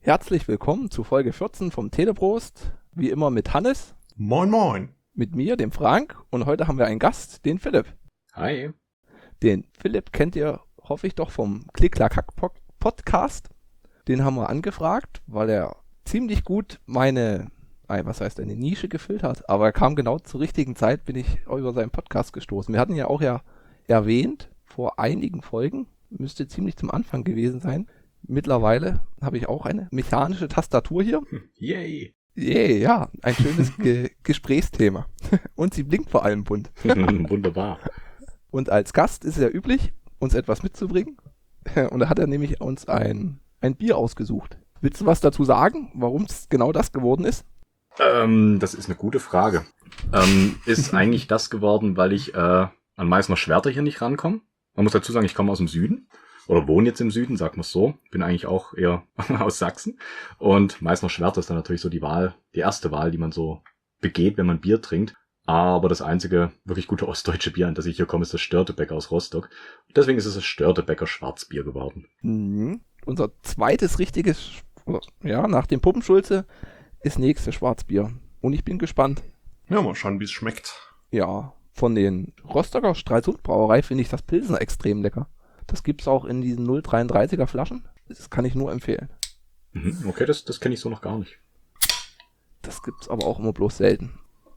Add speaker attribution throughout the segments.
Speaker 1: Herzlich willkommen zu Folge 14 vom Teleprost. Wie immer mit Hannes.
Speaker 2: Moin, moin.
Speaker 1: Mit mir, dem Frank. Und heute haben wir einen Gast, den Philipp.
Speaker 3: Hi.
Speaker 1: Den Philipp kennt ihr, hoffe ich, doch vom Klick-Klack-Podcast. Den haben wir angefragt, weil er ziemlich gut eine Nische gefüllt hat. Aber er kam genau zur richtigen Zeit, bin ich über seinen Podcast gestoßen. Wir hatten ja auch erwähnt, vor einigen Folgen, müsste ziemlich zum Anfang gewesen sein. Mittlerweile habe ich auch eine mechanische Tastatur hier.
Speaker 3: Yay.
Speaker 1: Yay, ja, ein schönes Gesprächsthema. Und sie blinkt vor allem bunt.
Speaker 3: Wunderbar.
Speaker 1: Und als Gast ist es ja üblich, uns etwas mitzubringen. Und da hat er nämlich uns ein Bier ausgesucht. Willst du was dazu sagen, warum es genau das geworden ist?
Speaker 3: Das ist eine gute Frage. Ist eigentlich das geworden, weil ich an Meißner Schwerter hier nicht rankomme. Man muss dazu sagen, ich komme aus dem Süden. Oder wohne jetzt im Süden, sagen wir es so. Bin eigentlich auch eher aus Sachsen. Und Meißner Schwerter ist dann natürlich so die erste Wahl, die man so begeht, wenn man Bier trinkt. Aber das einzige wirklich gute ostdeutsche Bier, an das ich hier komme, ist das Störtebecker aus Rostock. Deswegen ist es das Störtebecker Schwarzbier geworden.
Speaker 1: Mhm. Unser zweites richtiges, nach dem Puppenschulze, ist nächstes Schwarzbier. Und ich bin gespannt.
Speaker 2: Ja, mal schauen, wie es schmeckt.
Speaker 1: Ja, von den Rostocker Stralsund Brauerei finde ich das Pilsner extrem lecker. Das gibt's auch in diesen 0,33er Flaschen. Das kann ich nur empfehlen.
Speaker 3: Okay, das kenne ich so noch gar nicht.
Speaker 1: Das gibt's aber auch immer bloß selten.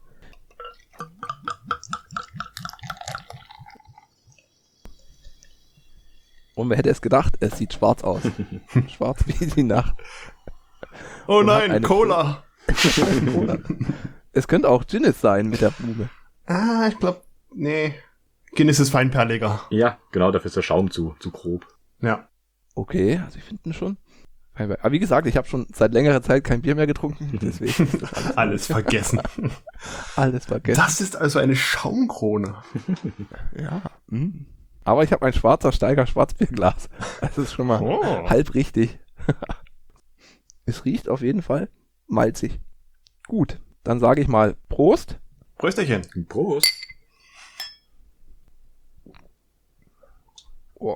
Speaker 1: Und wer hätte es gedacht, es sieht schwarz aus. Schwarz wie die Nacht.
Speaker 2: Oh
Speaker 1: Und
Speaker 2: nein, Cola.
Speaker 1: Cola. Es könnte auch Guinness sein mit der Blume.
Speaker 2: Ich glaube, nee. Guinness ist feinperliger.
Speaker 3: Ja, genau, dafür ist der Schaum zu grob.
Speaker 2: Ja.
Speaker 1: Okay, also ich finde ihn schon. Aber wie gesagt, ich habe schon seit längerer Zeit kein Bier mehr getrunken. Deswegen ist das
Speaker 2: Alles vergessen.
Speaker 1: alles vergessen.
Speaker 2: Das ist also eine Schaumkrone.
Speaker 1: Ja. Aber ich habe ein Schwarzer Steiger Schwarzbierglas. Das ist schon mal halb richtig. Es riecht auf jeden Fall malzig. Gut, dann sage ich mal Prost.
Speaker 2: Prösterchen.
Speaker 3: Prost.
Speaker 1: Oh.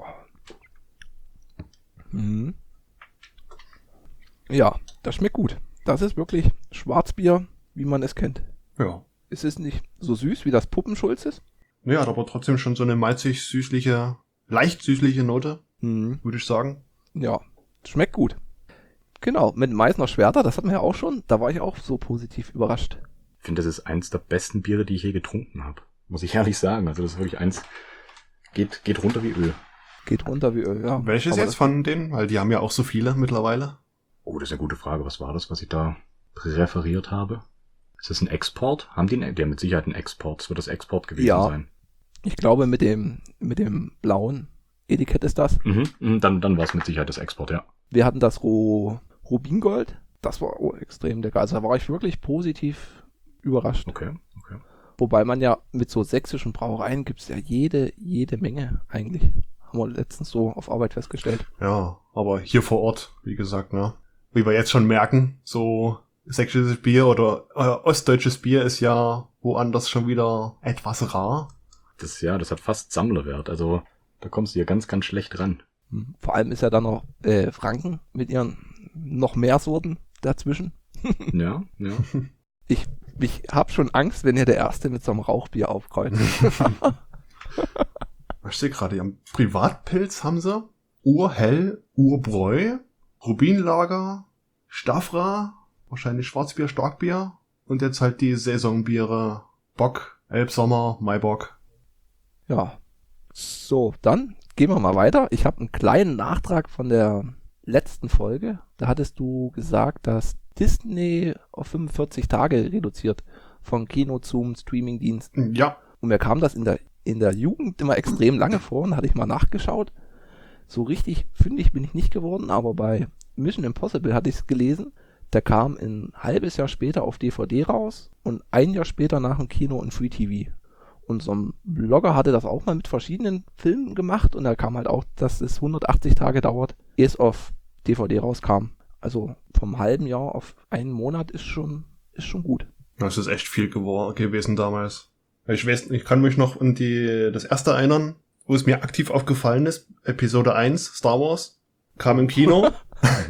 Speaker 1: Ja, das schmeckt gut. Das ist wirklich Schwarzbier, wie man es kennt.
Speaker 2: Ja.
Speaker 1: Es ist nicht so süß, wie das Puppenschulz ist.
Speaker 2: Ja, hat aber trotzdem schon so eine malzig-süßliche, leicht süßliche Note, würde ich sagen.
Speaker 1: Ja, schmeckt gut. Genau, mit Meißner Schwerter, das hatten wir ja auch schon. Da war ich auch so positiv überrascht.
Speaker 3: Ich finde, das ist eins der besten Biere, die ich je getrunken habe. Muss ich ehrlich sagen. Also das ist wirklich eins, geht runter wie Öl.
Speaker 1: Geht runter wie Öl, ja.
Speaker 2: Welches
Speaker 1: aber
Speaker 2: jetzt von denen? Weil die haben ja auch so viele mittlerweile.
Speaker 3: Oh, das ist eine gute Frage. Was war das, was ich da präferiert habe? Ist das ein Export? Haben die mit Sicherheit einen Export? Das wird das Export gewesen sein.
Speaker 1: Ich glaube, mit dem blauen Etikett ist das.
Speaker 3: Dann war es mit Sicherheit das Export, ja.
Speaker 1: Wir hatten das Rubingold. Das war extrem lecker. Also da war ich wirklich positiv überrascht.
Speaker 3: Okay.
Speaker 1: Wobei man ja mit so sächsischen Brauereien gibt es ja jede Menge eigentlich. Haben wir letztens so auf Arbeit festgestellt.
Speaker 2: Ja, aber hier vor Ort, wie gesagt, ne? Wie wir jetzt schon merken, so sächsisches Bier oder ostdeutsches Bier ist ja woanders schon wieder etwas rar.
Speaker 3: Das hat fast Sammlerwert. Also da kommst du hier ganz, ganz schlecht ran.
Speaker 1: Vor allem ist ja dann noch Franken mit ihren noch mehr Sorten dazwischen.
Speaker 3: Ja.
Speaker 1: Ich habe schon Angst, wenn ihr der Erste mit so einem Rauchbier aufkreuzt.
Speaker 2: Ich sehe gerade, am Privatpilz haben sie Urhell, Urbräu, Rubinlager, Staffra, wahrscheinlich Schwarzbier, Starkbier und jetzt halt die Saisonbiere Bock, Elbsommer, Maibock.
Speaker 1: Ja, so, dann gehen wir mal weiter. Ich habe einen kleinen Nachtrag von der letzten Folge. Da hattest du gesagt, dass Disney auf 45 Tage reduziert von Kino zum Streamingdienst.
Speaker 2: Ja.
Speaker 1: Und mir kam das in der Jugend immer extrem lange vor und hatte ich mal nachgeschaut. So richtig fündig bin ich nicht geworden, aber bei Mission Impossible hatte ich es gelesen. Der kam ein halbes Jahr später auf DVD raus und ein Jahr später nach dem Kino in Free TV. Und so ein Blogger hatte das auch mal mit verschiedenen Filmen gemacht und da kam halt auch, dass es 180 Tage dauert, ehe es auf DVD rauskam. Also vom halben Jahr auf einen Monat ist schon gut.
Speaker 2: Das ist echt viel gewesen damals. Ich kann mich noch an das erste erinnern, wo es mir aktiv aufgefallen ist. Episode 1, Star Wars, kam im Kino.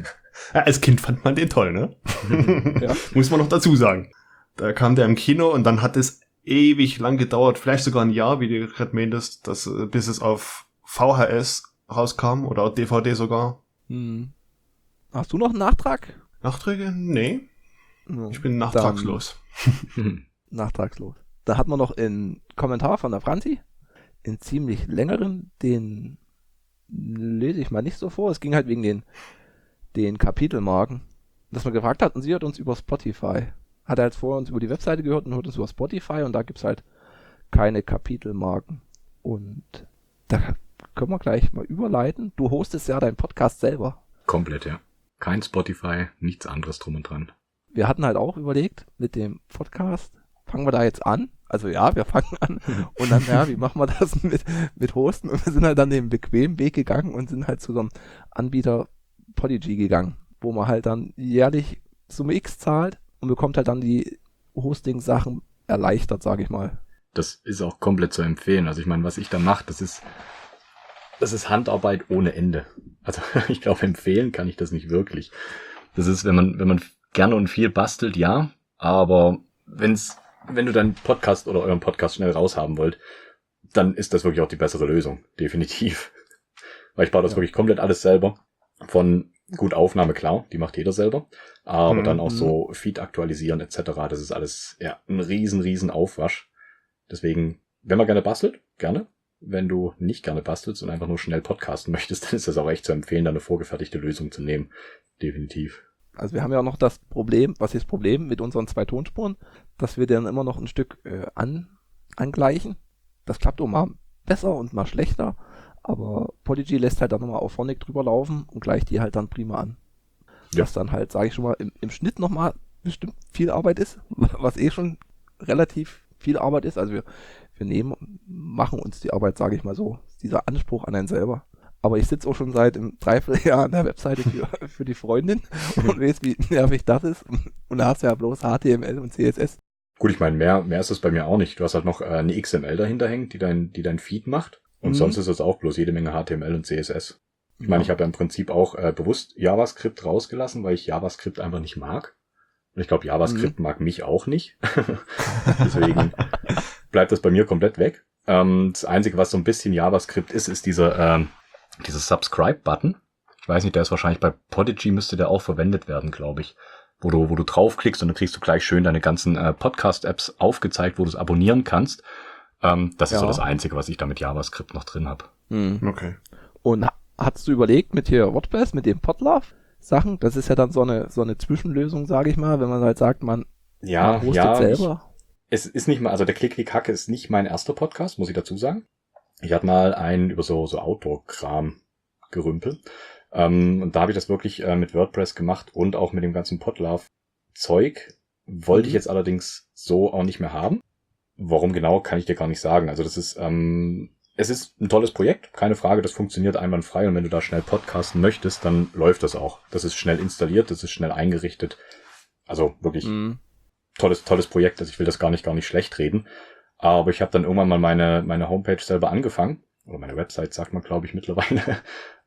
Speaker 2: Ja, als Kind fand man den toll, ne?
Speaker 1: Ja.
Speaker 2: Muss man noch dazu sagen. Da kam der im Kino und dann hat es ewig lang gedauert, vielleicht sogar ein Jahr, wie du gerade meintest, bis es auf VHS rauskam oder auf DVD sogar.
Speaker 1: Hm. Hast du noch einen Nachtrag?
Speaker 2: Nachträge? Nee,
Speaker 1: Ja.
Speaker 2: ich bin nachtragslos.
Speaker 1: Nachtragslos. Da hat man noch einen Kommentar von der Franzi, einen ziemlich längeren, den lese ich mal nicht so vor. Es ging halt wegen den Kapitelmarken, dass man gefragt hat, und sie hat uns über Spotify. Hat er jetzt vorher uns über die Webseite gehört und hört uns über Spotify und da gibt's halt keine Kapitelmarken. Und da können wir gleich mal überleiten. Du hostest ja deinen Podcast selber.
Speaker 3: Komplett, ja. Kein Spotify, nichts anderes drum und dran.
Speaker 1: Wir hatten halt auch überlegt, mit dem Podcast, fangen wir da jetzt an? Also ja, wir fangen an. Und dann, ja, wie machen wir das mit Hosten? Und wir sind halt dann den bequemen Weg gegangen und sind halt zu so einem Anbieter Podigy gegangen, wo man halt dann jährlich Summe X zahlt und bekommt halt dann die Hosting-Sachen erleichtert, sage ich mal.
Speaker 3: Das ist auch komplett zu empfehlen. Also ich meine, was ich da mache, das ist Handarbeit ohne Ende. Also ich glaube, empfehlen kann ich das nicht wirklich. Das ist, wenn man gerne und viel bastelt, ja, aber wenn du deinen Podcast oder euren Podcast schnell raushaben wollt, dann ist das wirklich auch die bessere Lösung, definitiv. Weil ich baue das wirklich komplett alles selber. Von gut Aufnahme, klar, die macht jeder selber, aber dann auch so Feed aktualisieren etc. Das ist alles ja ein riesen Aufwasch. Deswegen, wenn man gerne bastelt, gerne. Wenn du nicht gerne bastelst und einfach nur schnell podcasten möchtest, dann ist das auch echt zu empfehlen, da eine vorgefertigte Lösung zu nehmen. Definitiv.
Speaker 1: Also wir haben ja auch noch das Problem, was ist das Problem mit unseren 2 Tonspuren, dass wir dann immer noch ein Stück angleichen. Das klappt auch mal besser und mal schlechter, aber Podigy lässt halt dann nochmal auf Phonic drüber laufen und gleicht die halt dann prima an.
Speaker 3: Ja.
Speaker 1: Was dann halt, sage ich schon mal, im Schnitt nochmal bestimmt viel Arbeit ist, was schon relativ viel Arbeit ist. Also wir machen uns die Arbeit, sage ich mal so, dieser Anspruch an einen selber. Aber ich sitze auch schon seit einem Dreivierteljahr an der Webseite für die Freundin und weiß, wie nervig das ist. Und da hast du ja bloß HTML und CSS.
Speaker 3: Gut, ich meine, mehr ist es bei mir auch nicht. Du hast halt noch eine XML dahinter hängt, die dein Feed macht. Und sonst ist es auch bloß jede Menge HTML und CSS. Ich meine, ich habe ja im Prinzip auch bewusst JavaScript rausgelassen, weil ich JavaScript einfach nicht mag. Und ich glaube, JavaScript mag mich auch nicht. Deswegen bleibt das bei mir komplett weg. Das Einzige, was so ein bisschen JavaScript ist dieser Subscribe-Button. Ich weiß nicht, der ist wahrscheinlich bei Podigy, müsste der auch verwendet werden, glaube ich. Wo du draufklickst und dann kriegst du gleich schön deine ganzen Podcast-Apps aufgezeigt, wo du es abonnieren kannst. Das ist so das Einzige, was ich da mit JavaScript noch drin habe.
Speaker 2: Okay.
Speaker 1: Und hast du überlegt mit hier WordPress, mit dem Podlove-Sachen? Das ist ja dann so eine Zwischenlösung, sage ich mal, wenn man halt sagt, man hostet selber.
Speaker 3: Es ist nicht mal, also der Klick-Klick-Hacke ist nicht mein erster Podcast, muss ich dazu sagen. Ich hatte mal einen über so Outdoor-Kram gerümpelt. Und da habe ich das wirklich mit WordPress gemacht und auch mit dem ganzen Podlove-Zeug. Wollte ich jetzt allerdings so auch nicht mehr haben. Warum genau, kann ich dir gar nicht sagen. Also das ist, es ist ein tolles Projekt, keine Frage, das funktioniert einwandfrei und wenn du da schnell podcasten möchtest, dann läuft das auch. Das ist schnell installiert, das ist schnell eingerichtet. Also wirklich tolles Projekt, also ich will das gar nicht schlecht reden. Aber ich habe dann irgendwann mal meine Homepage selber angefangen, oder meine Website sagt man, glaube ich, mittlerweile.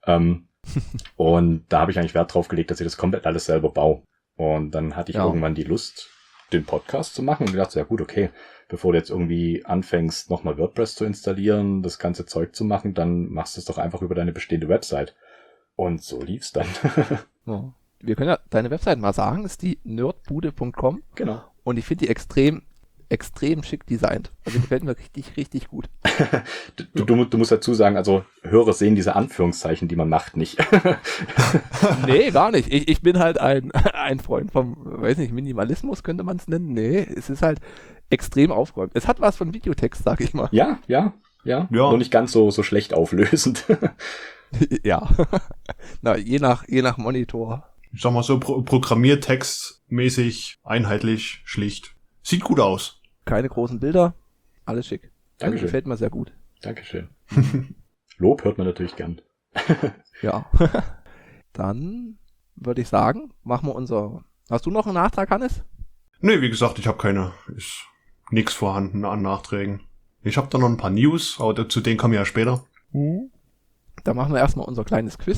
Speaker 3: Und da habe ich eigentlich Wert drauf gelegt, dass ich das komplett alles selber baue. Und dann hatte ich irgendwann die Lust, den Podcast zu machen und gedacht, ja gut, okay, bevor du jetzt irgendwie anfängst, nochmal WordPress zu installieren, das ganze Zeug zu machen, dann machst du es doch einfach über deine bestehende Website. Und so lief's dann.
Speaker 1: Ja. Wir können ja deine Website mal sagen, ist die nerdbude.com.
Speaker 3: Genau.
Speaker 1: Und ich finde die extrem schick designt. Also die gefällt mir richtig gut.
Speaker 3: Du musst dazu sagen, also Hörer sehen diese Anführungszeichen, die man macht, nicht.
Speaker 1: Nee, gar nicht. Ich bin halt ein Freund vom, weiß nicht, Minimalismus könnte man es nennen. Nee, es ist halt extrem aufgeräumt. Es hat was von Videotext, sag ich mal.
Speaker 3: Ja. Nur nicht ganz so schlecht auflösend.
Speaker 1: Ja. Na, je nach Monitor.
Speaker 2: Ich sag mal so, programmiertextmäßig, einheitlich, schlicht. Sieht gut aus.
Speaker 1: Keine großen Bilder, alles schick.
Speaker 3: Dankeschön.
Speaker 1: Gefällt mir sehr gut.
Speaker 3: Dankeschön. Lob hört man natürlich gern.
Speaker 1: Ja. Dann würde ich sagen, machen wir Hast du noch einen Nachtrag, Hannes?
Speaker 2: Nee, wie gesagt, ich habe ist nix vorhanden an Nachträgen. Ich habe da noch ein paar News, aber zu denen kommen wir ja später.
Speaker 1: Dann machen wir erstmal unser kleines Quiz.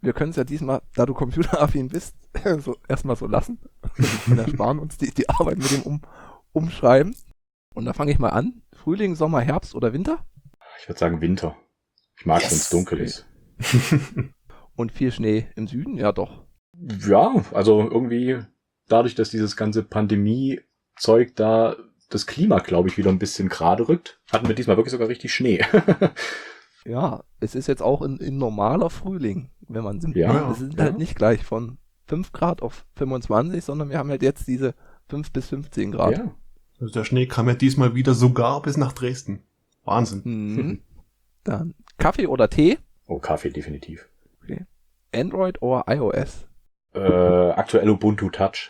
Speaker 1: wir können es ja diesmal, da du computeraffin bist, so erstmal so lassen. Und ersparen uns die Arbeit mit dem Umschreiben. Und da fange ich mal an. Frühling, Sommer, Herbst oder Winter?
Speaker 3: Ich würde sagen Winter. Ich mag es, wenn es dunkel ist.
Speaker 1: Und viel Schnee im Süden? Ja, doch.
Speaker 3: Ja, also irgendwie dadurch, dass dieses ganze Pandemie-Zeug da das Klima, glaube ich, wieder ein bisschen gerade rückt, hatten wir diesmal wirklich sogar richtig Schnee.
Speaker 1: Ja, es ist jetzt auch ein normaler Frühling, wenn man sind.
Speaker 3: Ja,
Speaker 1: es sind
Speaker 3: ja.
Speaker 1: halt nicht gleich von 5 Grad auf 25, sondern wir haben halt jetzt diese 5 bis 15 Grad.
Speaker 3: Ja.
Speaker 2: Also der Schnee kam ja diesmal wieder sogar bis nach Dresden. Wahnsinn.
Speaker 1: Mhm. Dann Kaffee oder Tee?
Speaker 3: Oh, Kaffee definitiv.
Speaker 1: Okay. Android oder iOS?
Speaker 3: Aktuell Ubuntu Touch.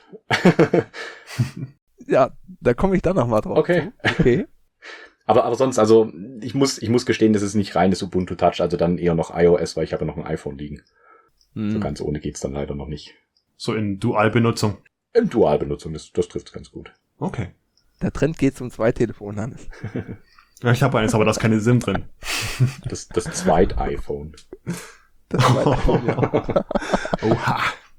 Speaker 1: Ja, da komme ich dann nochmal drauf.
Speaker 3: Okay.
Speaker 1: Okay.
Speaker 3: Aber sonst, also ich muss gestehen, das ist nicht reines Ubuntu Touch, also dann eher noch iOS, weil ich habe ja noch ein iPhone liegen. So
Speaker 1: Hm.
Speaker 3: ganz ohne geht's dann leider noch nicht.
Speaker 2: So in Dualbenutzung.
Speaker 3: In Dualbenutzung, das trifft ganz gut.
Speaker 2: Okay.
Speaker 1: Der Trend geht zum Zweitelefon, Hannes.
Speaker 2: Ja, ich habe eins, aber da ist keine SIM drin.
Speaker 3: Das zweite iPhone.
Speaker 1: Das Zweitelefon, ja.
Speaker 2: Oha.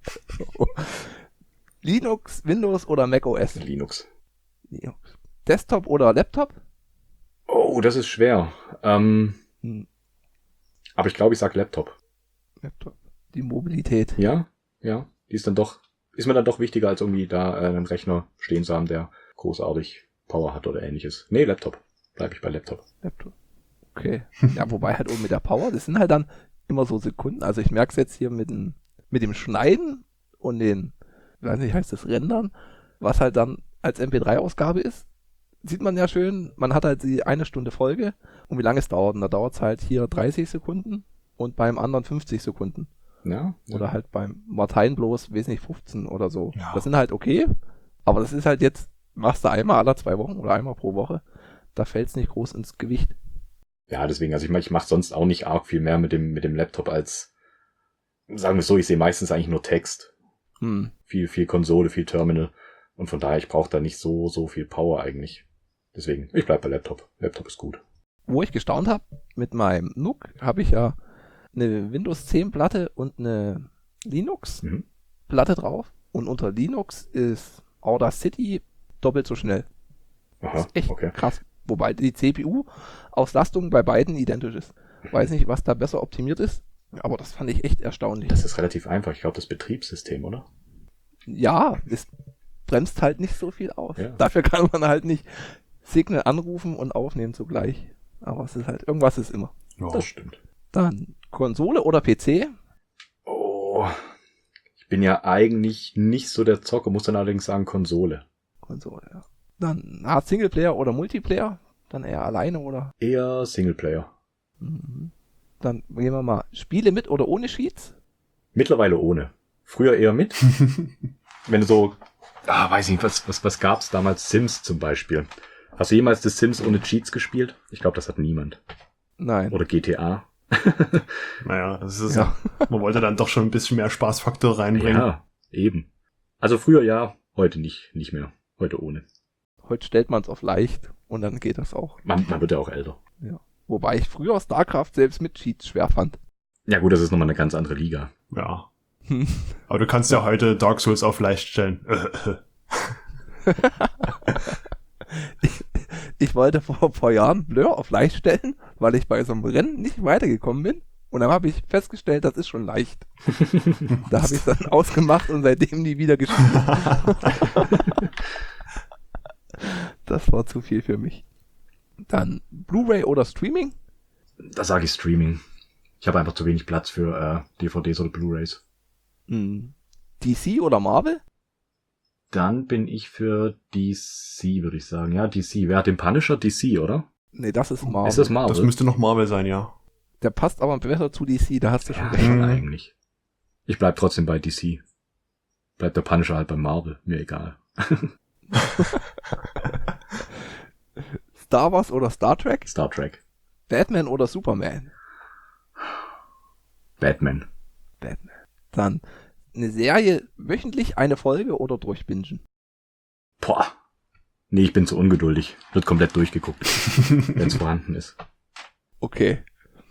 Speaker 1: Linux, Windows oder Mac OS?
Speaker 3: Linux.
Speaker 1: Linux. Desktop oder Laptop?
Speaker 3: Oh, das ist schwer.
Speaker 1: Hm.
Speaker 3: Aber ich glaube, ich sag Laptop.
Speaker 1: Laptop. Die Mobilität.
Speaker 3: Ja, die ist mir dann doch wichtiger, als irgendwie da einen Rechner stehen zu haben, der großartig Power hat oder ähnliches. Nee, Laptop. Bleib ich bei Laptop.
Speaker 1: Laptop. Okay. Ja, wobei halt oben mit der Power, das sind halt dann immer so Sekunden. Also ich merke es jetzt hier mit dem Schneiden und den, ich weiß nicht, heißt das Rendern, was halt dann als MP3-Ausgabe ist. Sieht man ja schön, man hat halt die 1 Stunde Folge und wie lange es dauert. Und da dauert es halt hier 30 Sekunden und beim anderen 50 Sekunden.
Speaker 3: Ja?
Speaker 1: Oder halt beim Martein bloß, weiß nicht, 15 oder so.
Speaker 2: Ja.
Speaker 1: Das sind halt okay, aber das ist halt jetzt, machst du einmal alle 2 Wochen oder einmal pro Woche. Da fällt es nicht groß ins Gewicht.
Speaker 3: Ja, deswegen, also ich mache sonst auch nicht arg viel mehr mit dem Laptop als, sagen wir so, ich sehe meistens eigentlich nur Text.
Speaker 1: Hm.
Speaker 3: Viel Konsole, viel Terminal. Und von daher, ich brauche da nicht so viel Power eigentlich. Deswegen, ich bleib bei Laptop. Laptop ist gut.
Speaker 1: Wo ich gestaunt habe, mit meinem NUC habe ich ja eine Windows 10 Platte und eine Linux
Speaker 3: Mhm.
Speaker 1: Platte drauf. Und unter Linux ist Audacity doppelt so schnell. Das
Speaker 3: Aha,
Speaker 1: ist echt
Speaker 3: okay.
Speaker 1: krass. Wobei die CPU-Auslastung bei beiden identisch ist. Weiß nicht, was da besser optimiert ist, aber das fand ich echt erstaunlich.
Speaker 3: Das ist relativ einfach. Ich glaube, das Betriebssystem, oder?
Speaker 1: Ja, es bremst halt nicht so viel aus.
Speaker 3: Ja.
Speaker 1: Dafür kann man halt nicht Signal anrufen und aufnehmen zugleich. Aber es ist halt, irgendwas ist immer.
Speaker 2: Ja.
Speaker 3: Das stimmt.
Speaker 1: Dann Konsole oder PC?
Speaker 3: Oh, ich bin ja eigentlich nicht so der Zocker, muss dann allerdings sagen Konsole.
Speaker 1: Konsole, ja. Dann Singleplayer oder Multiplayer? Dann eher alleine oder?
Speaker 3: Eher Singleplayer.
Speaker 1: Mhm. Dann gehen wir mal Spiele mit oder ohne Cheats?
Speaker 3: Mittlerweile ohne. Früher eher mit. Wenn du so, weiß ich nicht, was gab's damals? Sims zum Beispiel. Hast du jemals das Sims ohne Cheats gespielt? Ich glaube, das hat niemand.
Speaker 1: Nein.
Speaker 3: Oder GTA.
Speaker 2: Naja, das ist
Speaker 1: Ja.
Speaker 2: man wollte dann doch schon ein bisschen mehr Spaßfaktor reinbringen.
Speaker 3: Ja, eben. Also früher ja, heute nicht mehr. Heute ohne.
Speaker 1: Heute stellt man es auf leicht und dann geht das auch.
Speaker 3: Man wird ja auch älter.
Speaker 1: Wobei ich früher StarCraft selbst mit Cheats schwer fand.
Speaker 3: Ja gut, das ist nochmal eine ganz andere Liga.
Speaker 2: Ja. Aber du kannst ja heute Dark Souls auf leicht stellen.
Speaker 1: Ich wollte vor ein paar Jahren Blur auf leicht stellen, weil ich bei so einem Rennen nicht weitergekommen bin. Und dann habe ich festgestellt, das ist schon leicht. Da habe ich es dann ausgemacht und seitdem nie wieder gespielt. Das war zu viel für mich. Dann Blu-ray oder Streaming?
Speaker 3: Da sage ich Streaming. Ich habe einfach zu wenig Platz für DVDs oder Blu-rays.
Speaker 1: DC oder Marvel?
Speaker 3: Dann bin ich für DC, würde ich sagen. Ja, DC. Wer hat den Punisher? DC, oder?
Speaker 1: Nee, das ist Marvel.
Speaker 3: Ist das Marvel?
Speaker 2: Das müsste noch Marvel sein, ja.
Speaker 1: Der passt aber besser zu DC, da hast du schon
Speaker 3: Ja,
Speaker 1: recht.
Speaker 3: schon eigentlich. Ich bleib trotzdem bei DC. Bleibt der Punisher halt bei Marvel. Mir egal.
Speaker 1: Star Wars oder Star Trek?
Speaker 3: Star Trek.
Speaker 1: Batman oder Superman?
Speaker 3: Batman.
Speaker 1: Batman. Dann eine Serie wöchentlich, eine Folge oder durchbingen?
Speaker 3: Boah. Nee, ich bin zu ungeduldig. Wird komplett durchgeguckt. Wenn es vorhanden ist.
Speaker 1: Okay.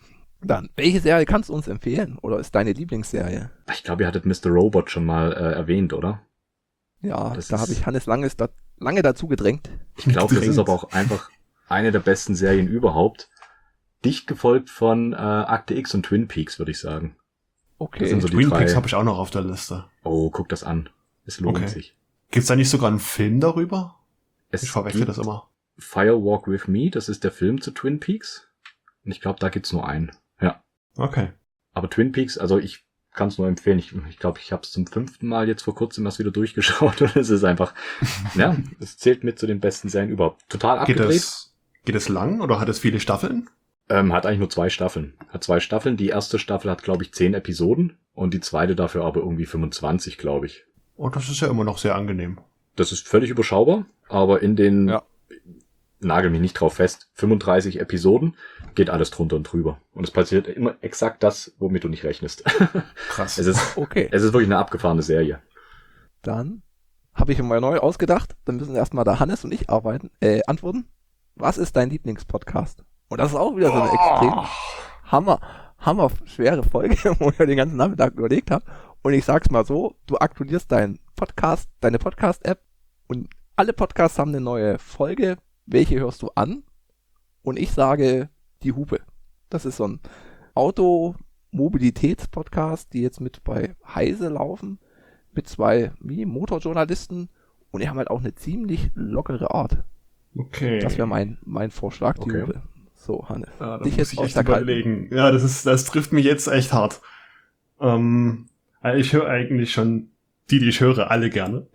Speaker 1: Dann, welche Serie kannst du uns empfehlen? Oder ist deine Lieblingsserie?
Speaker 3: Ich glaube, ihr hattet Mr. Robot schon mal erwähnt, oder?
Speaker 1: Ja,
Speaker 3: Das
Speaker 1: da
Speaker 3: ist-
Speaker 1: habe ich Hannes lange dazu gedrängt.
Speaker 3: Ich glaube, das ist
Speaker 2: Gedrängt.
Speaker 3: aber auch einfach eine der besten Serien überhaupt. Dicht gefolgt von Akte X und Twin Peaks, würde ich sagen.
Speaker 1: Okay.
Speaker 3: Das sind so die
Speaker 2: Twin
Speaker 3: drei.
Speaker 2: Peaks habe ich auch noch auf der Liste.
Speaker 3: Oh, guck das an. Es lohnt
Speaker 2: Okay.
Speaker 3: sich.
Speaker 2: Gibt's da nicht sogar einen Film darüber?
Speaker 3: Es
Speaker 2: Ich verwechsel
Speaker 3: gibt
Speaker 2: das immer.
Speaker 3: Firewalk with Me, das ist der Film zu Twin Peaks. Und ich glaube, da gibt's nur einen. Ja.
Speaker 2: Okay.
Speaker 3: Aber Twin Peaks, also ich kann es nur empfehlen. Ich glaube, ich habe es zum 5. Mal jetzt vor kurzem erst wieder durchgeschaut und es ist einfach, ja, es zählt mit zu den besten Serien überhaupt. Total
Speaker 2: Geht
Speaker 3: abgedreht.
Speaker 2: es lang oder hat es viele Staffeln?
Speaker 3: Hat eigentlich nur 2 Staffeln. Hat 2 Staffeln. Die erste Staffel hat, glaube ich, 10 Episoden und die zweite dafür aber irgendwie 25, glaube ich.
Speaker 2: Oh, das ist ja immer noch sehr angenehm.
Speaker 3: Das ist völlig überschaubar, aber in den,
Speaker 1: Ja.
Speaker 3: nagel mich nicht drauf fest, 35 Episoden geht alles drunter und drüber. Und es passiert immer exakt das, womit du nicht rechnest.
Speaker 2: Krass.
Speaker 3: Es ist
Speaker 1: Okay.
Speaker 3: wirklich eine abgefahrene Serie.
Speaker 1: Dann habe ich mir mal neu ausgedacht. Dann müssen erstmal da Hannes und ich antworten. Was ist dein Lieblingspodcast? Und das ist auch wieder so eine extrem hammer schwere Folge, wo ich den ganzen Nachmittag überlegt habe. Und ich sag's mal so, du aktualisierst deine Podcast-App und alle Podcasts haben eine neue Folge. Welche hörst du an? Und ich sage die Hupe. Das ist so ein Automobilitäts-Podcast, die jetzt mit bei Heise laufen, mit 2 Motorjournalisten und die haben halt auch eine ziemlich lockere Art.
Speaker 2: Okay.
Speaker 1: Das wäre mein Vorschlag, die
Speaker 3: Okay.
Speaker 1: Hupe. So, Hannes.
Speaker 2: Ja, da
Speaker 1: Dich
Speaker 2: muss
Speaker 1: jetzt
Speaker 2: ich
Speaker 1: aus
Speaker 2: echt
Speaker 1: der Kalten.
Speaker 2: überlegen. Ja, das trifft mich jetzt echt hart. Ich höre eigentlich schon die ich höre, alle gerne.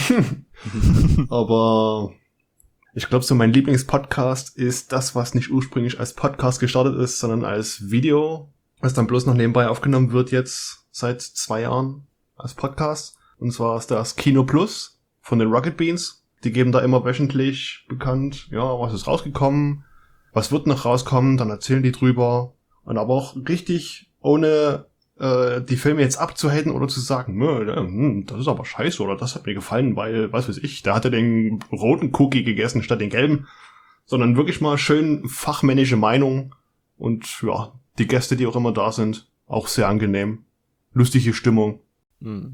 Speaker 2: Aber ich glaube, so mein Lieblingspodcast ist das, was nicht ursprünglich als Podcast gestartet ist, sondern als Video, was dann bloß noch nebenbei aufgenommen wird jetzt seit 2 Jahren als Podcast. Und zwar ist das Kino Plus von den Rocket Beans. Die geben da immer wöchentlich bekannt, ja, was ist rausgekommen, was wird noch rauskommen, dann erzählen die drüber. Und aber auch richtig ohne die Filme jetzt abzuhaten oder zu sagen, das ist aber scheiße oder das hat mir gefallen, weil, was weiß ich, da hat er den roten Cookie gegessen statt den gelben, sondern wirklich mal schön fachmännische Meinung und ja, die Gäste, die auch immer da sind, auch sehr angenehm. Lustige Stimmung.
Speaker 1: Hm.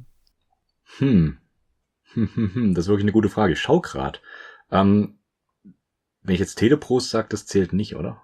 Speaker 3: Das ist wirklich eine gute Frage. Ich schau grad. Wenn ich jetzt Teleprost sage, das zählt nicht, oder?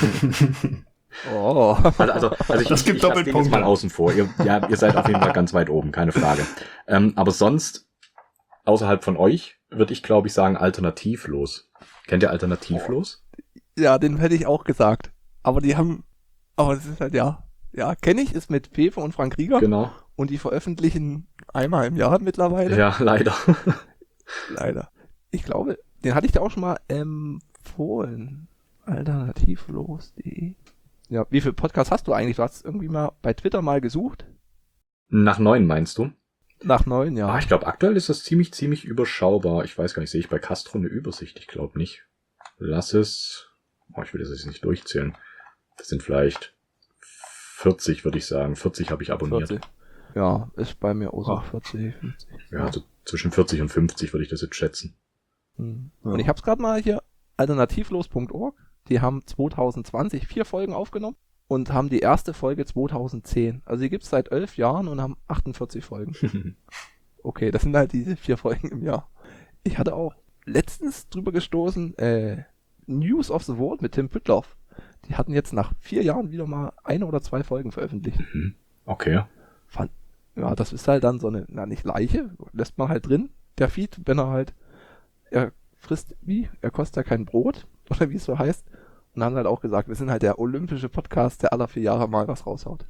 Speaker 1: Oh.
Speaker 3: Also ich,
Speaker 2: Das gibt
Speaker 3: ich lasse den jetzt
Speaker 2: Doppelpunkte.
Speaker 3: mal außen vor. Ihr seid auf jeden Fall ganz weit oben, keine Frage. Aber sonst, außerhalb von euch, würde ich, glaube ich, sagen, alternativlos. Kennt ihr alternativlos?
Speaker 1: Ja, den hätte ich auch gesagt. Aber es ist halt, ja, kenne ich, ist mit Fefe und Frank Rieger.
Speaker 3: Genau.
Speaker 1: Und die veröffentlichen einmal im Jahr mittlerweile.
Speaker 3: Ja, leider.
Speaker 1: Leider. Ich glaube, den hatte ich da auch schon mal empfohlen. Alternativlos.de. Ja, wie viele Podcasts hast du eigentlich? Du hast irgendwie mal bei Twitter mal gesucht.
Speaker 3: Nach 9 meinst du?
Speaker 1: Nach 9, ja.
Speaker 3: Ich glaube, aktuell ist das ziemlich überschaubar. Ich weiß gar nicht, sehe ich bei Castro eine Übersicht? Ich glaube nicht. Lass es. Ich will das jetzt nicht durchzählen. Das sind vielleicht 40, würde ich sagen. 40 habe ich abonniert.
Speaker 1: 40. Ja, ist bei mir auch so
Speaker 2: Ah.
Speaker 1: 40, 50.
Speaker 3: Ja, also zwischen 40 und 50 würde ich das jetzt schätzen.
Speaker 1: Hm.
Speaker 2: Ja.
Speaker 1: Und ich habe es gerade mal hier, alternativlos.org. Die haben 2020 4 Folgen aufgenommen und haben die erste Folge 2010. Also die gibt's seit 11 Jahren und haben 48 Folgen. Okay, das sind halt diese 4 Folgen im Jahr. Ich hatte auch letztens drüber gestoßen, News of the World mit Tim Püttloff. Die hatten jetzt nach 4 Jahren wieder mal 1 oder 2 Folgen veröffentlicht.
Speaker 3: Okay.
Speaker 1: Ja, das ist halt dann so eine, nicht Leiche, lässt man halt drin, der Feed, wenn er kostet ja kein Brot, oder wie es so heißt. Und haben halt auch gesagt, wir sind halt der olympische Podcast, der alle 4 Jahre mal was raushaut.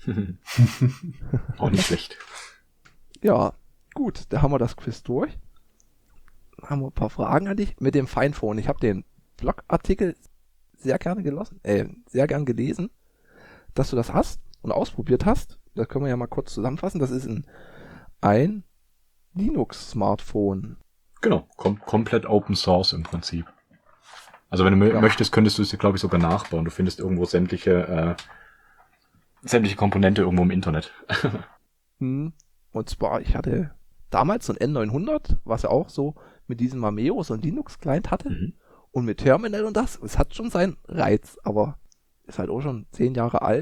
Speaker 3: Auch nicht schlecht.
Speaker 1: Ja, gut, da haben wir das Quiz durch. Haben wir ein paar Fragen an dich mit dem Finephone. Ich habe den Blogartikel sehr gern gelesen, dass du das hast und ausprobiert hast. Das können wir ja mal kurz zusammenfassen. Das ist ein Linux-Smartphone.
Speaker 3: Genau, komplett Open Source im Prinzip. Also wenn du möchtest, könntest du es dir, glaube ich, sogar nachbauen. Du findest irgendwo sämtliche Komponente irgendwo im Internet.
Speaker 1: Und zwar, ich hatte damals so ein N900, was ja auch so mit diesem Mameo so ein Linux-Client hatte.
Speaker 3: Mhm.
Speaker 1: Und mit Terminal und das, es hat schon seinen Reiz, aber ist halt auch schon 10 Jahre alt.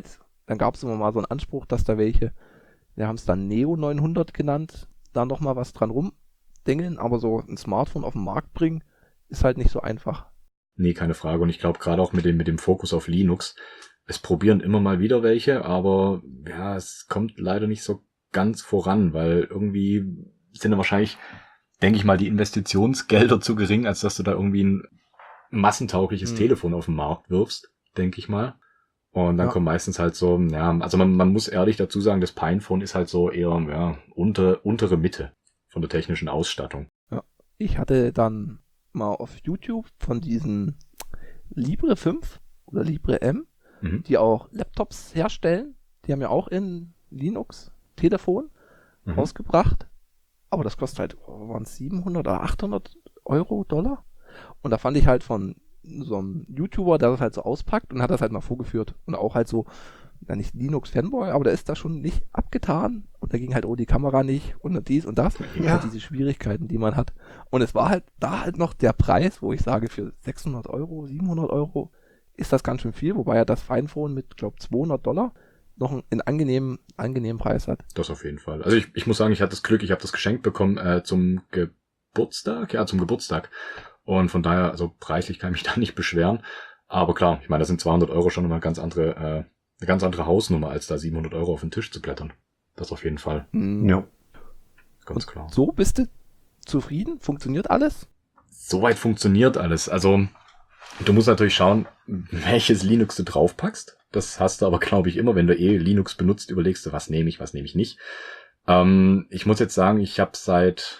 Speaker 1: Dann gab es immer mal so einen Anspruch, dass da welche, wir haben es dann Neo 900 genannt, da noch mal was dran rumdengeln, aber so ein Smartphone auf den Markt bringen, ist halt nicht so einfach.
Speaker 3: Nee, keine Frage. Und ich glaube gerade auch mit dem Fokus auf Linux, es probieren immer mal wieder welche, aber ja, es kommt leider nicht so ganz voran, weil irgendwie sind da wahrscheinlich, denke ich mal, die Investitionsgelder zu gering, als dass du da irgendwie ein massentaugliches Telefon auf den Markt wirfst, denke ich mal. Und dann kommt meistens halt so, ja, also man muss ehrlich dazu sagen, das Pinephone ist halt so eher, ja, untere Mitte von der technischen Ausstattung.
Speaker 1: Ja. Ich hatte dann mal auf YouTube von diesen Libre 5 oder Libre M, die auch Laptops herstellen. Die haben ja auch in Linux Telefon rausgebracht. Aber das kostet halt, waren es 700 oder 800 Euro, Dollar? Und da fand ich halt von so einem YouTuber, der das halt so auspackt und hat das halt mal vorgeführt. Und auch halt so, ja nicht Linux-Fanboy, aber der ist da schon nicht abgetan. Und da ging halt, die Kamera nicht und dies und das. Ja. Halt diese Schwierigkeiten, die man hat. Und es war halt da halt noch der Preis, wo ich sage, für 600 Euro, 700 Euro ist das ganz schön viel. Wobei ja das Finephone mit, glaube 200 Dollar noch einen angenehmen Preis hat.
Speaker 3: Das auf jeden Fall. Also ich muss sagen, ich hatte das Glück, ich habe das geschenkt bekommen zum Geburtstag. Ja, zum Geburtstag. Und von daher, also preislich kann ich mich da nicht beschweren. Aber klar, ich meine, das sind 200 Euro schon eine ganz andere Hausnummer, als da 700 Euro auf den Tisch zu blättern. Das auf jeden Fall.
Speaker 2: Ja.
Speaker 3: Ganz klar.
Speaker 1: So, bist du zufrieden? Funktioniert alles?
Speaker 3: Soweit funktioniert alles. Also, du musst natürlich schauen, welches Linux du draufpackst. Das hast du aber, glaube ich, immer, wenn du Linux benutzt, überlegst du, was nehme ich nicht. Ich muss jetzt sagen, ich habe seit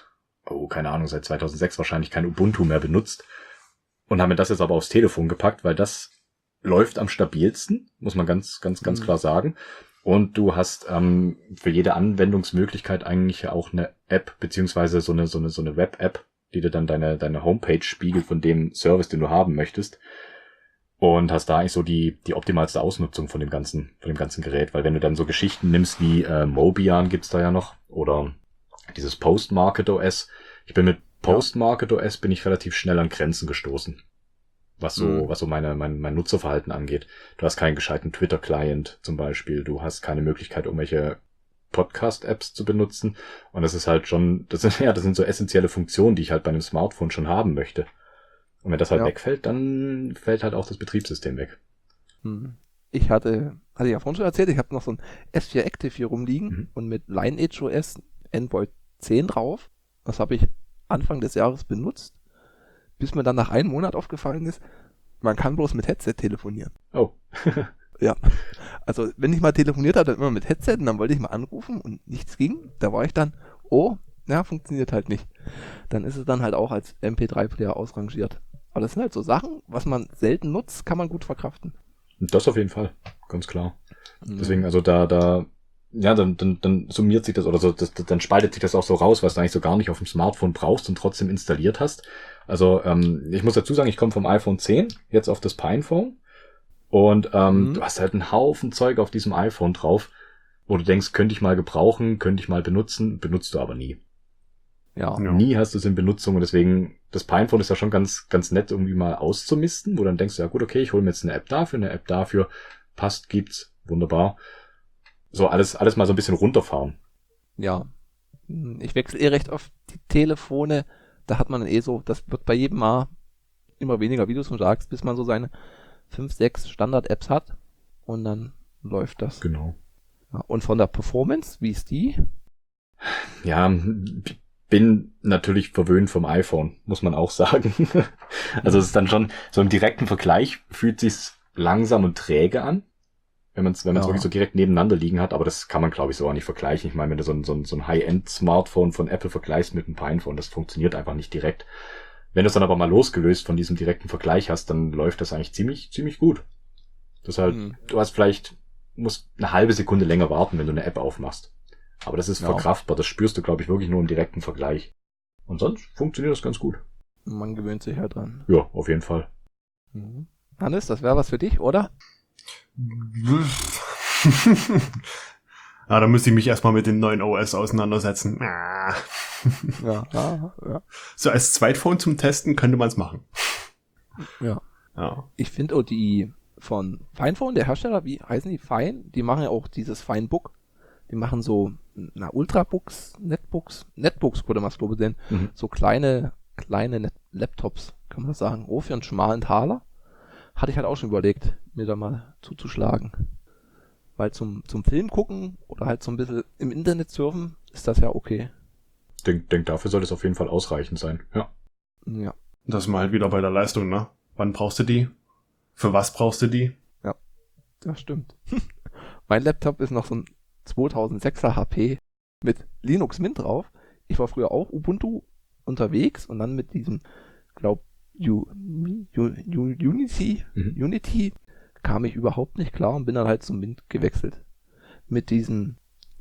Speaker 3: 2006 wahrscheinlich kein Ubuntu mehr benutzt und habe mir das jetzt aber aufs Telefon gepackt, weil das läuft am stabilsten, muss man ganz klar sagen. Und du hast für jede Anwendungsmöglichkeit eigentlich auch eine App, beziehungsweise so eine Web-App, die dir dann deine Homepage spiegelt von dem Service, den du haben möchtest. Und hast da eigentlich so die optimalste Ausnutzung von dem ganzen Gerät, weil wenn du dann so Geschichten nimmst wie Mobian gibt's da ja noch, oder dieses Postmarket OS. Ich bin mit Postmarket OS bin ich relativ schnell an Grenzen gestoßen. Was so mein Nutzerverhalten angeht. Du hast keinen gescheiten Twitter-Client zum Beispiel. Du hast keine Möglichkeit, irgendwelche Podcast-Apps zu benutzen. Und das ist halt schon, das sind so essentielle Funktionen, die ich halt bei einem Smartphone schon haben möchte. Und wenn das halt wegfällt, dann fällt halt auch das Betriebssystem weg.
Speaker 1: Ich hatte ich ja vorhin schon erzählt, ich habe noch so ein S4 Active hier rumliegen und mit Lineage OS Android 10 drauf. Das habe ich Anfang des Jahres benutzt, bis mir dann nach einem Monat aufgefallen ist, man kann bloß mit Headset telefonieren.
Speaker 3: Oh.
Speaker 1: Ja. Also, wenn ich mal telefoniert habe, dann immer mit Headset und dann wollte ich mal anrufen und nichts ging. Da war ich dann, funktioniert halt nicht. Dann ist es dann halt auch als MP3-Player ausrangiert. Aber das sind halt so Sachen, was man selten nutzt, kann man gut verkraften.
Speaker 3: Das auf jeden Fall, ganz klar. Deswegen, also dann summiert sich das oder so, dann spaltet sich das auch so raus, was du eigentlich so gar nicht auf dem Smartphone brauchst und trotzdem installiert hast. Also ich muss dazu sagen, ich komme vom iPhone 10 jetzt auf das Pinephone und du hast halt einen Haufen Zeug auf diesem iPhone drauf, wo du denkst, könnte ich mal gebrauchen, könnte ich mal benutzen, benutzt du aber nie.
Speaker 1: Ja.
Speaker 3: Nie hast du es in Benutzung und deswegen, das Pinephone ist ja schon ganz nett irgendwie mal auszumisten, wo dann denkst du, ja gut, okay, ich hole mir jetzt eine App dafür, passt, gibt's, wunderbar. So alles mal so ein bisschen runterfahren.
Speaker 1: Ja. Ich wechsle recht oft die Telefone, da hat man dann so, das wird bei jedem Mal immer weniger, wie du schon sagst, bis man so seine 5, 6 Standard-Apps hat und dann läuft das.
Speaker 3: Genau.
Speaker 1: Ja, und von der Performance, wie ist die?
Speaker 3: Ja, bin natürlich verwöhnt vom iPhone, muss man auch sagen. Also es ist dann schon, so im direkten Vergleich fühlt sich's langsam und träge an, wenn man es wirklich so direkt nebeneinander liegen hat, aber das kann man, glaube ich, so auch nicht vergleichen. Ich meine, wenn du so ein High-End-Smartphone von Apple vergleichst mit einem Pinephone, das funktioniert einfach nicht direkt. Wenn du es dann aber mal losgelöst von diesem direkten Vergleich hast, dann läuft das eigentlich ziemlich gut. Das halt, du musst eine halbe Sekunde länger warten, wenn du eine App aufmachst. Aber das ist verkraftbar, das spürst du, glaube ich, wirklich nur im direkten Vergleich. Und sonst funktioniert das ganz gut.
Speaker 1: Man gewöhnt sich halt dran.
Speaker 3: Ja, auf jeden Fall.
Speaker 1: Hannes, das wäre was für dich, oder?
Speaker 2: Da müsste ich mich erstmal mit dem neuen OS auseinandersetzen.
Speaker 1: Ja.
Speaker 2: So als Zweitphone zum Testen könnte man es machen.
Speaker 1: Ja.
Speaker 2: Ja.
Speaker 1: Ich finde auch die von Finephone, der Hersteller, wie heißen die? Fine? Die machen ja auch dieses Finebook. Die machen so, Ultrabooks, Netbooks würde man es glaube ich nennen.
Speaker 3: Mhm.
Speaker 1: So kleine Laptops, kann man das sagen. Oh, für einen schmalen Taler. Hatte ich halt auch schon überlegt, mir da mal zuzuschlagen. Weil zum Film gucken oder halt so ein bisschen im Internet surfen, ist das ja okay.
Speaker 3: Denk, dafür soll es auf jeden Fall ausreichend sein. Ja.
Speaker 1: Ja,
Speaker 2: Das ist mal halt wieder bei der Leistung, ne? Wann brauchst du die? Für was brauchst du die?
Speaker 1: das stimmt. Mein Laptop ist noch so ein 2006er HP mit Linux Mint drauf. Ich war früher auch Ubuntu unterwegs und dann mit diesem, glaub, Unity kam ich überhaupt nicht klar und bin dann halt zum Mint gewechselt. Mit diesem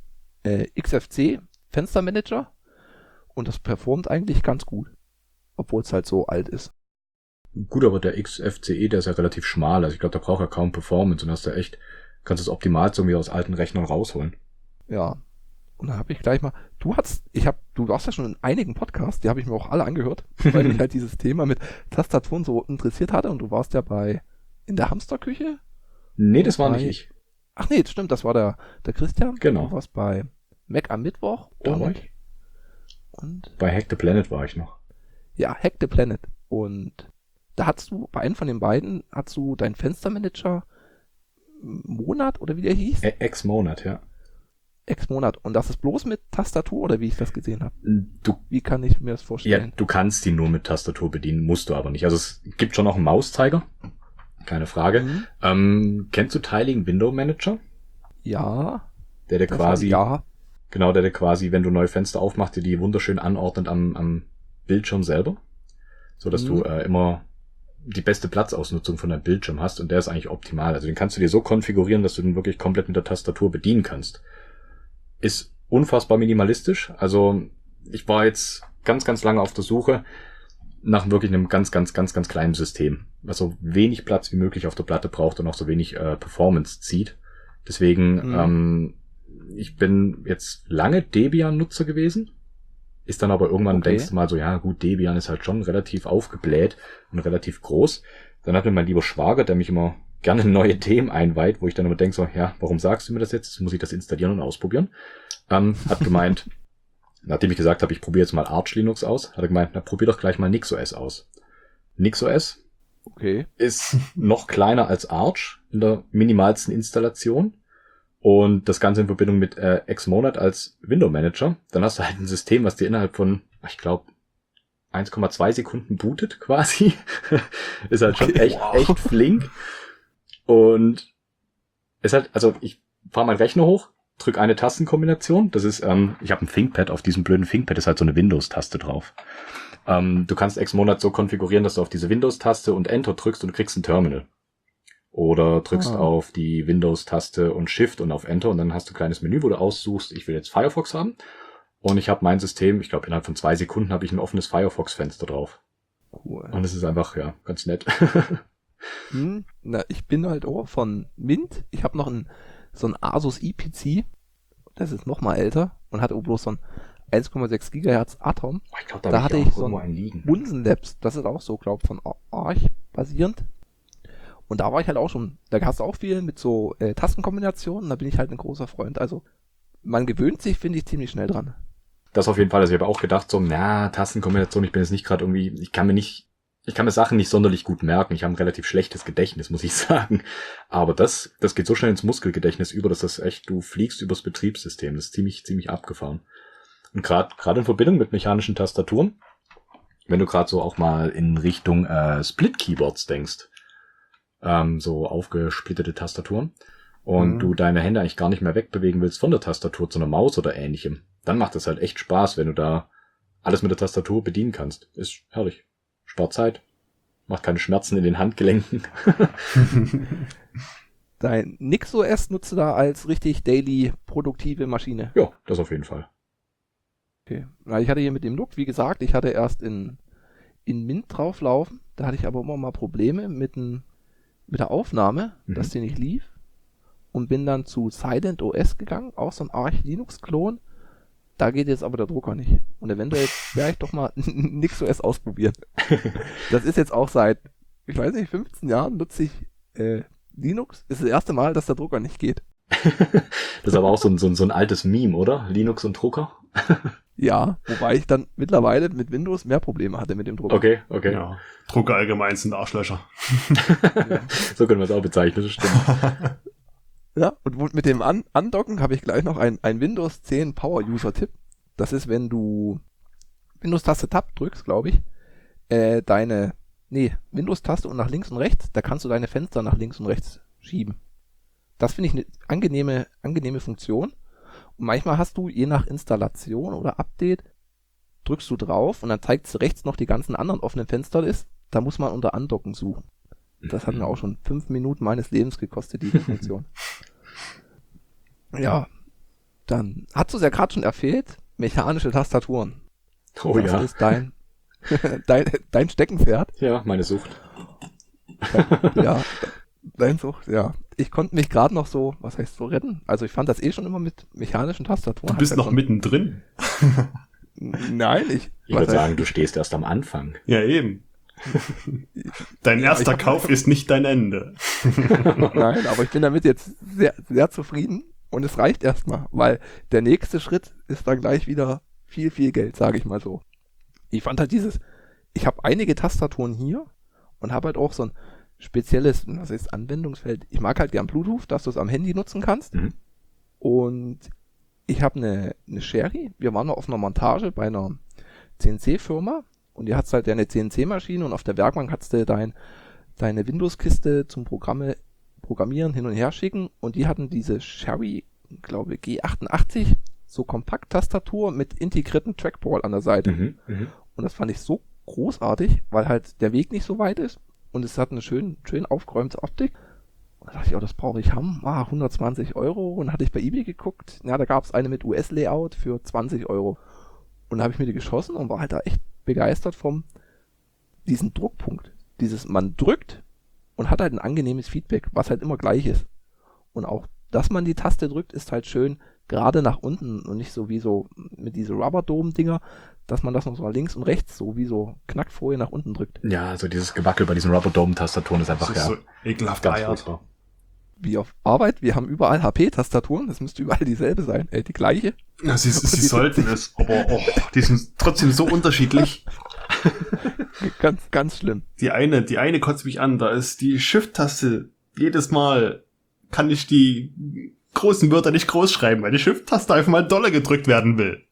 Speaker 1: XFC Fenstermanager und das performt eigentlich ganz gut, obwohl es halt so alt ist.
Speaker 3: Gut, aber der XFCE, der ist ja relativ schmal. Also ich glaube, da braucht er kaum Performance und hast du echt, kannst du es optimal irgendwie aus alten Rechnern rausholen.
Speaker 1: Ja. Und dann habe ich gleich mal, du warst ja schon in einigen Podcasts, die habe ich mir auch alle angehört, weil mich halt dieses Thema mit Tastaturen so interessiert hatte und du warst ja in der Hamsterküche?
Speaker 3: Nee, das war nicht ich.
Speaker 1: Ach nee, stimmt, das war der Christian.
Speaker 3: Genau.
Speaker 1: Du warst bei Mac am Mittwoch.
Speaker 3: Da war ich.
Speaker 1: Und
Speaker 3: Bei Hack the Planet war ich noch.
Speaker 1: ja, Hack the Planet. Und da bei einem von den beiden, hast du deinen Fenstermanager Monat oder wie der hieß?
Speaker 3: Ex-Monat, ja.
Speaker 1: Ex-Monat. Und das ist bloß mit Tastatur oder wie ich das gesehen habe?
Speaker 3: Du,
Speaker 1: Wie kann ich mir das
Speaker 3: ja,
Speaker 1: vorstellen?
Speaker 3: du kannst die nur mit Tastatur bedienen, musst du aber nicht. Also es gibt schon noch einen Mauszeiger. Keine Frage. Kennst du Tiling Window Manager?
Speaker 1: Ja.
Speaker 3: Der quasi,
Speaker 1: Ja.
Speaker 3: genau, der quasi, wenn du neue Fenster aufmachst, dir die wunderschön anordnet am Bildschirm selber. So dass du immer die beste Platzausnutzung von deinem Bildschirm hast und der ist eigentlich optimal. Also den kannst du dir so konfigurieren, dass du den wirklich komplett mit der Tastatur bedienen kannst. Ist unfassbar minimalistisch. Also ich war jetzt ganz, ganz lange auf der Suche nach wirklich einem ganz, ganz, ganz, ganz kleinen System, was so wenig Platz wie möglich auf der Platte braucht und auch so wenig Performance zieht. Deswegen, ich bin jetzt lange Debian-Nutzer gewesen. Ist dann aber irgendwann, denkst du mal so, ja gut, Debian ist halt schon relativ aufgebläht und relativ groß. Dann hat mir mein lieber Schwager, der mich immer gerne in neue Themen einweiht, wo ich dann immer denke so, ja, warum sagst du mir das jetzt? Jetzt muss ich das installieren und ausprobieren. Hat gemeint, nachdem ich gesagt habe, ich probiere jetzt mal Arch Linux aus, hat er gemeint, na probier doch gleich mal NixOS aus. NixOS ist noch kleiner als Arch in der minimalsten Installation. Und das Ganze in Verbindung mit Xmonad als Window Manager. Dann hast du halt ein System, was dir innerhalb von, ich glaube, 1,2 Sekunden bootet quasi. Ist halt schon echt flink. Und ist halt, also ich fahre meinen Rechner hoch, drücke eine Tastenkombination. Das ist, ich habe ein ThinkPad, auf diesem blöden ThinkPad ist halt so eine Windows-Taste drauf. Du kannst Xmonad so konfigurieren, dass du auf diese Windows-Taste und Enter drückst und du kriegst ein Terminal. Oder drückst auf die Windows-Taste und Shift und auf Enter und dann hast du ein kleines Menü, wo du aussuchst, ich will jetzt Firefox haben. Und ich habe mein System, ich glaube innerhalb von 2 Sekunden habe ich ein offenes Firefox-Fenster drauf.
Speaker 1: Cool.
Speaker 3: Und es ist einfach, ja, ganz nett.
Speaker 1: Na, ich bin halt auch von Mint. Ich habe noch so ein Asus ePC. Das ist noch mal älter und hat auch bloß so ein 1,6 Gigahertz Atom.
Speaker 3: Ich glaube,
Speaker 1: Da hatte ich so
Speaker 3: irgendwo einen liegen.
Speaker 1: Bunsen Labs. Das ist auch so, glaube ich, von Arch basierend. Und da war ich halt auch schon, da hast du auch viel mit so Tastenkombinationen, da bin ich halt ein großer Freund. Also man gewöhnt sich, finde ich, ziemlich schnell dran.
Speaker 3: Das auf jeden Fall. Also ich habe auch gedacht, so, Tastenkombination, ich bin jetzt nicht gerade irgendwie, ich kann mir Sachen nicht sonderlich gut merken. Ich habe ein relativ schlechtes Gedächtnis, muss ich sagen. Aber das geht so schnell ins Muskelgedächtnis über, dass das echt, du fliegst übers Betriebssystem. Das ist ziemlich, ziemlich abgefahren. Und gerade in Verbindung mit mechanischen Tastaturen, wenn du gerade so auch mal in Richtung Split-Keyboards denkst, so aufgesplittete Tastaturen, und du deine Hände eigentlich gar nicht mehr wegbewegen willst von der Tastatur zu einer Maus oder ähnlichem, dann macht es halt echt Spaß, wenn du da alles mit der Tastatur bedienen kannst. Ist herrlich. Spart Zeit. Macht keine Schmerzen in den Handgelenken.
Speaker 1: Dein NixOS nutzt du da als richtig daily produktive Maschine.
Speaker 3: Ja, das auf jeden Fall.
Speaker 1: Okay. Na, ich hatte hier mit dem Look, wie gesagt, ich hatte erst in Mint drauflaufen. Da hatte ich aber immer mal Probleme mit der Aufnahme, dass die nicht lief. Und bin dann zu Silent OS gegangen, auch so ein Arch Linux-Klon. Da geht jetzt aber der Drucker nicht. Und eventuell werde ich doch mal NixOS ausprobieren. Das ist jetzt auch seit, ich weiß nicht, 15 Jahren nutze ich Linux ist das erste Mal, dass der Drucker nicht geht.
Speaker 3: Das ist aber auch so ein altes Meme, oder? Linux und Drucker?
Speaker 1: Ja, wobei ich dann mittlerweile mit Windows mehr Probleme hatte mit dem Drucker.
Speaker 3: Okay.
Speaker 2: Ja. Drucker allgemein sind Arschlöcher.
Speaker 1: Ja.
Speaker 3: So können wir es auch bezeichnen, das stimmt.
Speaker 1: Ja, und mit dem Andocken habe ich gleich noch ein Windows 10 Power-User-Tipp. Das ist, wenn du Windows-Taste Tab drückst, glaube ich, Windows-Taste und nach links und rechts, da kannst du deine Fenster nach links und rechts schieben. Das finde ich eine angenehme Funktion. Und manchmal hast du, je nach Installation oder Update, drückst du drauf und dann zeigt es rechts noch die ganzen anderen offenen Fenster ist. Da muss man unter Andocken suchen. Das hat mir auch schon 5 Minuten meines Lebens gekostet, diese Funktion. Ja, dann hast du es ja gerade schon erwähnt, mechanische Tastaturen.
Speaker 3: Oh
Speaker 1: Das
Speaker 3: ja.
Speaker 1: ist dein Steckenpferd.
Speaker 3: Ja, meine Sucht.
Speaker 1: Ja, dein Sucht, ja. Ich konnte mich gerade noch so, was heißt so retten? Also ich fand das schon immer mit mechanischen Tastaturen.
Speaker 2: Du bist
Speaker 1: Hat
Speaker 2: noch
Speaker 1: schon,
Speaker 2: mittendrin.
Speaker 1: Nein,
Speaker 3: Ich würde sagen, du stehst erst am Anfang.
Speaker 2: Ja, eben. Dein erster Kauf ist nicht dein Ende.
Speaker 1: Nein, aber ich bin damit jetzt sehr, sehr zufrieden und es reicht erstmal, weil der nächste Schritt ist dann gleich wieder viel, viel Geld, sage ich mal so. Ich fand halt ich habe einige Tastaturen hier und habe halt auch so ein spezielles, was heißt Anwendungsfeld. Ich mag halt gern Bluetooth, dass du es am Handy nutzen kannst.
Speaker 3: Mhm.
Speaker 1: Und ich habe eine Sherry. Wir waren mal auf einer Montage bei einer CNC-Firma und die hat halt eine CNC-Maschine und auf der Werkbank hast du deine Windows-Kiste zum Programmieren hin und her schicken und die hatten diese Sherry, glaube G88, so Kompakt-Tastatur mit integriertem Trackball an der Seite.
Speaker 3: Mhm.
Speaker 1: Und das fand ich so großartig, weil halt der Weg nicht so weit ist und es hat eine schön aufgeräumte Optik. Und da dachte ich, das brauche ich haben. 120 Euro. Und hatte ich bei eBay geguckt. Ja, da gab es eine mit US-Layout für 20 Euro. Und da habe ich mir die geschossen und war halt da echt begeistert vom diesen Druckpunkt. Man drückt und hat halt ein angenehmes Feedback, was halt immer gleich ist. Und auch, dass man die Taste drückt, ist halt schön gerade nach unten und nicht so wie so mit diese Rubber-Dome-Dinger, dass man das noch so links und rechts so wie so Knackfolie nach unten drückt.
Speaker 3: Ja, also dieses Gewackel bei diesen Rubber-Dome-Tastaturen ist einfach
Speaker 2: Das ist so ekelhaft
Speaker 3: ganz
Speaker 2: geeiert.
Speaker 3: furchtbar.
Speaker 1: Wie auf Arbeit, wir haben überall HP-Tastaturen, das müsste überall dieselbe sein, die gleiche.
Speaker 2: Ja, sie sollten es, aber die sind trotzdem so unterschiedlich.
Speaker 1: Ganz, ganz schlimm.
Speaker 2: Die eine kotzt mich an, da ist die Shift-Taste, jedes Mal kann ich die großen Wörter nicht groß schreiben, weil die Shift-Taste einfach mal doller gedrückt werden will.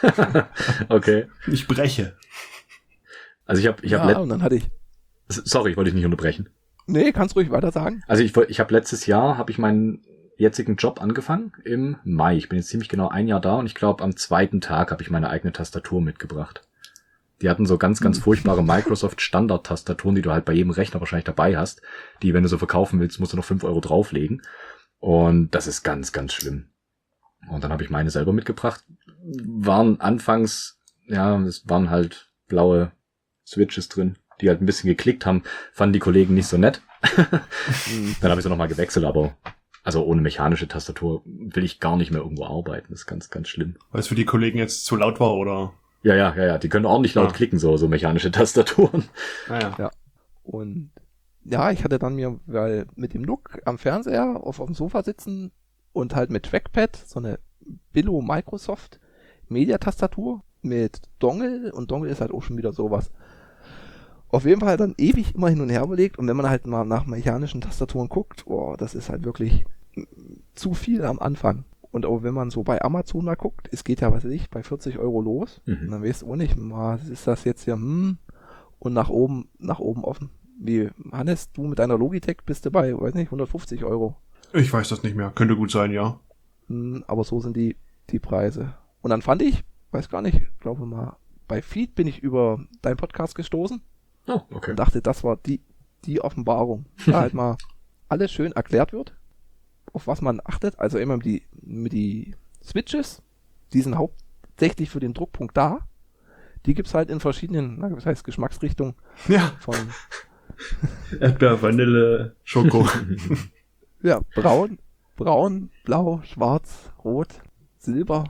Speaker 3: Okay.
Speaker 2: Ich breche.
Speaker 3: Also ich habe
Speaker 1: Und dann hatte ich,
Speaker 3: sorry, ich wollte dich nicht unterbrechen.
Speaker 1: nee, kannst ruhig weiter sagen.
Speaker 3: Also ich habe letztes Jahr meinen jetzigen Job angefangen im Mai. Ich bin jetzt ziemlich genau 1 Jahr da und ich glaube am 2. Tag habe ich meine eigene Tastatur mitgebracht. Die hatten so ganz, ganz furchtbare Microsoft Standard-Tastaturen, die du halt bei jedem Rechner wahrscheinlich dabei hast. Die, wenn du so verkaufen willst, musst du noch 5 Euro drauflegen. Und das ist ganz, ganz schlimm. Und dann habe ich meine selber mitgebracht. Waren anfangs, ja, es waren halt blaue Switches drin, die halt ein bisschen geklickt haben. Fanden die Kollegen nicht so nett. Dann habe ich sie nochmal gewechselt, aber also ohne mechanische Tastatur will ich gar nicht mehr irgendwo arbeiten. Das ist ganz, ganz schlimm.
Speaker 2: Weil es für die Kollegen jetzt zu laut war, oder?
Speaker 3: Ja. Die können ordentlich laut klicken, so mechanische Tastaturen.
Speaker 2: Naja.
Speaker 1: Ja. Und ja, ich hatte dann weil mit dem Look am Fernseher auf dem Sofa sitzen und halt mit Trackpad so eine Billo Microsoft Media-Tastatur mit Dongle und Dongle ist halt auch schon wieder sowas. Auf jeden Fall dann ewig immer hin und her überlegt und wenn man halt mal nach mechanischen Tastaturen guckt, das ist halt wirklich zu viel am Anfang. Und auch wenn man so bei Amazon mal guckt, es geht ja, was weiß ich, bei 40 Euro los. Und dann weißt du auch nicht, ist das jetzt hier, und nach oben offen. Wie, Hannes, du mit deiner Logitech bist du bei, weiß nicht, 150 Euro.
Speaker 2: Ich weiß das nicht mehr. Könnte gut sein, ja.
Speaker 1: Aber so sind die Preise. Und dann fand ich, weiß gar nicht, glaube mal, bei Feed bin ich über deinen Podcast gestoßen.
Speaker 3: Oh, okay.
Speaker 1: Und dachte, das war die Offenbarung. Da halt mal alles schön erklärt wird, auf was man achtet. Also immer mit die Switches, die sind hauptsächlich für den Druckpunkt da. Die gibt's halt in verschiedenen, was heißt Geschmacksrichtungen.
Speaker 2: Ja.
Speaker 1: Von
Speaker 2: Erdbeer, Vanille, Schoko.
Speaker 1: ja, braun, blau, schwarz, rot, silber.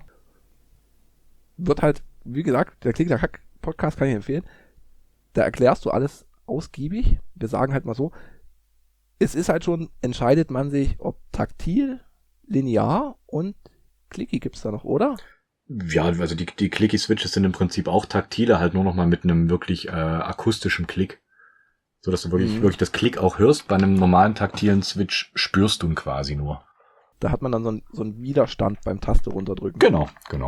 Speaker 1: Wird halt, wie gesagt, der Klick-Klack-Podcast kann ich empfehlen. Da erklärst du alles ausgiebig. Wir sagen halt mal so, es ist halt schon, entscheidet man sich, ob taktil, linear und clicky gibt's da noch, oder?
Speaker 3: Ja, also die Clicky-Switches sind im Prinzip auch taktile, halt nur noch mal mit einem wirklich akustischen Klick. So dass du wirklich das Klick auch hörst. Bei einem normalen taktilen Switch spürst du ihn quasi nur.
Speaker 1: Da hat man dann so einen Widerstand beim Taste runterdrücken.
Speaker 3: Genau.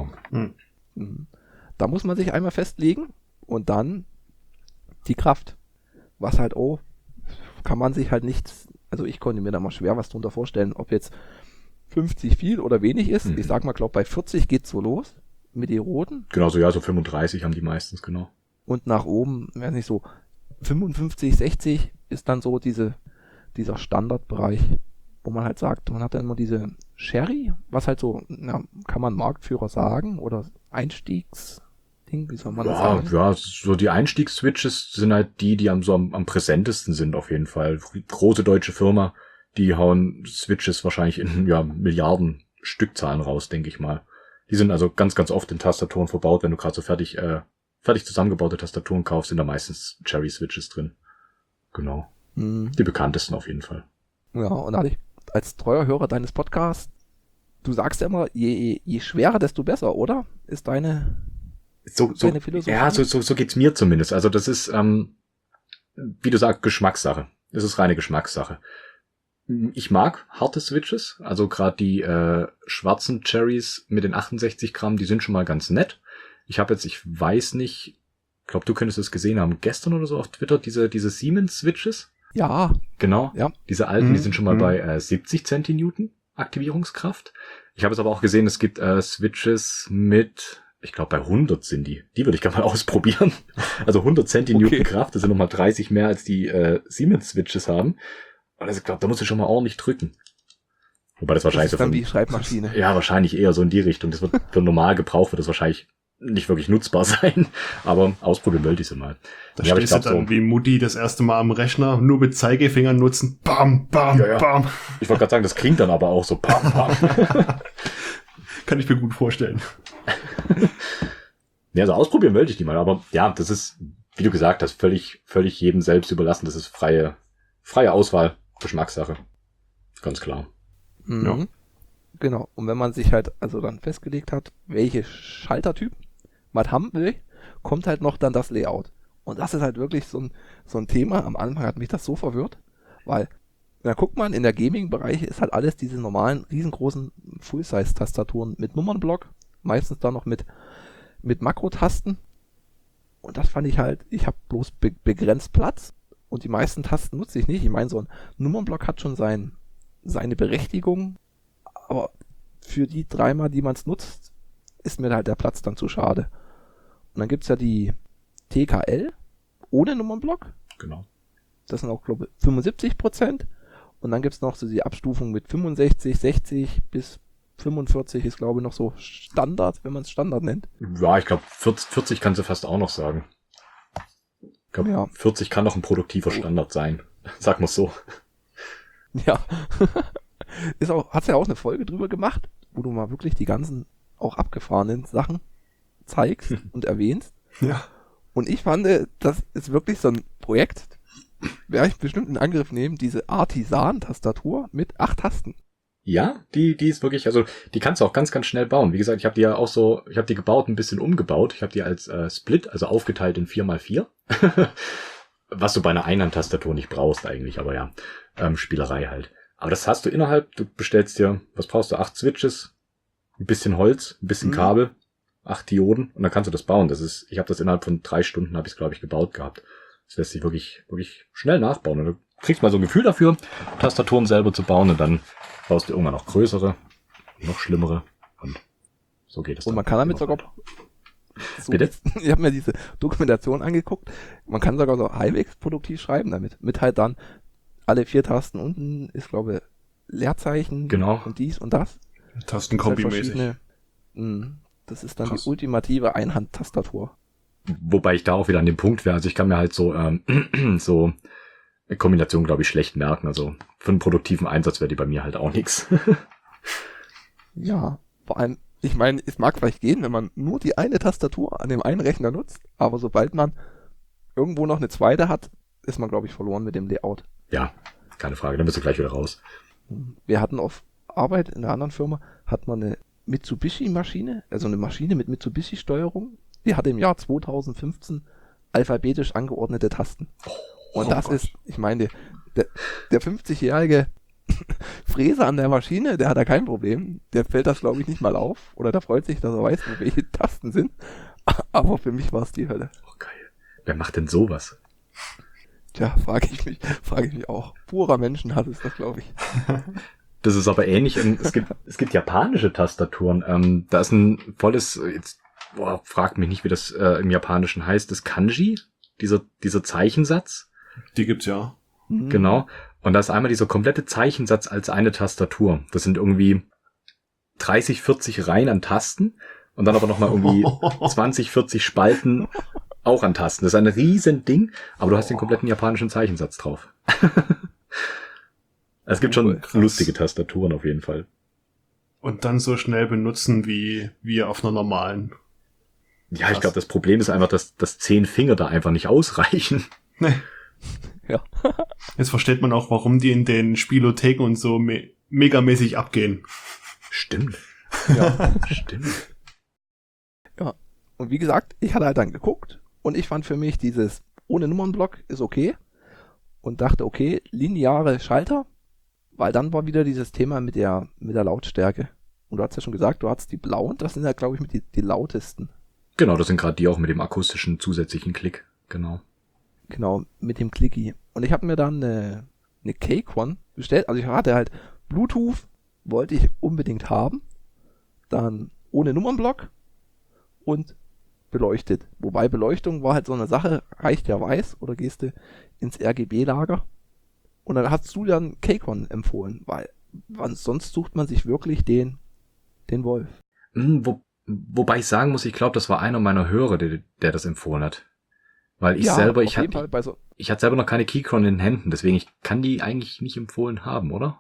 Speaker 1: Mhm. Da muss man sich einmal festlegen und dann die Kraft. Was halt kann man sich halt nicht, also ich konnte mir da mal schwer was drunter vorstellen, ob jetzt 50 viel oder wenig ist. Ich sag mal, glaube bei 40 geht's so los mit den roten.
Speaker 3: Genau, so 35 haben die meistens, genau.
Speaker 1: Und nach oben, weiß nicht, so 55, 60 ist dann so dieser Standardbereich, wo man halt sagt, man hat dann immer diese Sherry, was halt so, kann man Marktführer sagen oder Einstiegsding, wie soll man das sagen?
Speaker 3: Ja, so die Einstiegsswitches sind halt die am präsentesten sind auf jeden Fall. Große deutsche Firma, die hauen Switches wahrscheinlich in Milliarden Stückzahlen raus, denke ich mal. Die sind also ganz, ganz oft in Tastaturen verbaut. Wenn du gerade so fertig zusammengebaute Tastaturen kaufst, sind da meistens Cherry-Switches drin. Genau. Die bekanntesten auf jeden Fall.
Speaker 1: Ja, und als treuer Hörer deines Podcasts, du sagst ja immer, je schwerer, desto besser, oder? Ist deine Philosophie?
Speaker 3: Ja, so geht's mir zumindest. Also das ist, wie du sagst, Geschmackssache. Das ist reine Geschmackssache. Ich mag harte Switches, also gerade die schwarzen Cherries mit den 68 Gramm, die sind schon mal ganz nett. Ich weiß nicht, ich glaube, du könntest es gesehen haben, gestern oder so auf Twitter, diese Siemens-Switches.
Speaker 1: Ja.
Speaker 3: Genau,
Speaker 1: ja.
Speaker 3: Diese alten, die sind schon mal bei 70 Zentinewton Aktivierungskraft. Ich habe es aber auch gesehen, es gibt Switches mit, ich glaube bei 100 sind die. Die würde ich gerne mal ausprobieren. Also 100 Zentinewton Kraft, das sind nochmal 30 mehr als die Siemens-Switches haben. Und ich glaube, da musst du schon mal ordentlich drücken. Wobei das wahrscheinlich
Speaker 1: das ist dann wie Schreibmaschine.
Speaker 3: Ja, wahrscheinlich eher so in die Richtung. Das wird für normal Gebrauch wird das wahrscheinlich nicht wirklich nutzbar sein. Aber ausprobieren wollte ich sie mal.
Speaker 2: Da stehst du dann wie Mutti das erste Mal am Rechner, nur mit Zeigefingern nutzen. Bam, bam, bam.
Speaker 3: Ich wollte gerade sagen, das klingt dann aber auch so bam, bam.
Speaker 2: Kann ich mir gut vorstellen.
Speaker 3: Ja, also ausprobieren wollte ich die mal. Aber ja, das ist, wie du gesagt hast, völlig jedem selbst überlassen. Das ist freie Auswahl. Geschmackssache. Ganz klar.
Speaker 1: Ja. Genau. Und wenn man sich halt also dann festgelegt hat, welche Schaltertyp man haben will, kommt halt noch dann das Layout. Und das ist halt wirklich so ein Thema. Am Anfang hat mich das so verwirrt, weil, na guckt man, in der Gaming-Bereich ist halt alles diese normalen, riesengroßen Full-Size-Tastaturen mit Nummernblock, meistens dann noch mit Makrotasten. Und das fand ich halt, ich habe bloß begrenzt Platz. Und die meisten Tasten nutze ich nicht. Ich meine, so ein Nummernblock hat schon seine Berechtigung, aber für die dreimal, die man es nutzt, ist mir halt der Platz dann zu schade. Und dann gibt's ja die TKL ohne Nummernblock.
Speaker 3: Genau.
Speaker 1: Das sind auch, glaube ich, 75%. Und dann gibt's noch so die Abstufung mit 65, 60 bis 45 ist, glaube ich, noch so Standard, wenn man es Standard nennt.
Speaker 3: Ja, ich glaube, 40 kannst du fast auch noch sagen. Ich glaube, 40 kann noch ein produktiver Standard sein. Sag mal so.
Speaker 1: Ja. Hat's ja auch eine Folge drüber gemacht, wo du mal wirklich die ganzen auch abgefahrenen Sachen zeigst und erwähnst.
Speaker 2: Ja.
Speaker 1: Und ich fand, das ist wirklich so ein Projekt, werde ich bestimmt in Angriff nehmen, diese Artisan-Tastatur mit 8 Tasten.
Speaker 3: Ja, die ist wirklich, also die kannst du auch ganz, ganz schnell bauen. Wie gesagt, ich habe die ja auch so, ich habe die gebaut, ein bisschen umgebaut. Ich habe die als Split, also aufgeteilt in 4x4. Was du bei einer Einhandtastatur nicht brauchst eigentlich, aber ja, Spielerei halt. Aber das hast du du bestellst dir, was brauchst du, 8 Switches, ein bisschen Holz, ein bisschen Kabel, 8 Dioden und dann kannst du das bauen. Ich habe das innerhalb von 3 Stunden, habe ich es, glaube ich, gebaut gehabt. Das lässt sich wirklich, wirklich schnell nachbauen. Und du kriegst mal so ein Gefühl dafür, Tastaturen selber zu bauen und dann baust du irgendwann noch größere, noch schlimmere und so geht es.
Speaker 1: Und man kann damit sogar
Speaker 3: Bitte?
Speaker 1: Ich habe mir diese Dokumentation angeguckt. Man kann sogar so halbwegs produktiv schreiben damit. Mit halt dann alle 4 Tasten unten ist, glaube ich, Leerzeichen und dies und das.
Speaker 2: Tastenkombi-mäßig.
Speaker 1: Das ist dann die ultimative Einhandtastatur.
Speaker 3: Wobei ich da auch wieder an dem Punkt wäre, also ich kann mir halt so so eine Kombination, glaube ich, schlecht merken. Also für einen produktiven Einsatz wäre die bei mir halt auch nichts.
Speaker 1: Ja, vor allem, ich meine, es mag vielleicht gehen, wenn man nur die eine Tastatur an dem einen Rechner nutzt, aber sobald man irgendwo noch eine zweite hat, ist man, glaube ich, verloren mit dem Layout.
Speaker 3: Ja, keine Frage, dann bist du gleich wieder raus.
Speaker 1: Wir hatten auf Arbeit in einer anderen Firma, hat man eine Mitsubishi-Maschine, also eine Maschine mit Mitsubishi-Steuerung, die hatte im Jahr 2015 alphabetisch angeordnete Tasten. Und das ist, ich meine, der 50-jährige Fräser an der Maschine, der hat da kein Problem. Der fällt das, glaube ich, nicht mal auf. Oder der freut sich, dass er weiß, wo welche Tasten sind. Aber für mich war es die Hölle.
Speaker 3: Oh, geil. Wer macht denn sowas?
Speaker 1: Tja, frage ich mich auch. Purer Menschenhass ist das, glaube ich.
Speaker 3: Das ist aber ähnlich. Es gibt japanische Tastaturen. Da ist ein volles, jetzt fragt mich nicht, wie das im Japanischen heißt, das Kanji, dieser Zeichensatz.
Speaker 2: Die gibt's ja.
Speaker 3: Genau. Und da ist einmal dieser komplette Zeichensatz als eine Tastatur. Das sind irgendwie 30, 40 Reihen an Tasten und dann aber nochmal irgendwie 20, 40 Spalten auch an Tasten. Das ist ein riesen Ding, aber du hast den kompletten japanischen Zeichensatz drauf. Es gibt schon lustige Tastaturen auf jeden Fall.
Speaker 2: Und dann so schnell benutzen wie auf einer normalen.
Speaker 3: Ja, ich glaube, das Problem ist einfach, dass 10 Finger da einfach nicht ausreichen.
Speaker 2: Nee.
Speaker 1: Ja.
Speaker 2: Jetzt versteht man auch, warum die in den Spielotheken und so megamäßig abgehen.
Speaker 3: Stimmt.
Speaker 1: Ja.
Speaker 3: Stimmt.
Speaker 1: Ja. Und wie gesagt, ich hatte halt dann geguckt und ich fand für mich dieses ohne Nummernblock ist okay und dachte, okay, lineare Schalter, weil dann war wieder dieses Thema mit der Lautstärke. Und du hast ja schon gesagt, du hast die blauen, das sind ja, glaube ich, mit die lautesten.
Speaker 3: Genau, das sind gerade die auch mit dem akustischen zusätzlichen Klick. Genau.
Speaker 1: Genau, mit dem Clicky. Und ich habe mir dann eine Cake-One bestellt. Also ich hatte halt Bluetooth, wollte ich unbedingt haben. Dann ohne Nummernblock und beleuchtet. Wobei Beleuchtung war halt so eine Sache, reicht ja weiß oder gehst du ins RGB-Lager. Und dann hast du dann Cake-One empfohlen, weil sonst sucht man sich wirklich den Wolf.
Speaker 3: Wobei ich sagen muss, ich glaube, das war einer meiner Hörer, der das empfohlen hat. Weil ich selber, ich hatte selber noch keine Keychron in den Händen, deswegen ich kann die eigentlich nicht empfohlen haben, oder?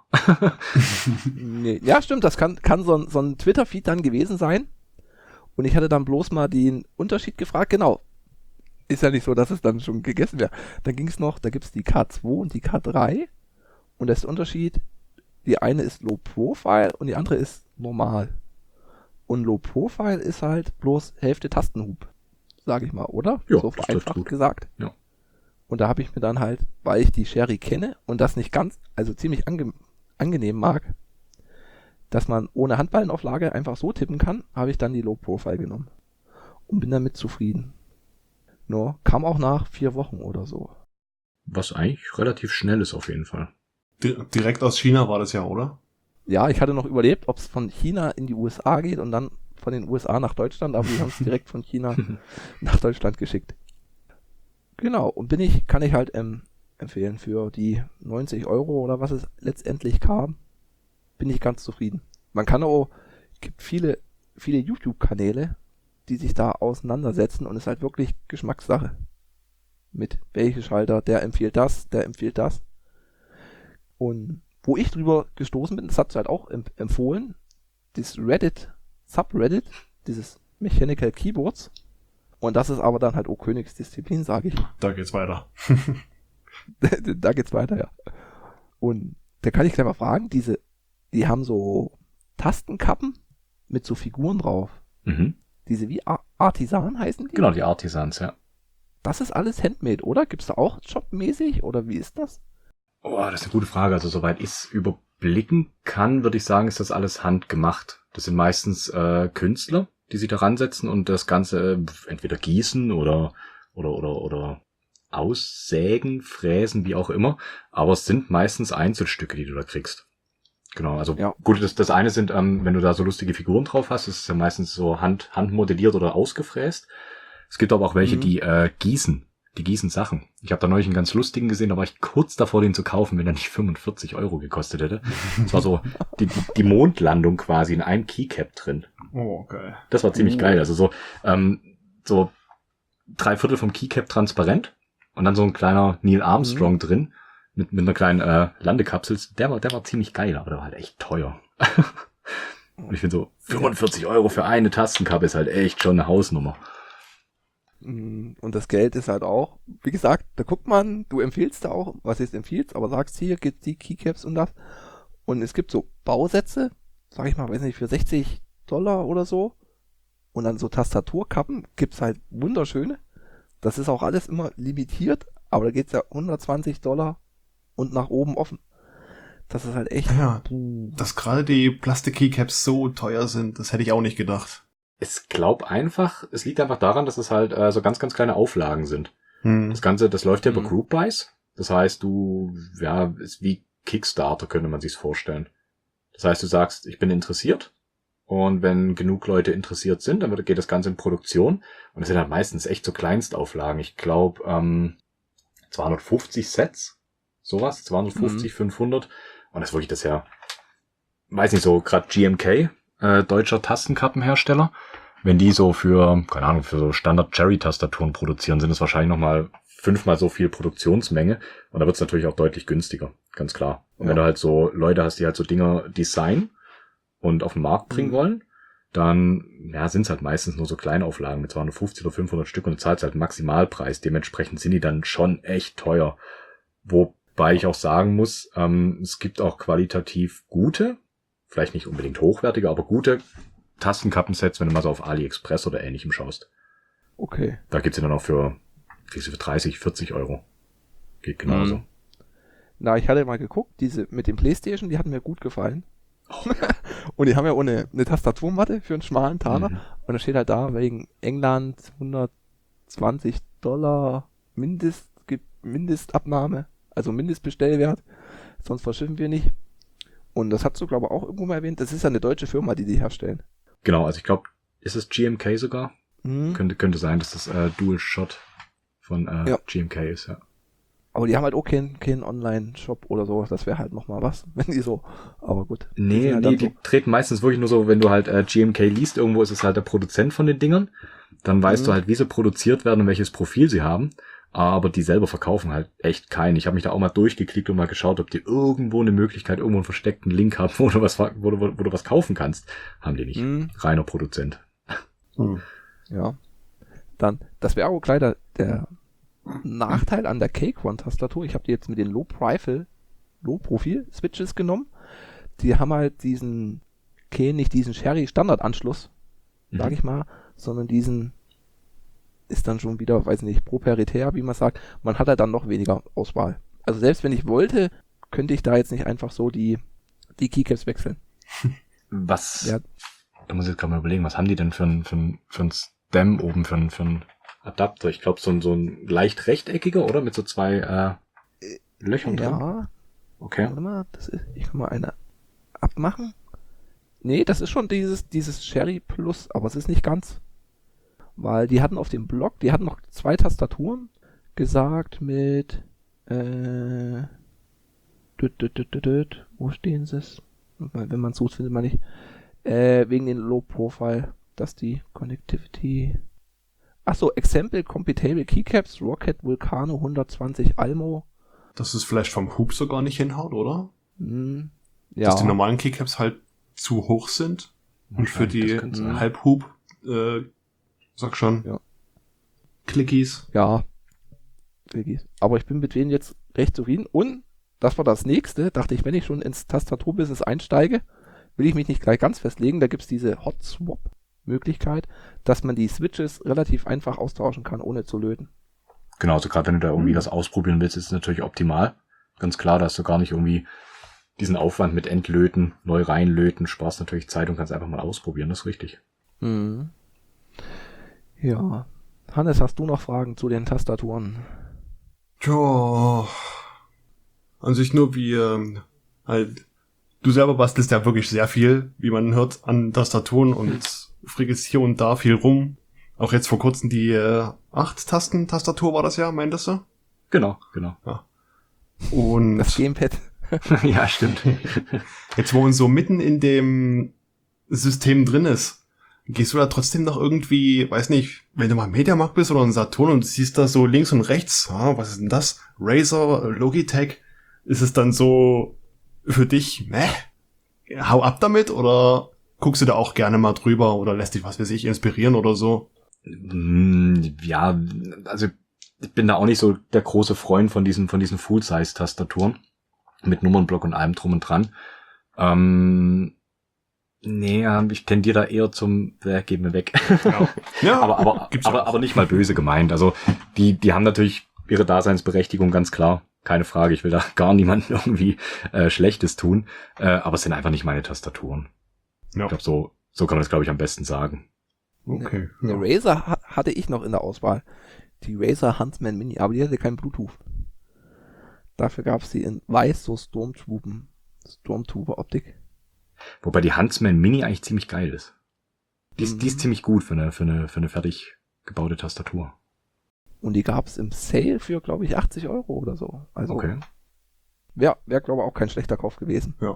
Speaker 1: Nee. Ja, stimmt, das kann so ein Twitter-Feed dann gewesen sein. Und ich hatte dann bloß mal den Unterschied gefragt, genau. Ist ja nicht so, dass es dann schon gegessen wäre. Dann ging es noch, da gibt es die K2 und die K3. Und das ist der Unterschied, die eine ist Low Profile und die andere ist normal. Und Low Profile ist halt bloß Hälfte Tastenhub. Sage ich mal, oder?
Speaker 3: Ja,
Speaker 1: so vereinfacht gesagt.
Speaker 3: Ja.
Speaker 1: Und da habe ich mir dann halt, weil ich die Sherry kenne und das nicht ganz, also ziemlich angenehm mag, dass man ohne Handballenauflage einfach so tippen kann, habe ich dann die Low Profile genommen. Und bin damit zufrieden. Nur kam auch nach 4 Wochen oder so.
Speaker 3: Was eigentlich relativ schnell ist auf jeden Fall.
Speaker 2: Direkt aus China war das ja, oder?
Speaker 1: Ja, ich hatte noch überlebt, ob es von China in die USA geht und dann von den USA nach Deutschland, aber die haben es direkt von China nach Deutschland geschickt. Genau, und kann ich halt empfehlen für die 90 Euro oder was es letztendlich kam, bin ich ganz zufrieden. Man kann auch, es gibt viele YouTube-Kanäle, die sich da auseinandersetzen und es ist halt wirklich Geschmackssache. Mit welche Schalter, der empfiehlt das. Und wo ich drüber gestoßen bin, das hat sie halt auch empfohlen, das Subreddit, dieses Mechanical Keyboards. Und das ist aber dann halt auch Königsdisziplin, sage ich.
Speaker 2: Da geht's weiter.
Speaker 1: Da geht's weiter, ja. Und da kann ich gleich mal fragen, die haben so Tastenkappen mit so Figuren drauf.
Speaker 3: Mhm.
Speaker 1: Diese wie Artisan heißen die?
Speaker 3: Genau, die Artisans, ja.
Speaker 1: Das ist alles Handmade, oder? Gibt's da auch jobmäßig oder wie ist das?
Speaker 3: Oh, das ist eine gute Frage. Also soweit ich es überblicken kann, würde ich sagen, ist das alles handgemacht. Das sind meistens Künstler, die sich da ransetzen und das Ganze entweder gießen oder aussägen, fräsen, wie auch immer. Aber es sind meistens Einzelstücke, die du da kriegst. Genau, also ja. Gut, das eine sind, wenn du da so lustige Figuren drauf hast, ist es ja meistens so handmodelliert oder ausgefräst. Es gibt aber auch welche, die gießen. Die gießen Sachen. Ich habe da neulich einen ganz lustigen gesehen, da war ich kurz davor, den zu kaufen, wenn er nicht 45 Euro gekostet hätte. Das war so die Mondlandung quasi in einem Keycap drin.
Speaker 2: Oh, geil.
Speaker 3: Das war ziemlich geil. Also so 3/4 vom Keycap transparent und dann so ein kleiner Neil Armstrong drin mit einer kleinen Landekapsel. Der war ziemlich geil, aber der war halt echt teuer. Und ich finde so 45 Euro für eine Tastenkappe ist halt echt schon eine Hausnummer.
Speaker 1: Und das Geld ist halt auch, wie gesagt, da guckt man, du empfiehlst da auch, was ist empfiehlst, aber sagst hier, gibt's die Keycaps und das. Und es gibt so Bausätze, sag ich mal, weiß nicht, für $60 oder so. Und dann so Tastaturkappen gibt's halt wunderschöne. Das ist auch alles immer limitiert, aber da geht's ja $120 und nach oben offen. Das ist halt echt.
Speaker 2: Ja, dass gerade die Plastik-Keycaps so teuer sind, das hätte ich auch nicht gedacht.
Speaker 3: Es liegt einfach daran, dass es halt so ganz, ganz kleine Auflagen sind. Das Ganze, das läuft ja über Group Buys. Das heißt, ist wie Kickstarter, könnte man sich's vorstellen. Das heißt, du sagst, ich bin interessiert. Und wenn genug Leute interessiert sind, dann geht das Ganze in Produktion. Und es sind halt meistens echt so Kleinstauflagen. Ich glaube, 250 Sets. Sowas. 250, 500. Und das ist wirklich das ja, weiß nicht, so gerade GMK, deutscher Tastenkappenhersteller. Wenn die so für so Standard-Cherry-Tastaturen produzieren, sind es wahrscheinlich nochmal 5-mal so viel Produktionsmenge. Und da wird es natürlich auch deutlich günstiger. Ganz klar. Und wenn du halt so Leute hast, die halt so Dinger designen und auf den Markt bringen wollen, dann sind es halt meistens nur so Kleinauflagen mit 250 oder 500 Stück und du zahlst halt Maximalpreis. Dementsprechend sind die dann schon echt teuer. Wobei ich auch sagen muss, es gibt auch qualitativ gute, vielleicht nicht unbedingt hochwertige, aber gute Tastenkappensets, wenn du mal so auf AliExpress oder Ähnlichem schaust.
Speaker 1: Okay.
Speaker 3: Da gibt's sie dann auch für 30, 40 Euro. Geht genauso.
Speaker 1: Na, ich hatte mal geguckt, diese mit dem PlayStation, die hatten mir gut gefallen. Und die haben ja ohne eine Tastaturmatte für einen schmalen Taler. Und da steht halt da, wegen England $120 Mindestabnahme, also Mindestbestellwert. Sonst verschiffen wir nicht. Und das hast du, glaube ich, auch irgendwo mal erwähnt. Das ist ja eine deutsche Firma, die herstellen.
Speaker 3: Genau, also ich glaube, ist es GMK sogar? Könnte sein, dass das Dual Shot von GMK ist, ja.
Speaker 1: Aber die haben halt auch keinen Online-Shop oder so. Das wäre halt nochmal was, wenn die so, aber gut.
Speaker 3: Nee,
Speaker 1: halt
Speaker 3: die treten meistens wirklich nur so, wenn du halt GMK liest, irgendwo ist es halt der Produzent von den Dingern. Dann weißt du halt, wie sie produziert werden und welches Profil sie haben. Aber die selber verkaufen halt echt keinen. Ich habe mich da auch mal durchgeklickt und mal geschaut, ob die irgendwo eine Möglichkeit, irgendwo einen versteckten Link haben, wo du was kaufen kannst. Haben die nicht. Reiner Produzent.
Speaker 1: Ja. Dann, das wäre auch gleich der Nachteil an der Cake One-Tastatur. Ich habe die jetzt mit den Low-Profil-Switches genommen. Die haben halt nicht diesen Sherry-Standardanschluss, sag ich mal, sondern diesen ist dann schon wieder, weiß nicht, proprietär, wie man sagt. Man hat halt dann noch weniger Auswahl. Also selbst wenn ich wollte, könnte ich da jetzt nicht einfach so die Keycaps wechseln.
Speaker 3: Da muss ich jetzt gerade mal überlegen, was haben die denn für ein Stem oben, für ein Adapter? Ich glaube, so ein leicht rechteckiger, oder? Mit so 2 Löchern drin.
Speaker 1: Ja.
Speaker 3: Okay.
Speaker 1: Warte mal, ich kann mal eine abmachen. Nee, das ist schon dieses Sherry Plus, aber es ist nicht ganz. Weil die hatten auf dem Blog, die hatten noch 2 Tastaturen gesagt mit wo stehen sie? Wenn man sucht, findet man nicht. Wegen den Low Profile, dass die Connectivity. Achso, Example Compatible Keycaps, Rocket Vulcano 120 Almo.
Speaker 2: Dass es vielleicht vom Hub sogar nicht hinhaut, oder?
Speaker 1: Ja.
Speaker 2: Dass die normalen Keycaps halt zu hoch sind. Und für die Halbhub, sag schon, Clickies.
Speaker 1: Ja, Clickies. Aber ich bin mit denen jetzt recht zufrieden. Und das war das nächste. Dachte ich, wenn ich schon ins Tastaturbusiness einsteige, will ich mich nicht gleich ganz festlegen. Da gibt's diese Hot Swap Möglichkeit, dass man die Switches relativ einfach austauschen kann, ohne zu löten.
Speaker 3: Genau, also gerade wenn du da irgendwie das ausprobieren willst, ist es natürlich optimal. Ganz klar, da hast du gar nicht irgendwie diesen Aufwand mit Entlöten, neu reinlöten, sparst natürlich Zeit und kannst einfach mal ausprobieren, das ist richtig.
Speaker 1: Ja. Hannes, hast du noch Fragen zu den Tastaturen?
Speaker 2: Tja, an sich nur wie halt, du selber bastelst ja wirklich sehr viel, wie man hört, an Tastaturen und frickelst hier und da viel rum. Auch jetzt vor kurzem die 8-Tasten-Tastatur war das ja, meintest du?
Speaker 3: Genau.
Speaker 2: Ja. Und
Speaker 1: das Gamepad.
Speaker 3: Ja, stimmt.
Speaker 2: Jetzt, wo man so mitten in dem System drin ist, gehst du da trotzdem noch irgendwie, weiß nicht, wenn du mal im Mediamarkt bist oder in Saturn und siehst da so links und rechts, was ist denn das? Razer, Logitech, ist es dann so für dich, hau ab damit, oder guckst du da auch gerne mal drüber oder lässt dich, was weiß ich, inspirieren oder so?
Speaker 3: Ja, also ich bin da auch nicht so der große Freund von diesen Full-Size-Tastaturen mit Nummernblock und allem drum und dran. Nee, ich tendiere da eher zum, geh mir weg.
Speaker 2: Ja. Ja,
Speaker 3: aber nicht mal böse gemeint. Also die haben natürlich ihre Daseinsberechtigung, ganz klar. Keine Frage. Ich will da gar niemandem irgendwie Schlechtes tun. Aber es sind einfach nicht meine Tastaturen.
Speaker 2: Ja.
Speaker 3: Ich glaube, so kann man das, glaube ich, am besten sagen.
Speaker 2: Okay.
Speaker 1: Eine Razer hatte ich noch in der Auswahl. Die Razer Huntsman Mini, aber die hatte kein Bluetooth. Dafür gab es sie in weiß, so Stormtrooper-Optik.
Speaker 3: Wobei die Huntsman Mini eigentlich ziemlich geil ist. Die ist ziemlich gut für eine fertig gebaute Tastatur.
Speaker 1: Und die gab es im Sale für, glaube ich, 80 € oder so. Also
Speaker 3: Okay.
Speaker 1: wäre, glaube ich, auch kein schlechter Kauf gewesen.
Speaker 2: Ja.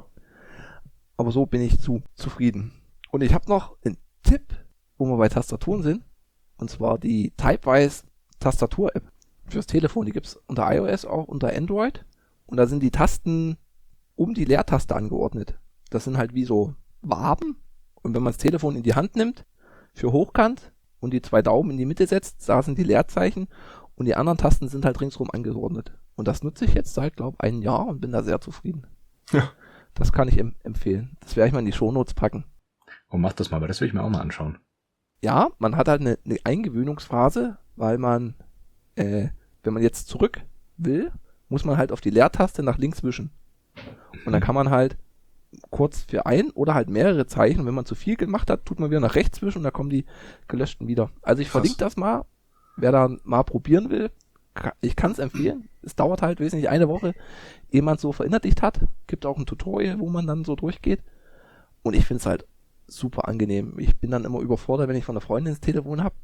Speaker 1: Aber so bin ich zufrieden. Und ich habe noch einen Tipp, wo wir bei Tastaturen sind. Und zwar die Typewise Tastatur-App fürs Telefon. Die gibt's unter iOS, auch unter Android. Und da sind die Tasten um die Leertaste angeordnet. Das sind halt wie so Waben. Und wenn man das Telefon in die Hand nimmt, für hochkant und die 2 Daumen in die Mitte setzt, da sind die Leerzeichen. Und die anderen Tasten sind halt ringsrum angeordnet. Und das nutze ich jetzt seit, glaube ich, 1 Jahr und bin da sehr zufrieden.
Speaker 2: Ja.
Speaker 1: Das kann ich empfehlen. Das werde ich mal in die Shownotes packen.
Speaker 3: Oh, mach das mal, weil das will ich mir auch mal anschauen.
Speaker 1: Ja, man hat halt eine Eingewöhnungsphase, weil man, wenn man jetzt zurück will, muss man halt auf die Leertaste nach links wischen. Und dann kann man halt kurz für ein oder halt mehrere Zeichen, und wenn man zu viel gemacht hat, tut man wieder nach rechts wischen und da kommen die gelöschten wieder. Also ich verlinke das mal, wer da mal probieren will. Ich kann es empfehlen. Es dauert halt wesentlich eine Woche, ehe man es so verinnerlicht hat. Gibt auch ein Tutorial, wo man dann so durchgeht. Und ich finde es halt super angenehm. Ich bin dann immer überfordert, wenn ich von der Freundin das Telefon habe.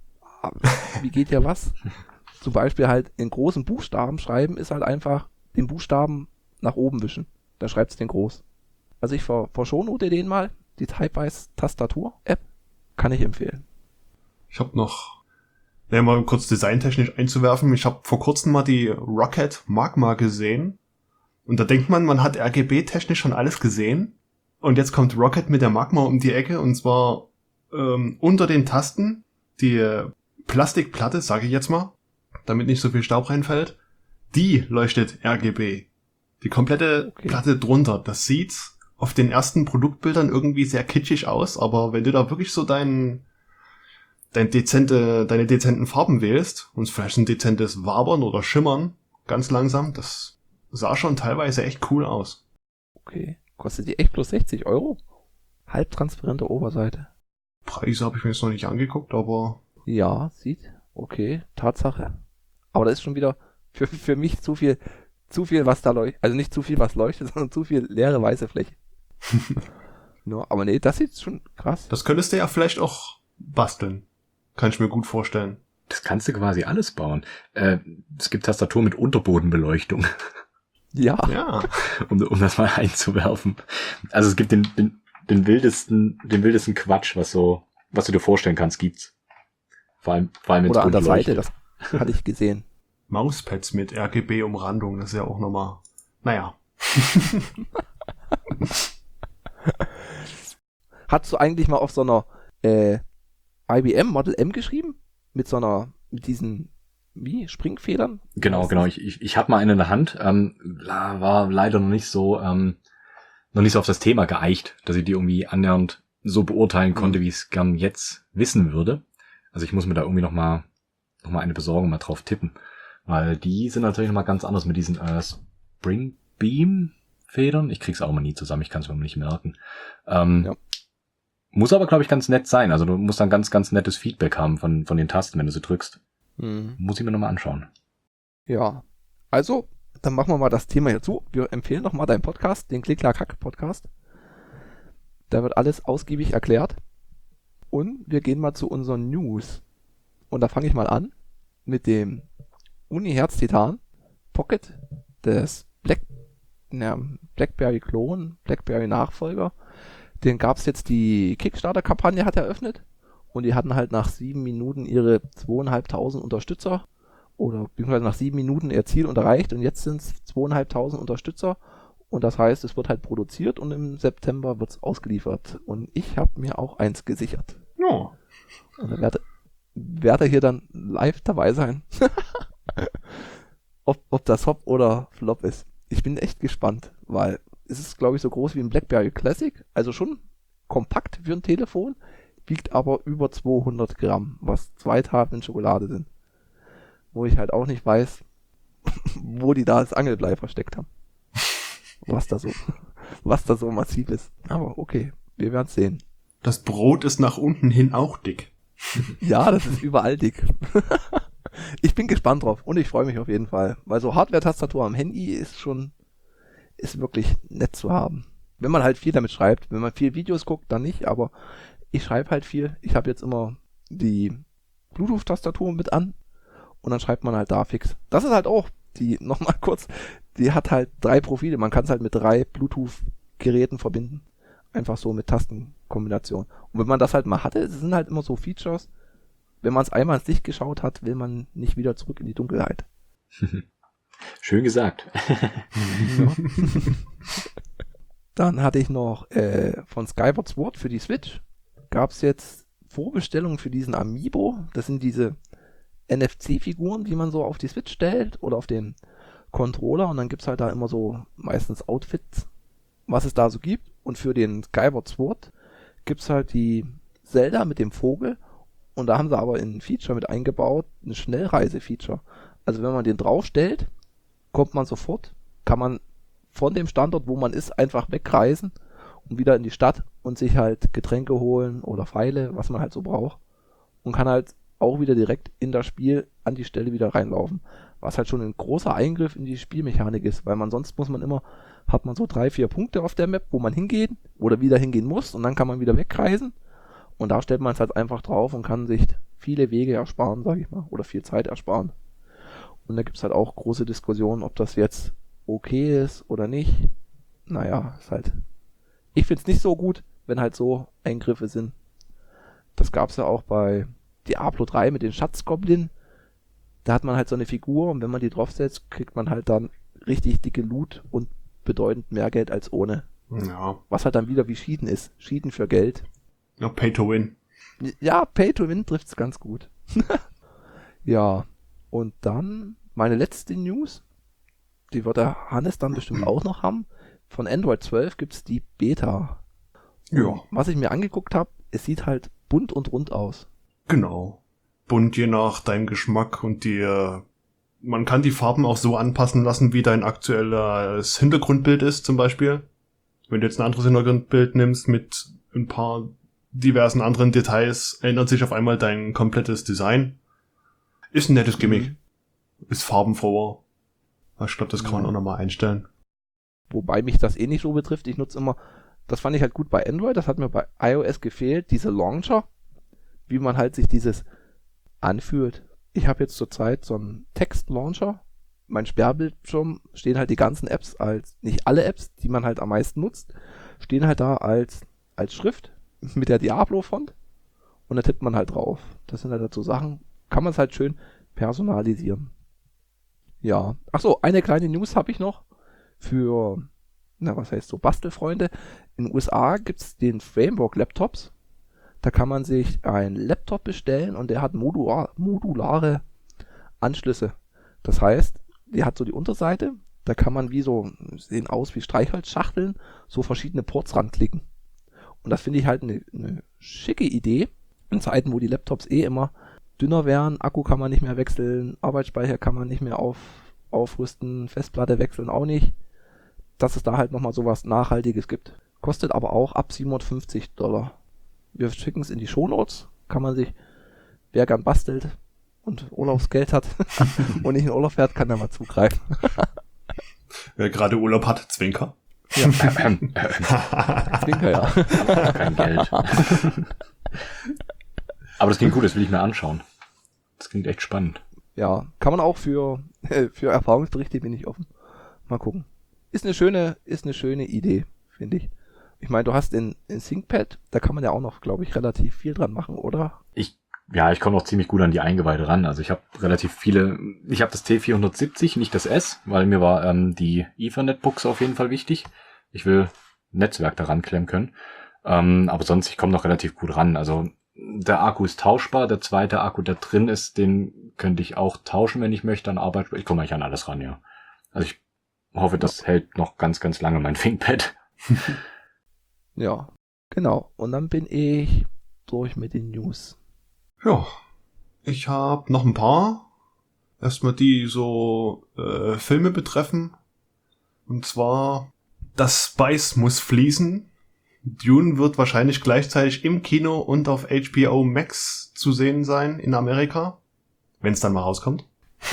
Speaker 1: Wie geht ja was? Zum Beispiel halt in großen Buchstaben schreiben ist halt einfach den Buchstaben nach oben wischen. Dann schreibt es den groß. Also ich verschonote den mal. Die Typewise Tastatur-App kann ich empfehlen.
Speaker 2: Ich habe noch, mal kurz designtechnisch einzuwerfen, ich habe vor kurzem mal die Rocket Magma gesehen. Und da denkt man hat RGB-technisch schon alles gesehen. Und jetzt kommt Rocket mit der Magma um die Ecke, und zwar unter den Tasten die Plastikplatte, sage ich jetzt mal, damit nicht so viel Staub reinfällt, die leuchtet RGB. Die komplette Platte drunter. Das sieht auf den ersten Produktbildern irgendwie sehr kitschig aus, aber wenn du da wirklich so deine dezenten Farben wählst und vielleicht ein dezentes Wabern oder Schimmern, ganz langsam, das sah schon teilweise echt cool aus.
Speaker 1: Okay. Kostet die echt bloß 60 €? Halbtransparente Oberseite.
Speaker 2: Preise habe ich mir jetzt noch nicht angeguckt, aber...
Speaker 1: Ja, sieht. Okay, Tatsache. Aber das ist schon wieder für mich zu viel, was da leuchtet. Also nicht zu viel, was leuchtet, sondern zu viel leere weiße Fläche. No, aber nee, das sieht schon krass.
Speaker 2: Das könntest du ja vielleicht auch basteln. Kann ich mir gut vorstellen.
Speaker 3: Das kannst du quasi alles bauen. Es gibt Tastatur mit Unterbodenbeleuchtung.
Speaker 1: Ja.
Speaker 3: Um das mal einzuwerfen. Also es gibt den wildesten Quatsch, was du dir vorstellen kannst, gibt's. Vor allem
Speaker 1: oder an der Seite, das hatte ich gesehen.
Speaker 2: Mauspads mit RGB-Umrandung, das ist ja auch nochmal, naja.
Speaker 1: Hast du eigentlich mal auf so einer IBM Model M geschrieben? Mit diesen Springfedern?
Speaker 3: Genau. Ich habe mal eine in der Hand, war leider noch nicht so auf das Thema geeicht, dass ich die irgendwie annähernd so beurteilen konnte, wie ich es gern jetzt wissen würde. Also ich muss mir da irgendwie noch mal eine besorgen, mal drauf tippen. Weil die sind natürlich noch mal ganz anders mit diesen Spring Beam Federn. Ich krieg's auch mal nie zusammen, ich kann es mir nicht merken. Muss aber, glaube ich, ganz nett sein. Also du musst dann ganz, ganz nettes Feedback haben von den Tasten, wenn du sie drückst. Muss ich mir nochmal anschauen.
Speaker 1: Ja, also, dann machen wir mal das Thema hier zu. Wir empfehlen nochmal deinen Podcast, den Klick-Klack-Hack-Podcast. Da wird alles ausgiebig erklärt. Und wir gehen mal zu unseren News. Und da fange ich mal an mit dem Uni-Herz-Titan Pocket des BlackBerry-Klon, BlackBerry-Nachfolger. Den gab's jetzt, die Kickstarter-Kampagne hat eröffnet. Und die hatten halt nach 7 Minuten ihre 2.500 Unterstützer oder beziehungsweise nach 7 Minuten ihr Ziel erreicht und jetzt sind es 2.500 Unterstützer und das heißt, es wird halt produziert und im September wird es ausgeliefert und ich habe mir auch eins gesichert.
Speaker 2: Ja.
Speaker 1: Und da werde hier dann live dabei sein. ob das Hop oder Flop ist. Ich bin echt gespannt, weil es ist, glaube ich, so groß wie ein BlackBerry Classic, also schon kompakt für ein Telefon, wiegt aber über 200 Gramm, was 2 Tafeln Schokolade sind. Wo ich halt auch nicht weiß, wo die da das Angelblei versteckt haben. Was da so massiv ist. Aber okay, wir werden es sehen.
Speaker 2: Das Brot ist nach unten hin auch dick.
Speaker 1: Ja, das ist überall dick. Ich bin gespannt drauf und ich freue mich auf jeden Fall, weil so Hardware-Tastatur am Handy ist wirklich nett zu haben. Wenn man halt viel damit schreibt, wenn man viel Videos guckt, dann nicht, aber ich schreibe halt viel. Ich habe jetzt immer die Bluetooth-Tastatur mit an und dann schreibt man halt da fix. Das ist halt auch, nochmal kurz, die hat halt 3 Profile. Man kann es halt mit 3 Bluetooth-Geräten verbinden. Einfach so mit Tastenkombination. Und wenn man das halt mal hatte, es sind halt immer so Features, wenn man es einmal ins Licht geschaut hat, will man nicht wieder zurück in die Dunkelheit.
Speaker 3: Schön gesagt.
Speaker 1: Ja. Dann hatte ich noch von Skyward Sword für die Switch. Gab es jetzt Vorbestellungen für diesen Amiibo. Das sind diese NFC-Figuren, die man so auf die Switch stellt oder auf den Controller. Und dann gibt es halt da immer so meistens Outfits, was es da so gibt. Und für den Skyward Sword gibt es halt die Zelda mit dem Vogel. Und da haben sie aber in ein Feature mit eingebaut, ein Schnellreise-Feature. Also wenn man den draufstellt, kommt man sofort, kann man von dem Standort, wo man ist, einfach wegreisen und wieder in die Stadt und sich halt Getränke holen oder Pfeile, was man halt so braucht. Und kann halt auch wieder direkt in das Spiel an die Stelle wieder reinlaufen. Was halt schon ein großer Eingriff in die Spielmechanik ist, weil man sonst hat man so 3, 4 Punkte auf der Map, wo man hingeht oder wieder hingehen muss und dann kann man wieder wegreisen. Und da stellt man es halt einfach drauf und kann sich viele Wege ersparen, sag ich mal, oder viel Zeit ersparen. Und da gibt es halt auch große Diskussionen, ob das jetzt okay ist oder nicht. Naja, ist halt. Ich find's nicht so gut, wenn halt so Eingriffe sind. Das gab's ja auch bei Diablo 3 mit den Schatzgoblin. Da hat man halt so eine Figur und wenn man die draufsetzt, kriegt man halt dann richtig dicke Loot und bedeutend mehr Geld als ohne.
Speaker 2: Ja.
Speaker 1: Was halt dann wieder wie Cheaten ist. Cheaten für Geld.
Speaker 2: Ja, Pay to Win.
Speaker 1: Ja, Pay to Win trifft's ganz gut. Ja, und dann meine letzte News, die wird der Hannes dann bestimmt auch noch haben. Von Android 12 gibt's die Beta.
Speaker 2: Ja.
Speaker 1: Und was ich mir angeguckt habe, es sieht halt bunt und rund aus.
Speaker 2: Genau. Bunt je nach deinem Geschmack und man kann die Farben auch so anpassen lassen, wie dein aktuelles Hintergrundbild ist, zum Beispiel. Wenn du jetzt ein anderes Hintergrundbild nimmst mit ein paar diversen anderen Details, ändert sich auf einmal dein komplettes Design. Ist ein nettes Gimmick. Ist farbenfroher. Ich glaube, das kann man auch nochmal einstellen.
Speaker 1: Wobei mich das eh nicht so betrifft. Ich nutze immer, das fand ich halt gut bei Android, das hat mir bei iOS gefehlt, diese Launcher, wie man halt sich dieses anfühlt. Ich habe jetzt zurzeit so einen Text-Launcher. Mein Sperrbildschirm stehen halt die ganzen Apps nicht alle Apps, die man halt am meisten nutzt, stehen halt da als Schrift mit der Diablo-Font und da tippt man halt drauf. Das sind halt dazu Sachen, kann man es halt schön personalisieren. Ja. Achso, eine kleine News habe ich noch für, was heißt so, Bastelfreunde. In den USA gibt's den Framework-Laptops. Da kann man sich einen Laptop bestellen und der hat modulare Anschlüsse. Das heißt, der hat so die Unterseite, da kann man sehen aus wie Streichholzschachteln, so verschiedene Ports ranklicken. Und das finde ich halt eine schicke Idee. In Zeiten, wo die Laptops immer dünner werden, Akku kann man nicht mehr wechseln, Arbeitsspeicher kann man nicht mehr aufrüsten, Festplatte wechseln auch nicht. Dass es da halt nochmal sowas Nachhaltiges gibt. Kostet aber auch ab $750. Wir schicken es in die Shownotes. Kann man sich, wer gern bastelt und Urlaubsgeld hat und nicht in Urlaub fährt, kann da mal zugreifen.
Speaker 2: Wer gerade Urlaub hat, Zwinker.
Speaker 1: Ja. Zwinker, ja.
Speaker 3: Kein Geld. Aber das klingt gut, das will ich mir anschauen. Das klingt echt spannend.
Speaker 1: Ja, kann man auch für Erfahrungsberichte bin ich offen. Mal gucken. Ist eine schöne Idee, finde ich. Ich meine, du hast in ThinkPad, da kann man ja auch noch, glaube ich, relativ viel dran machen, oder?
Speaker 3: Ich komme noch ziemlich gut an die Eingeweide ran. Also ich habe relativ viele, ich habe das T470, nicht das S, weil mir war die Ethernet-Buchse auf jeden Fall wichtig. Ich will Netzwerk daran klemmen können. Aber sonst, ich komme noch relativ gut ran. Also der Akku ist tauschbar. Der zweite Akku, der drin ist, den könnte ich auch tauschen, wenn ich möchte, an Arbeit. Ich komme eigentlich an alles ran, ja. Also ich hoffe, das hält noch ganz, ganz lange, mein ThinkPad.
Speaker 1: Ja, genau. Und dann bin ich durch mit den News.
Speaker 2: Ja, ich habe noch ein paar. Erstmal die so Filme betreffen. Und zwar, das Spice muss fließen. Dune wird wahrscheinlich gleichzeitig im Kino und auf HBO Max zu sehen sein in Amerika. Wenn es dann mal rauskommt.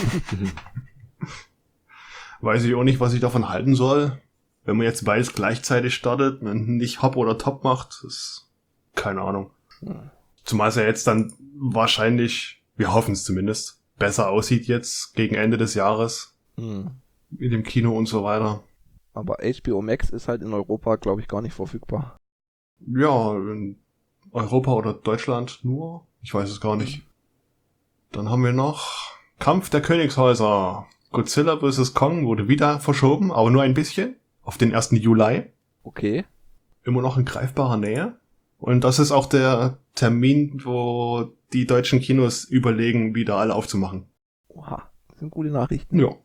Speaker 2: Weiß ich auch nicht, was ich davon halten soll. Wenn man jetzt beides gleichzeitig startet und nicht Hop oder Top macht, ist keine Ahnung. Zumal es ja jetzt dann wahrscheinlich, wir hoffen es zumindest, besser aussieht jetzt gegen Ende des Jahres. In dem Kino und so weiter.
Speaker 1: Aber HBO Max ist halt in Europa, glaube ich, gar nicht verfügbar.
Speaker 2: Ja, in Europa oder Deutschland nur. Ich weiß es gar nicht. Dann haben wir noch Kampf der Königshäuser. Godzilla vs. Kong wurde wieder verschoben, aber nur ein bisschen. Auf den 1. Juli.
Speaker 1: Okay.
Speaker 2: Immer noch in greifbarer Nähe. Und das ist auch der Termin, wo die deutschen Kinos überlegen, wieder alle aufzumachen.
Speaker 1: Oha, das sind gute Nachrichten.
Speaker 2: Ja.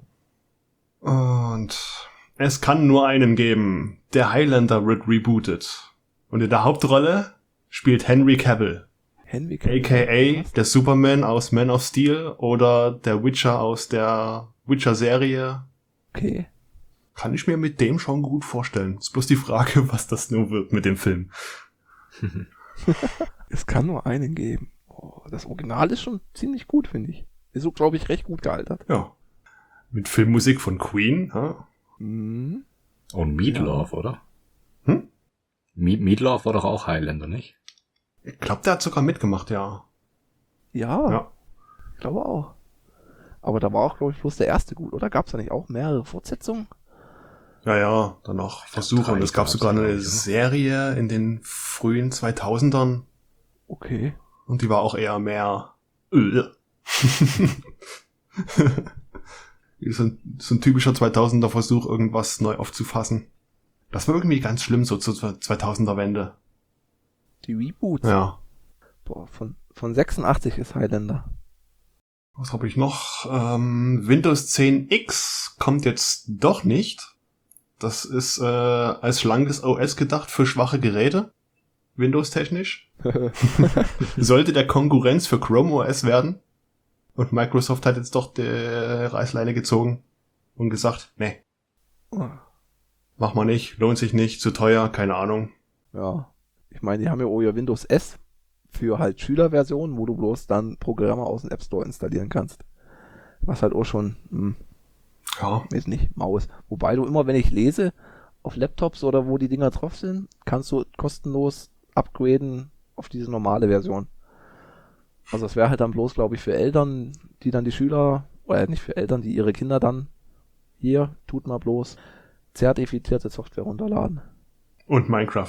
Speaker 2: Und es kann nur einen geben. Der Highlander wird rebootet. Und in der Hauptrolle spielt Henry Cavill.
Speaker 1: Henry Cavill.
Speaker 2: A.k.a. der Superman aus Man of Steel oder der Witcher aus der Witcher-Serie.
Speaker 1: Okay.
Speaker 2: Kann ich mir mit dem schon gut vorstellen. Ist bloß die Frage, was das nur wird mit dem Film.
Speaker 1: Es kann nur einen geben. Oh, das Original ist schon ziemlich gut, finde ich. Ist so, glaube ich, recht gut gealtert.
Speaker 2: Ja. Mit Filmmusik von Queen. Ja.
Speaker 1: Mhm.
Speaker 3: Und Meatloaf, oder?
Speaker 2: Hm?
Speaker 3: Meatloaf war doch auch Highlander, nicht?
Speaker 2: Ich glaube, der hat sogar mitgemacht, ja.
Speaker 1: Ja. Ich glaube auch. Aber da war auch, glaube ich, bloß der erste gut, oder? Gab es da nicht auch mehrere Fortsetzungen?
Speaker 2: Ja, dann noch Versuche. Und es gab sogar eine Serie in den frühen 2000ern.
Speaker 1: Okay.
Speaker 2: Und die war auch eher mehr so ein typischer 2000er Versuch, irgendwas neu aufzufassen. Das war irgendwie ganz schlimm, so zur 2000er Wende.
Speaker 1: Die Reboots?
Speaker 2: Ja.
Speaker 1: Boah, von 86 ist Highlander.
Speaker 2: Was habe ich noch? Windows 10 X kommt jetzt doch nicht. Das ist als schlankes OS gedacht für schwache Geräte. Windows-technisch. Sollte der Konkurrenz für Chrome OS werden. Und Microsoft hat jetzt doch die Reißleine gezogen und gesagt, nee, mach mal nicht, lohnt sich nicht, zu teuer, keine Ahnung.
Speaker 1: Ja. Ich meine, die haben ja auch ihr Windows S für halt Schülerversionen, wo du bloß dann Programme aus dem App Store installieren kannst. Was halt auch schon, weiß nicht, mau ist. Wobei du immer, wenn ich lese, auf Laptops oder wo die Dinger drauf sind, kannst du kostenlos upgraden auf diese normale Version. Also das wäre halt dann bloß, glaube ich, für Eltern, die dann die Schüler, oder nicht für Eltern, die ihre Kinder dann hier, tut mal bloß, zertifizierte Software runterladen.
Speaker 2: Und Minecraft.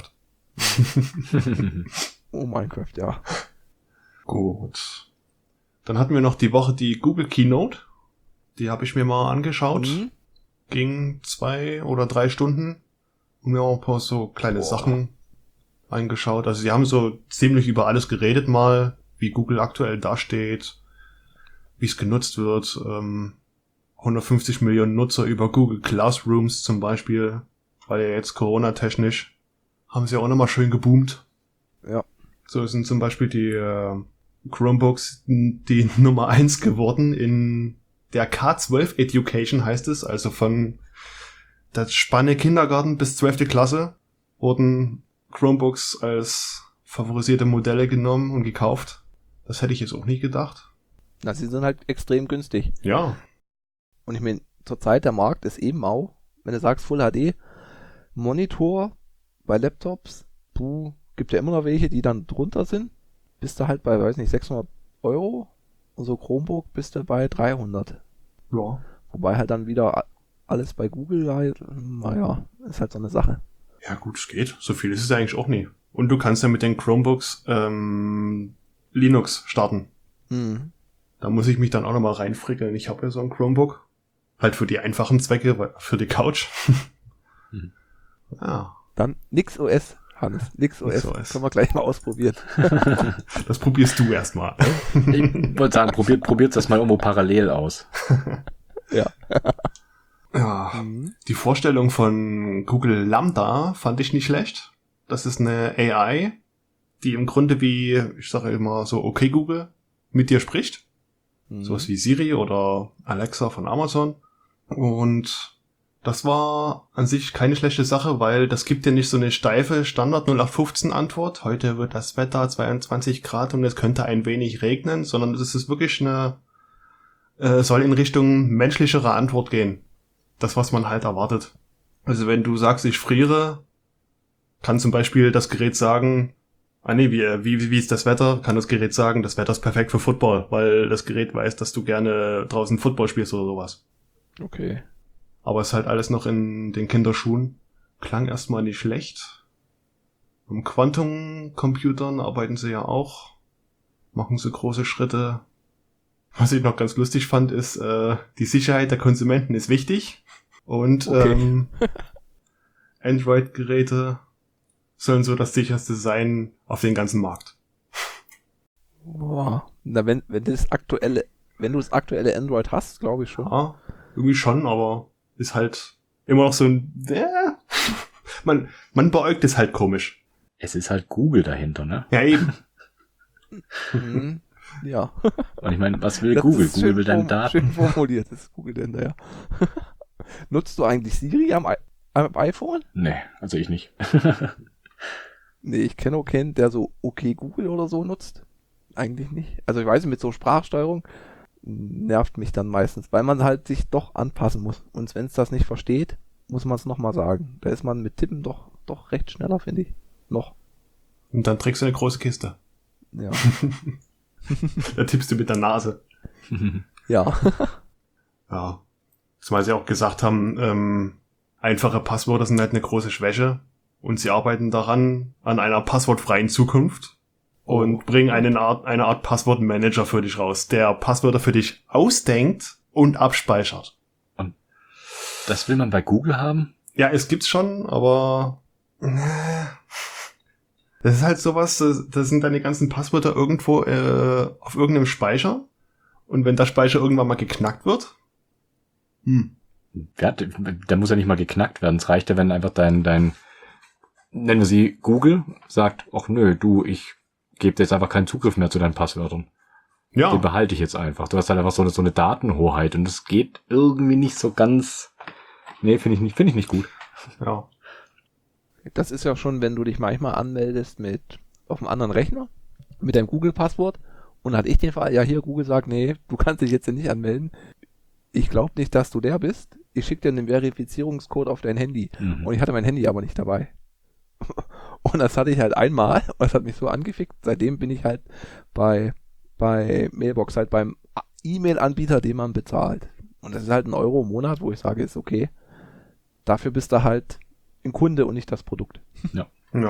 Speaker 1: Oh, Minecraft, ja.
Speaker 2: Gut. Dann hatten wir noch die Woche die Google Keynote. Die habe ich mir mal angeschaut. Ging 2 oder 3 Stunden. Und mir auch ein paar so kleine Sachen angeschaut. Also sie haben so ziemlich über alles geredet mal, wie Google aktuell dasteht, wie es genutzt wird. 150 Millionen Nutzer über Google Classrooms zum Beispiel, weil ja jetzt Corona-technisch haben sie auch nochmal schön geboomt.
Speaker 1: Ja.
Speaker 2: So sind zum Beispiel die Chromebooks die Nummer 1 geworden in der K12 Education, heißt es, also von der Spanne Kindergarten bis 12. Klasse wurden Chromebooks als favorisierte Modelle genommen und gekauft. Das hätte ich jetzt auch nicht gedacht.
Speaker 1: Na, sie sind halt extrem günstig.
Speaker 2: Ja.
Speaker 1: Und ich meine, zurzeit der Markt ist eben auch, wenn du sagst Full HD, Monitor bei Laptops, gibt ja immer noch welche, die dann drunter sind. Bist du halt bei, weiß nicht, 600 Euro. Und so Chromebook bist du bei 300.
Speaker 2: Ja.
Speaker 1: Wobei halt dann wieder alles bei Google halt, naja, ist halt so eine Sache.
Speaker 2: Ja gut, es geht. So viel ist es eigentlich auch nie. Und du kannst ja mit den Chromebooks Linux starten.
Speaker 1: Mhm.
Speaker 2: Da muss ich mich dann auch nochmal reinfrickeln. Ich habe ja so ein Chromebook. Halt für die einfachen Zwecke, für die Couch. Ja.
Speaker 1: Dann NixOS Hannes. Nix OS.
Speaker 2: OS.
Speaker 1: Können wir gleich mal ausprobieren.
Speaker 2: Das probierst du erstmal.
Speaker 3: Ich wollte sagen, probiert das mal irgendwo parallel aus.
Speaker 1: Ja.
Speaker 2: Ja, die Vorstellung von Google Lambda fand ich nicht schlecht. Das ist eine AI, die im Grunde wie, ich sage immer so, okay Google, mit dir spricht. Sowas wie Siri oder Alexa von Amazon. Und das war an sich keine schlechte Sache, weil das gibt dir nicht so eine steife Standard 0815 Antwort. Heute wird das Wetter 22 Grad und es könnte ein wenig regnen, sondern es ist wirklich soll in Richtung menschlichere Antwort gehen. Das, was man halt erwartet. Also wenn du sagst, ich friere, kann zum Beispiel das Gerät sagen, wie ist das Wetter? Kann das Gerät sagen, das Wetter ist perfekt für Football, weil das Gerät weiß, dass du gerne draußen Football spielst oder sowas.
Speaker 1: Okay.
Speaker 2: Aber ist halt alles noch in den Kinderschuhen. Klang erstmal nicht schlecht. Am Quantum-Computern arbeiten sie ja auch. Machen sie große Schritte. Was ich noch ganz lustig fand, ist, die Sicherheit der Konsumenten ist wichtig. Und
Speaker 1: Okay.
Speaker 2: Android-Geräte sollen so das sicherste sein auf den ganzen Markt.
Speaker 1: Boah. Na, wenn du das aktuelle Android hast, glaube ich schon.
Speaker 2: Ja, irgendwie schon, aber ist halt immer noch so ein... Man beäugt es halt komisch.
Speaker 3: Es ist halt Google dahinter, ne?
Speaker 2: Ja, eben.
Speaker 1: Mhm. Ja.
Speaker 3: Und ich meine, was will
Speaker 1: Das
Speaker 3: Google?
Speaker 1: ist
Speaker 3: Google will deine Daten.
Speaker 1: Schön formuliert, das ist Google denn da, ja. Nutzt du eigentlich Siri am iPhone?
Speaker 3: Nee, also ich nicht.
Speaker 1: Nee, ich kenne auch keinen, der so okay Google oder so nutzt. Eigentlich nicht. Also ich weiß nicht, mit so Sprachsteuerung nervt mich dann meistens, weil man halt sich doch anpassen muss. Und wenn es das nicht versteht, muss man es nochmal sagen. Da ist man mit Tippen doch recht schneller, finde ich. Noch.
Speaker 2: Und dann trägst du eine große Kiste.
Speaker 1: Ja.
Speaker 2: Da tippst du mit der Nase.
Speaker 1: Ja.
Speaker 2: Ja. Zumal sie auch gesagt haben, einfache Passwörter sind halt eine große Schwäche. Und sie arbeiten daran, an einer passwortfreien Zukunft. Und bringen eine Art Passwortmanager für dich raus, der Passwörter für dich ausdenkt und abspeichert.
Speaker 3: Und das will man bei Google haben?
Speaker 2: Ja, es gibt's schon, aber das ist halt sowas, das sind deine ganzen Passwörter irgendwo auf irgendeinem Speicher. Und wenn der Speicher irgendwann mal geknackt wird,
Speaker 3: Ja, der muss ja nicht mal geknackt werden. Es reicht ja, wenn einfach dein nennen wir sie Google, sagt, ach nö, ich gebe jetzt einfach keinen Zugriff mehr zu deinen Passwörtern.
Speaker 2: ja,
Speaker 3: Den behalte ich jetzt einfach. Du hast halt einfach so eine Datenhoheit und das geht irgendwie nicht so ganz. Nee, finde ich nicht gut.
Speaker 2: ja.
Speaker 1: Das ist ja schon, wenn du dich manchmal anmeldest auf einem anderen Rechner mit deinem Google-Passwort und dann hatte ich den Fall, ja hier Google sagt, nee, du kannst dich jetzt nicht anmelden. Ich glaube nicht, dass du der bist. Ich schicke dir einen Verifizierungscode auf dein Handy. Und ich hatte mein Handy aber nicht dabei. Und das hatte ich halt einmal und das hat mich so angefickt. Seitdem bin ich halt bei Mailbox halt beim E-Mail-Anbieter, den man bezahlt. Und das ist halt 1 Euro im Monat, wo ich sage, ist okay. Dafür bist du halt ein Kunde und nicht das Produkt.
Speaker 2: Ja.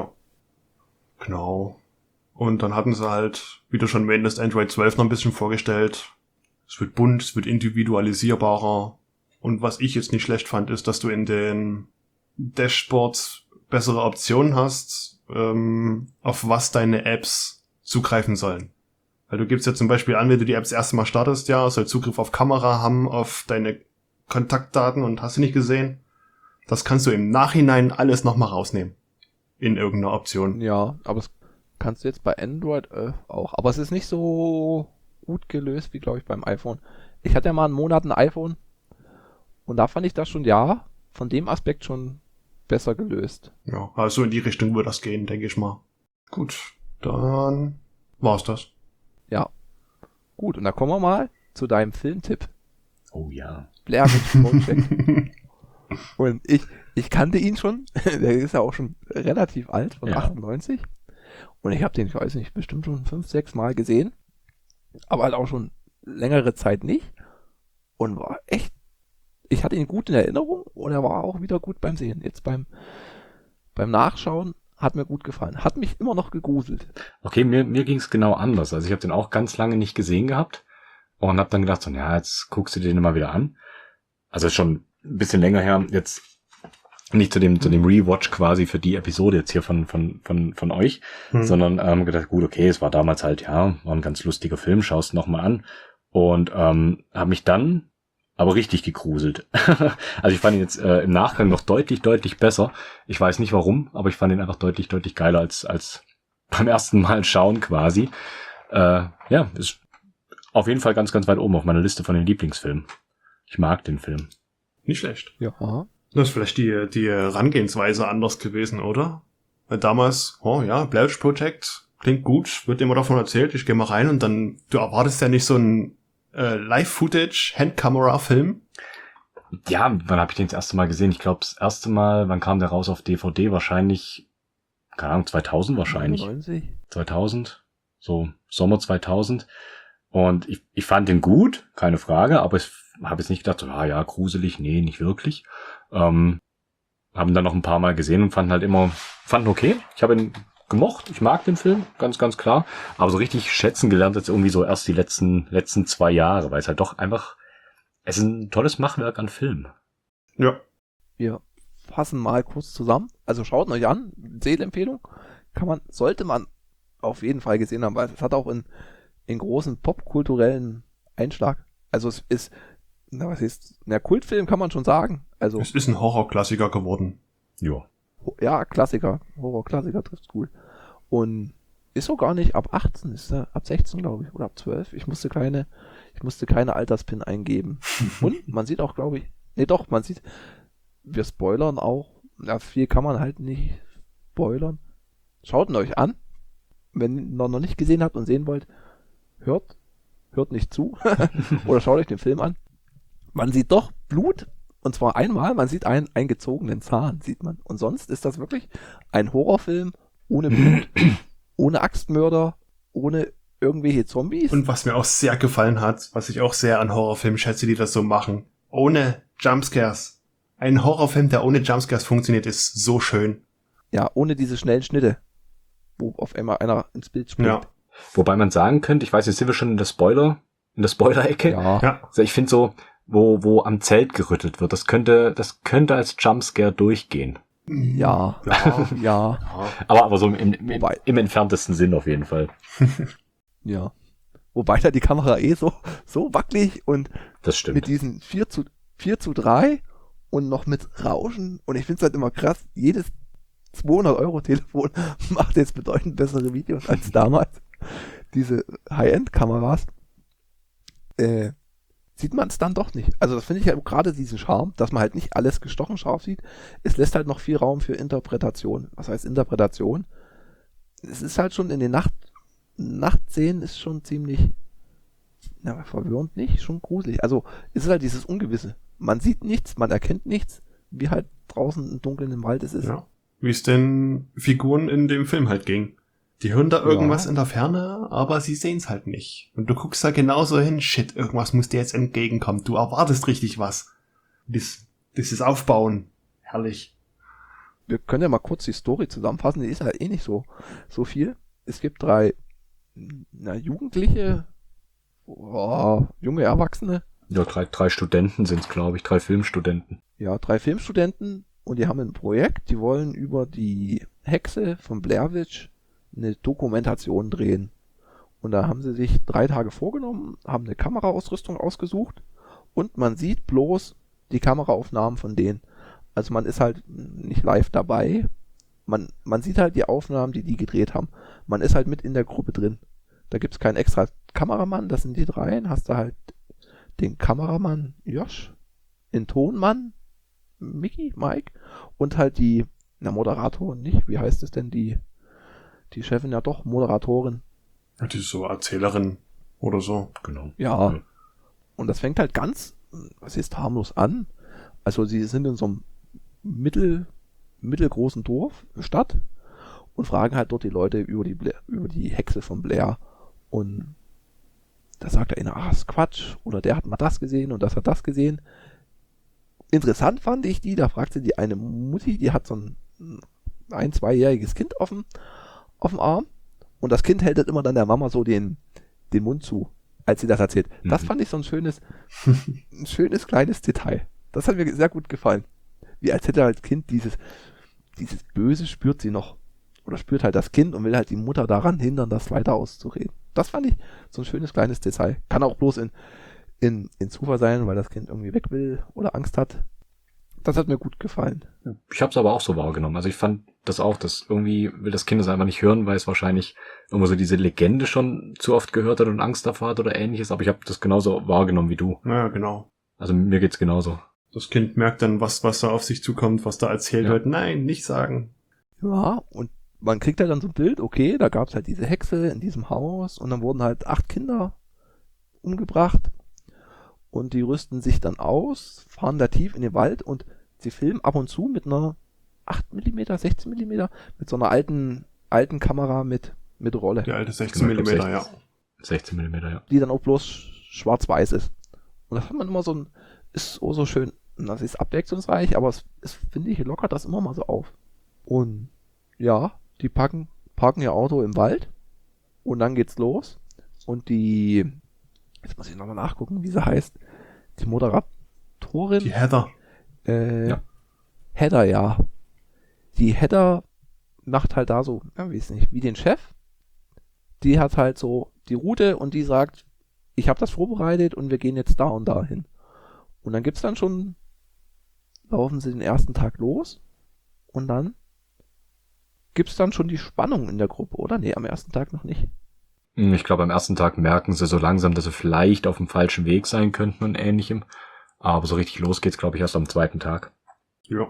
Speaker 2: Genau. Und dann hatten sie halt, wie du schon meintest, Android 12 noch ein bisschen vorgestellt. Es wird bunt, es wird individualisierbarer. Und was ich jetzt nicht schlecht fand, ist, dass du in den Dashboards bessere Optionen hast, auf was deine Apps zugreifen sollen. Weil du gibst ja zum Beispiel an, wenn du die Apps das erste Mal startest, ja, soll Zugriff auf Kamera haben, auf deine Kontaktdaten und hast du nicht gesehen. Das kannst du im Nachhinein alles nochmal rausnehmen. In irgendeiner Option.
Speaker 1: Ja, aber das kannst du jetzt bei Android auch. Aber es ist nicht so gut gelöst wie, glaube ich, beim iPhone. Ich hatte ja mal einen Monat ein iPhone und da fand ich das schon, ja, von dem Aspekt schon besser gelöst.
Speaker 2: Ja, also in die Richtung würde das gehen, denke ich mal. Gut, dann war's das.
Speaker 1: Ja. Gut, und da kommen wir mal zu deinem Filmtipp.
Speaker 3: Oh ja.
Speaker 1: Blair Witch Project. Und ich kannte ihn schon. Der ist ja auch schon relativ alt, von 98. Und ich habe den, ich weiß nicht, bestimmt schon 5, 6 Mal gesehen. Aber halt auch schon längere Zeit nicht. Und war echt, ich hatte ihn gut in Erinnerung und er war auch wieder gut beim Sehen. Jetzt beim Nachschauen hat mir gut gefallen. Hat mich immer noch gegruselt.
Speaker 3: Okay, mir ging's genau anders. Also ich habe den auch ganz lange nicht gesehen gehabt und habe dann gedacht, so, ja, jetzt guckst du den mal wieder an. Also ist schon ein bisschen länger her. Jetzt nicht zu dem Rewatch quasi für die Episode jetzt hier von euch, sondern gedacht, gut, okay, es war damals halt, ja, war ein ganz lustiger Film, schaust nochmal an und habe mich dann aber richtig gegruselt. Also ich fand ihn jetzt im Nachgang noch deutlich besser. Ich weiß nicht warum, aber ich fand ihn einfach deutlich geiler als beim ersten Mal schauen quasi. Ja, ist auf jeden Fall ganz weit oben auf meiner Liste von den Lieblingsfilmen. Ich mag den Film.
Speaker 2: Nicht schlecht.
Speaker 1: Ja.
Speaker 2: Das ist vielleicht die Herangehensweise anders gewesen, oder? Weil damals, Blair Witch Project, klingt gut, wird immer davon erzählt, ich gehe mal rein und dann, du erwartest ja nicht so ein Live-Footage, Handkamera-Film.
Speaker 3: Ja, wann habe ich den das erste Mal gesehen? Ich glaube, das erste Mal, wann kam der raus auf DVD? Wahrscheinlich, keine Ahnung, 2000 wahrscheinlich.
Speaker 1: 90.
Speaker 3: 2000, so Sommer 2000. Und ich fand den gut, keine Frage, aber ich habe jetzt nicht gedacht, so, gruselig, nee, nicht wirklich. Haben dann noch ein paar Mal gesehen und fanden okay. Ich habe ihn gemocht, ich mag den Film, ganz klar. Aber so richtig schätzen gelernt jetzt irgendwie so erst die letzten 2 Jahre, weil es halt doch einfach, es ist ein tolles Machwerk an Film.
Speaker 2: Ja.
Speaker 1: Wir fassen mal kurz zusammen. Also schaut euch an, Sehempfehlung. Sollte man auf jeden Fall gesehen haben, weil es hat auch einen großen popkulturellen Einschlag. Also es ist, Kultfilm kann man schon sagen. Also
Speaker 2: es ist ein Horrorklassiker geworden.
Speaker 3: Ja.
Speaker 1: Ja, Klassiker. Horror-Klassiker trifft's gut. Und ist so gar nicht ab 18, ist er ab 16, glaube ich, oder ab 12. Ich musste keine Alterspin eingeben. Und man sieht auch, glaube ich, wir spoilern auch. Ja, viel kann man halt nicht spoilern. Schaut ihn euch an. Wenn ihr ihn noch nicht gesehen habt und sehen wollt, hört nicht zu. Oder schaut euch den Film an. Man sieht doch Blut. Und zwar einmal, man sieht einen eingezogenen Zahn, sieht man. Und sonst ist das wirklich ein Horrorfilm ohne Blut, ohne Axtmörder, ohne irgendwelche Zombies.
Speaker 2: Und was mir auch sehr gefallen hat, was ich auch sehr an Horrorfilmen schätze, die das so machen, ohne Jumpscares. Ein Horrorfilm, der ohne Jumpscares funktioniert, ist so schön.
Speaker 1: Ja, ohne diese schnellen Schnitte, wo auf einmal einer ins Bild springt. Ja.
Speaker 3: Wobei man sagen könnte, ich weiß, jetzt sind wir schon in der Spoiler-Ecke.
Speaker 1: Ja.
Speaker 3: Also ich finde so, wo am Zelt gerüttelt wird, das könnte als Jumpscare durchgehen.
Speaker 1: Ja.
Speaker 3: Aber so im entferntesten Sinn auf jeden Fall.
Speaker 1: Ja. Wobei da die Kamera so wackelig und
Speaker 3: das stimmt.
Speaker 1: Mit diesen 4:3 und noch mit Rauschen. Und ich finde es halt immer krass, jedes 200-Euro-Telefon macht jetzt bedeutend bessere Videos als damals. Diese High-End-Kameras, sieht man es dann doch nicht. Also das finde ich halt gerade diesen Charme, dass man halt nicht alles gestochen scharf sieht. Es lässt halt noch viel Raum für Interpretation. Was heißt Interpretation? Es ist halt schon in den Nachtszenen ist schon ziemlich verwirrend nicht, schon gruselig. Also es ist halt dieses Ungewisse. Man sieht nichts, man erkennt nichts, wie halt draußen im Dunkeln im Wald es ist.
Speaker 2: Ja. Wie es den Figuren in dem Film halt ging. Die hören da irgendwas in der Ferne, aber sie sehen es halt nicht. Und du guckst da genauso hin, shit, irgendwas muss dir jetzt entgegenkommen. Du erwartest richtig was. Dieses Aufbauen, herrlich.
Speaker 1: Wir können ja mal kurz die Story zusammenfassen, die ist halt eh nicht so viel. Es gibt 3 Jugendliche, junge Erwachsene.
Speaker 3: Ja, 3 Studenten sind es, glaube ich, 3 Filmstudenten.
Speaker 1: Ja, 3 Filmstudenten und die haben ein Projekt, die wollen über die Hexe von Blair Witch eine Dokumentation drehen. Und da haben sie sich 3 Tage vorgenommen, haben eine Kameraausrüstung ausgesucht und man sieht bloß die Kameraaufnahmen von denen. Also man ist halt nicht live dabei. Man sieht halt die Aufnahmen, die gedreht haben. Man ist halt mit in der Gruppe drin. Da gibt's keinen extra Kameramann, das sind die 3. Hast du halt den Kameramann Josh, den Tonmann Mike und halt die Moderatorin nicht. Wie heißt es denn? Die Chefin, ja doch, Moderatorin.
Speaker 2: Die ist so Erzählerin oder so.
Speaker 3: Genau.
Speaker 1: Ja. Und das fängt halt ganz, was ist harmlos an. Also sie sind in so einem mittelgroßen Dorf, Stadt und fragen halt dort die Leute über die Hexe von Blair. Und da sagt der eine, ist Quatsch. Oder der hat mal das gesehen und das hat das gesehen. Interessant fand ich da fragt sie die eine Mutti, die hat so ein 2-jähriges Kind auf dem Arm und das Kind hält halt immer dann der Mama so den Mund zu, als sie das erzählt. Das fand ich so ein schönes kleines Detail. Das hat mir sehr gut gefallen. wie als hätte halt Kind dieses Böse spürt sie noch. Oder spürt halt das Kind und will halt die Mutter daran hindern, das weiter auszureden. Das fand ich so ein schönes kleines Detail. Kann auch bloß in Zufall sein, weil das Kind irgendwie weg will oder Angst hat. Das hat mir gut gefallen.
Speaker 3: Ich habe es aber auch so wahrgenommen. Also ich fand das auch, dass irgendwie will das Kind das einfach nicht hören, weil es wahrscheinlich irgendwo so diese Legende schon zu oft gehört hat und Angst davor hat oder ähnliches. Aber ich habe das genauso wahrgenommen wie du.
Speaker 2: Ja, genau.
Speaker 3: Also mir geht's genauso.
Speaker 2: Das Kind merkt dann, was da auf sich zukommt, was da erzählt wird. Nein, nicht sagen.
Speaker 1: Ja, und man kriegt halt dann so ein Bild, okay, da gab es halt diese Hexe in diesem Haus und dann wurden halt 8 Kinder umgebracht und die rüsten sich dann aus, fahren da tief in den Wald und sie filmen ab und zu mit einer 8 mm, 16 mm, mit so einer alten Kamera mit Rolle,
Speaker 2: Die alte 16
Speaker 3: Genau,
Speaker 2: mm, ja.
Speaker 3: 16 mm, ja.
Speaker 1: die dann auch bloß schwarz-weiß ist. Und das hat man immer ist so schön, das ist abwechslungsreich, aber es finde ich, lockert das immer mal so auf. Und ja, die parken ihr Auto im Wald und dann geht's los. Und jetzt muss ich nochmal nachgucken, wie sie heißt. Die Moderatorin.
Speaker 2: Die Heather.
Speaker 3: Ja.
Speaker 1: Heather, ja. Die Heather macht halt da so, ja, weiß nicht, wie den Chef. Die hat halt so die Route und die sagt, ich habe das vorbereitet und wir gehen jetzt da und da hin. Und dann laufen sie den ersten Tag los und dann gibt's dann schon die Spannung in der Gruppe, oder? Nee, am ersten Tag noch nicht.
Speaker 3: Ich glaube, am ersten Tag merken sie so langsam, dass sie vielleicht auf dem falschen Weg sein könnten und ähnlichem. Aber so richtig los geht's, glaube ich, erst am zweiten Tag.
Speaker 2: Ja.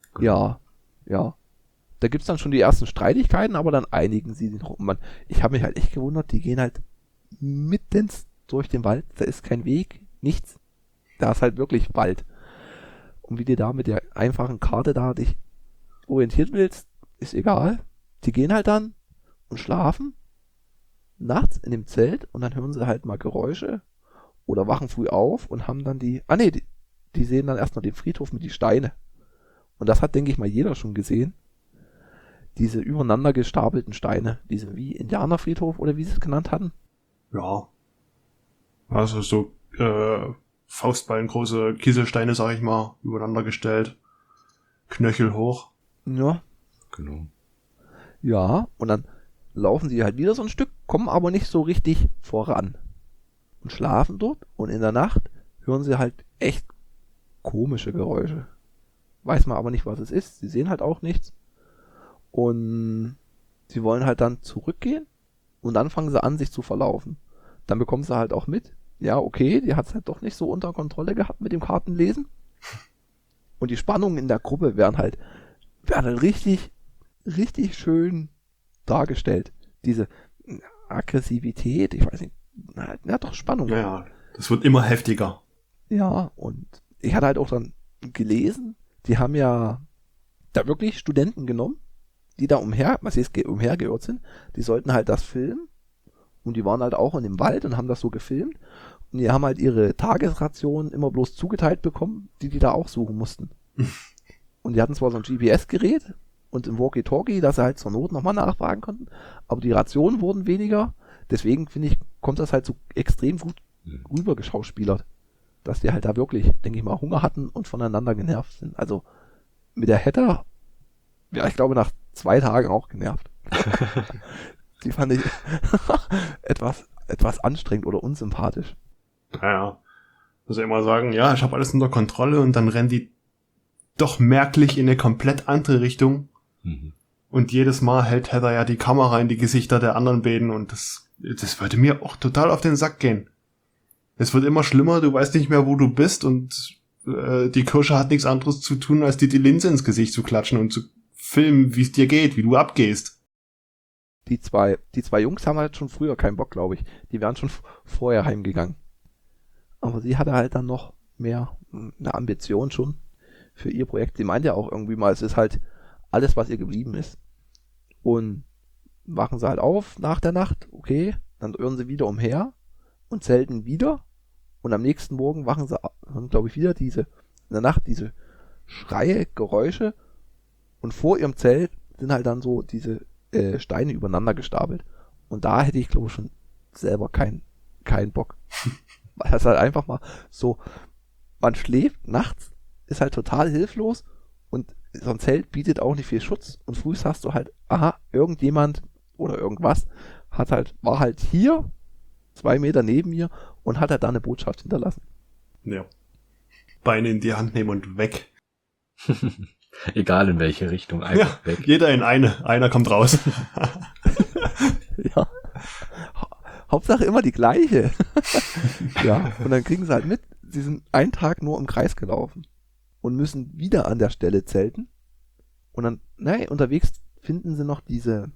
Speaker 1: Ja. Da gibt's dann schon die ersten Streitigkeiten, aber dann einigen sie sich noch. Ich habe mich halt echt gewundert, die gehen halt mitten durch den Wald. Da ist kein Weg, nichts. Da ist halt wirklich Wald. Und wie du da mit der einfachen Karte da dich orientiert willst, ist egal. Die gehen halt dann und schlafen nachts in dem Zelt und dann hören sie halt mal Geräusche oder wachen früh auf und haben dann die sehen dann erstmal den Friedhof mit die Steine. Und das hat, denke ich mal, jeder schon gesehen. Diese übereinander gestapelten Steine, diese wie Indianerfriedhof oder wie sie es genannt hatten.
Speaker 2: Ja. Also so faustballengroße Kieselsteine, sag ich mal, übereinander gestellt. Knöchel hoch.
Speaker 1: Ja.
Speaker 3: Genau.
Speaker 1: Ja, und dann laufen sie halt wieder so ein Stück, kommen aber nicht so richtig voran. Und schlafen dort und in der Nacht hören sie halt echt komische Geräusche. Weiß man aber nicht, was es ist. Sie sehen halt auch nichts. Und sie wollen halt dann zurückgehen und dann fangen sie an, sich zu verlaufen. Dann bekommen sie halt auch mit, ja, okay, die hat es halt doch nicht so unter Kontrolle gehabt mit dem Kartenlesen. Und die Spannungen in der Gruppe werden halt richtig, richtig schön dargestellt. Diese Aggressivität, ich weiß nicht, ja doch Spannung.
Speaker 2: Ja, das wird immer heftiger.
Speaker 1: Ja, und ich hatte halt auch dann gelesen, die haben ja da wirklich Studenten genommen, die da umhergeirrt sind. Die sollten halt das filmen und die waren halt auch in dem Wald und haben das so gefilmt und die haben halt ihre Tagesration immer bloß zugeteilt bekommen, die da auch suchen mussten. Und die hatten zwar so ein GPS-Gerät und im Walkie-Talkie, dass sie halt zur Not nochmal nachfragen konnten, aber die Rationen wurden weniger. Deswegen, finde ich, kommt das halt so extrem gut rüber geschauspielert, dass die halt da wirklich, denke ich mal, Hunger hatten und voneinander genervt sind. Also mit der Heather, ja, ich glaube nach 2 Tagen auch genervt. Die fand ich etwas anstrengend oder unsympathisch.
Speaker 2: Naja, muss ja immer sagen, ja, ich habe alles unter Kontrolle und dann rennen die doch merklich in eine komplett andere Richtung.
Speaker 3: Mhm.
Speaker 2: Und jedes Mal hält Heather ja die Kamera in die Gesichter der anderen beiden und das würde mir auch total auf den Sack gehen. Es wird immer schlimmer, du weißt nicht mehr, wo du bist und die Kirsche hat nichts anderes zu tun, als dir die Linse ins Gesicht zu klatschen und zu filmen, wie es dir geht, wie du abgehst.
Speaker 1: Die zwei Jungs haben halt schon früher keinen Bock, glaube ich. Die wären schon vorher heimgegangen. Aber sie hatte halt dann noch mehr eine Ambition schon für ihr Projekt. Sie meint ja auch irgendwie mal, es ist halt alles, was ihr geblieben ist. Und wachen sie halt auf nach der Nacht, okay, dann irren sie wieder umher und zelten wieder. Und am nächsten Morgen wachen sie, glaube ich, wieder in der Nacht diese Schreie, Geräusche. Und vor ihrem Zelt sind halt dann so diese Steine übereinander gestapelt. Und da hätte ich, glaube ich, schon selber keinen Bock. Weil das halt einfach mal so, man schläft nachts, ist halt total hilflos Und so ein Zelt bietet auch nicht viel Schutz. Und früh hast du halt, aha, irgendjemand oder irgendwas war halt hier, 2 Meter neben mir und hat halt da eine Botschaft hinterlassen.
Speaker 2: Ja. Beine in die Hand nehmen und weg.
Speaker 3: Egal in welche Richtung, einfach weg.
Speaker 2: Jeder in eine. Einer kommt raus.
Speaker 1: Ja. Hauptsache immer die gleiche. Ja, und dann kriegen sie halt mit, sie sind einen Tag nur im Kreis gelaufen und müssen wieder an der Stelle zelten. Und dann, unterwegs finden sie noch diese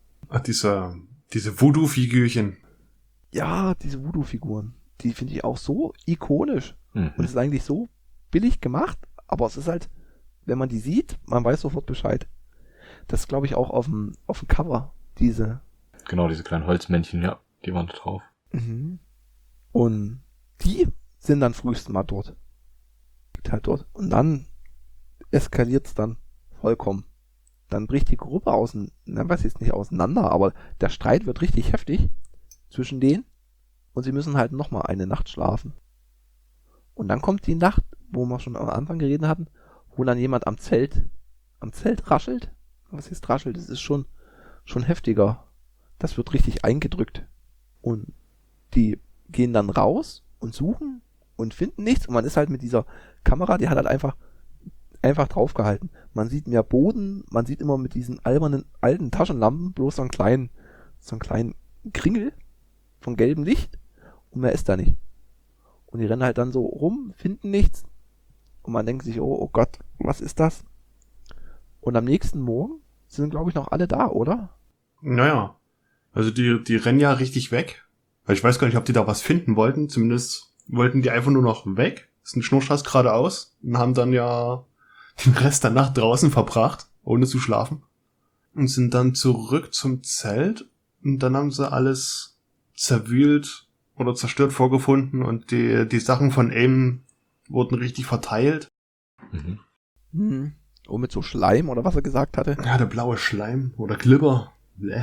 Speaker 2: Voodoo-Figürchen.
Speaker 1: Ja, diese Voodoo-Figuren. Die finde ich auch so ikonisch.
Speaker 3: Mhm.
Speaker 1: Und es ist eigentlich so billig gemacht, aber es ist halt, wenn man die sieht, man weiß sofort Bescheid. Das ist, glaube ich, auch auf dem Cover, diese.
Speaker 3: Genau, diese kleinen Holzmännchen, ja, die waren da drauf.
Speaker 1: Mhm. Und die sind dann frühestens mal dort. Halt dort. Und dann eskaliert es dann vollkommen. Dann bricht die Gruppe auseinander, aber der Streit wird richtig heftig zwischen denen und sie müssen halt nochmal eine Nacht schlafen. Und dann kommt die Nacht, wo wir schon am Anfang geredet hatten, wo dann jemand am Zelt raschelt. Was ist raschelt? Das ist schon heftiger. Das wird richtig eingedrückt. Und die gehen dann raus und suchen und finden nichts. Und man ist halt mit dieser Kamera, die hat halt einfach draufgehalten. Man sieht mehr Boden, man sieht immer mit diesen albernen alten Taschenlampen bloß so einen kleinen Kringel von gelbem Licht und mehr ist da nicht. Und die rennen halt dann so rum, finden nichts und man denkt sich, oh Gott, was ist das? Und am nächsten Morgen sind, glaube ich, noch alle da, oder?
Speaker 2: Naja. Also die rennen ja richtig weg. Weil ich weiß gar nicht, ob die da was finden wollten. Zumindest wollten die einfach nur noch weg. Das ist ein Schnurstracks geradeaus. Und haben dann ja den Rest der Nacht draußen verbracht, ohne zu schlafen. Und sind dann zurück zum Zelt. Und dann haben sie alles zerwühlt oder zerstört vorgefunden. Und die Sachen von Aim wurden richtig verteilt.
Speaker 3: Mhm.
Speaker 1: Mhm. Und mit so Schleim oder was er gesagt hatte.
Speaker 2: Ja, der blaue Schleim oder Glibber. Bläh.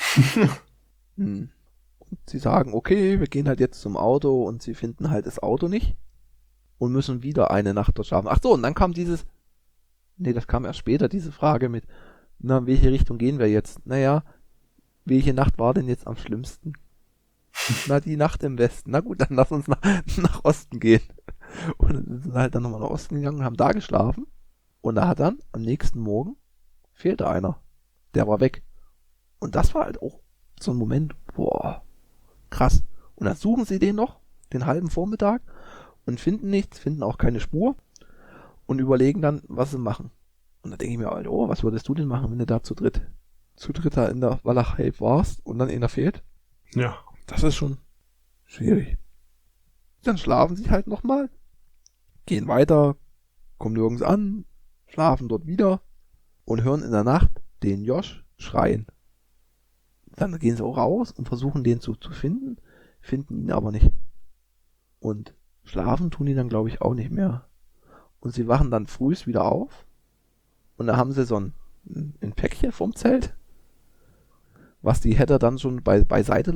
Speaker 1: Und sie sagen, okay, wir gehen halt jetzt zum Auto und sie finden halt das Auto nicht und müssen wieder eine Nacht dort schlafen. Ach so, und dann kam das kam erst später, diese Frage mit, in welche Richtung gehen wir jetzt? Naja, welche Nacht war denn jetzt am schlimmsten? Na, die Nacht im Westen. Na gut, dann lass uns nach Osten gehen. Und dann sind sie halt dann nochmal nach Osten gegangen und haben da geschlafen. Und da hat dann am nächsten Morgen fehlte einer. Der war weg. Und das war halt auch so ein Moment, boah, krass. Und dann suchen sie den noch, den halben Vormittag, und finden nichts, finden auch keine Spur und überlegen dann, was sie machen. Und da denke ich mir halt, oh, was würdest du denn machen, wenn du da zu dritt da in der Walachei warst und dann einer fehlt?
Speaker 2: Ja.
Speaker 1: Das ist schon schwierig. Dann schlafen sie halt nochmal, gehen weiter, kommen nirgends an, schlafen dort wieder und hören in der Nacht den Josh schreien. Dann gehen sie auch raus und versuchen den zu finden, finden ihn aber nicht. Und schlafen tun die dann, glaube ich, auch nicht mehr. Und sie wachen dann frühs wieder auf und da haben sie so ein Päckchen vom Zelt, was die Header dann schon beiseite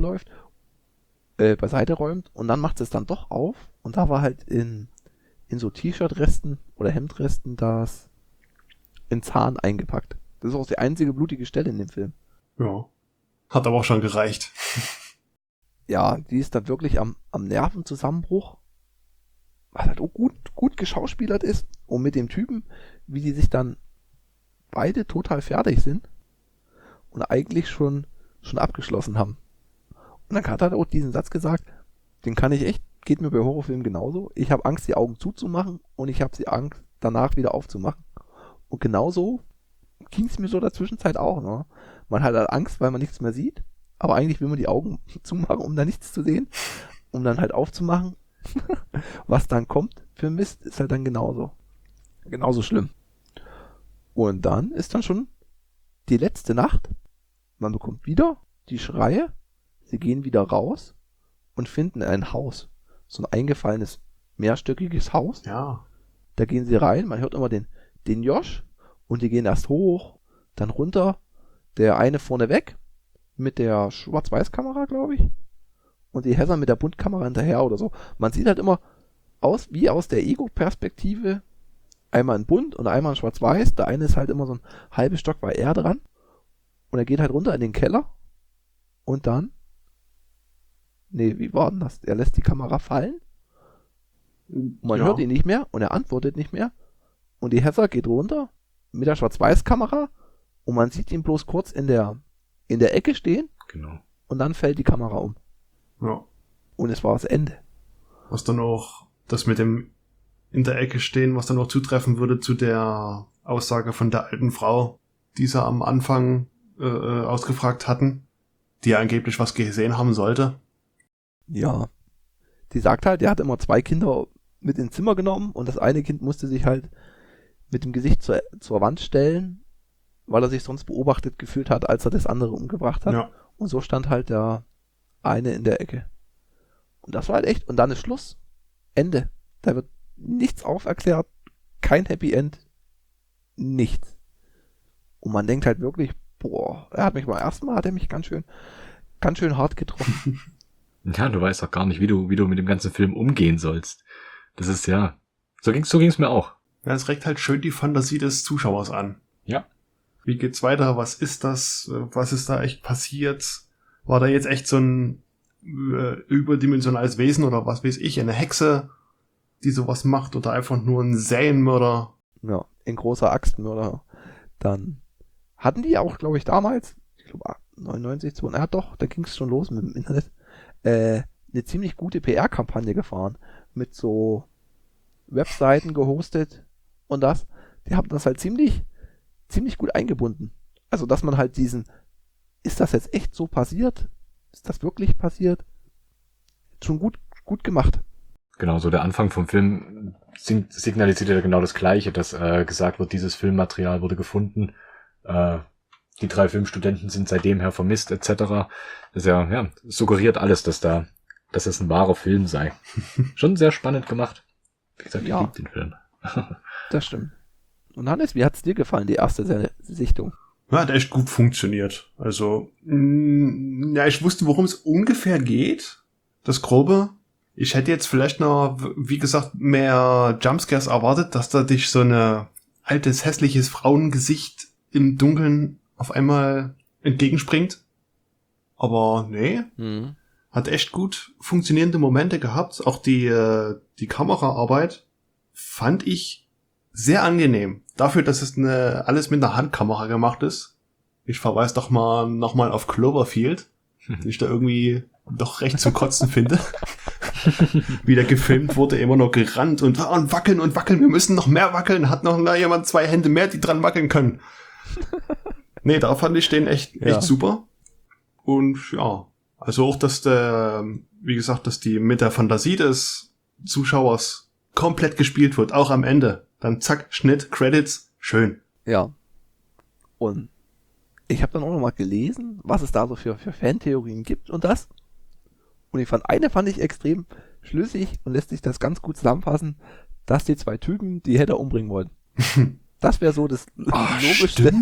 Speaker 1: räumt und dann macht sie es dann doch auf und da war halt in so T-Shirt-Resten oder Hemdresten das in Zahn eingepackt. Das ist auch die einzige blutige Stelle in dem Film.
Speaker 2: Ja. Hat aber auch schon gereicht.
Speaker 1: Ja, die ist dann wirklich am Nervenzusammenbruch, was halt auch gut geschauspielert ist und mit dem Typen, wie die sich dann beide total fertig sind und eigentlich schon abgeschlossen haben. Und dann hat er auch diesen Satz gesagt, den kann ich echt, geht mir bei Horrorfilmen genauso. Ich habe Angst, die Augen zuzumachen und ich habe sie Angst, danach wieder aufzumachen. Und genauso ging es mir so in der Zwischenzeit auch. Ne? Man hat halt Angst, weil man nichts mehr sieht, aber eigentlich will man die Augen zumachen, um da nichts zu sehen, um dann halt aufzumachen. Was dann kommt für Mist, ist halt dann genauso schlimm. Und dann ist dann schon die letzte Nacht. Man bekommt wieder die Schreie. Sie gehen wieder raus und finden ein Haus. So ein eingefallenes, mehrstöckiges Haus.
Speaker 2: Ja.
Speaker 1: Da gehen sie rein. Man hört immer den Josh und die gehen erst hoch, dann runter. Der eine vorne weg mit der Schwarz-Weiß-Kamera, glaube ich. Und die Heather mit der Buntkamera hinterher oder so. Man sieht halt immer aus wie aus der Ego-Perspektive Einmal in bunt und einmal in schwarz-weiß. Der eine ist halt immer so ein halbes Stock bei er dran. Und er geht halt runter in den Keller. Und dann... Nee, wie war denn das? Er lässt die Kamera fallen. Man hört ihn nicht mehr und er antwortet nicht mehr. Und die Heather geht runter mit der Schwarz-Weiß-Kamera und man sieht ihn bloß kurz in der Ecke stehen.
Speaker 3: Genau.
Speaker 1: Und dann fällt die Kamera um.
Speaker 2: Ja.
Speaker 1: Und es war das Ende.
Speaker 2: Was dann auch das mit dem in der Ecke stehen, was dann auch zutreffen würde zu der Aussage von der alten Frau, die sie am Anfang ausgefragt hatten, die ja angeblich was gesehen haben sollte.
Speaker 1: Ja. Die sagt halt, er hat immer 2 Kinder mit ins Zimmer genommen und das eine Kind musste sich halt mit dem Gesicht zur Wand stellen, weil er sich sonst beobachtet gefühlt hat, als er das andere umgebracht hat.
Speaker 2: Ja.
Speaker 1: Und so stand halt der eine in der Ecke. Und das war halt echt. Und dann ist Schluss. Ende. Da wird nichts auferklärt. Kein Happy End. Nichts. Und man denkt halt wirklich, boah, beim ersten Mal hat er mich ganz schön hart getroffen.
Speaker 3: Ja, du weißt auch gar nicht, wie du mit dem ganzen Film umgehen sollst. Das ist ja, so ging's mir auch.
Speaker 2: Ja, es regt halt schön die Fantasie des Zuschauers an.
Speaker 3: Ja.
Speaker 2: Wie geht's weiter? Was ist das? Was ist da echt passiert? War da jetzt echt so ein überdimensionales Wesen oder was weiß ich, eine Hexe, die sowas macht oder einfach nur ein Serienmörder?
Speaker 1: Ja, ein großer Axtmörder. Dann hatten die auch, glaube ich, damals, ich glaube 99, 2, ja doch, da ging es schon los mit dem Internet, eine ziemlich gute PR-Kampagne gefahren. Mit so Webseiten gehostet und das. Die haben das halt ziemlich gut eingebunden. Also, dass man halt ist das jetzt echt so passiert? Ist das wirklich passiert? Schon gut gemacht.
Speaker 3: Genau, so der Anfang vom Film signalisiert ja genau das Gleiche, dass gesagt wird, dieses Filmmaterial wurde gefunden, die 3 Filmstudenten sind seitdem her vermisst, etc. Das ist ja, suggeriert alles, dass es ein wahrer Film sei. Schon sehr spannend gemacht. Wie gesagt, ich liebe den Film.
Speaker 1: Das stimmt. Und Hannes, wie hat's dir gefallen, die erste Sichtung?
Speaker 2: Ja, hat echt gut funktioniert. Also, ja, ich wusste, worum es ungefähr geht. Das Grobe. Ich hätte jetzt vielleicht noch, wie gesagt, mehr Jumpscares erwartet, dass da dich so ein altes, hässliches Frauengesicht im Dunkeln auf einmal entgegenspringt. Aber nee, hat echt gut funktionierende Momente gehabt. Auch die Kameraarbeit fand ich sehr angenehm. Dafür, dass es alles mit einer Handkamera gemacht ist. Ich verweise doch mal nochmal auf Cloverfield, den ich da irgendwie doch recht zum Kotzen finde. Wie der gefilmt wurde, immer noch gerannt und wackeln und wackeln. Wir müssen noch mehr wackeln. Hat noch jemand 2 Hände mehr, die dran wackeln können. Nee, da fand ich den echt super. Und ja, also auch, dass wie gesagt, dass die mit der Fantasie des Zuschauers komplett gespielt wird, auch am Ende. Dann zack, Schnitt, Credits, schön.
Speaker 1: Ja. Und ich habe dann auch noch mal gelesen, was es da so für Fantheorien gibt und das. Und eine fand ich extrem schlüssig und lässt sich das ganz gut zusammenfassen, dass die 2 Typen die Hedda umbringen wollten. Das wäre so das Logischste.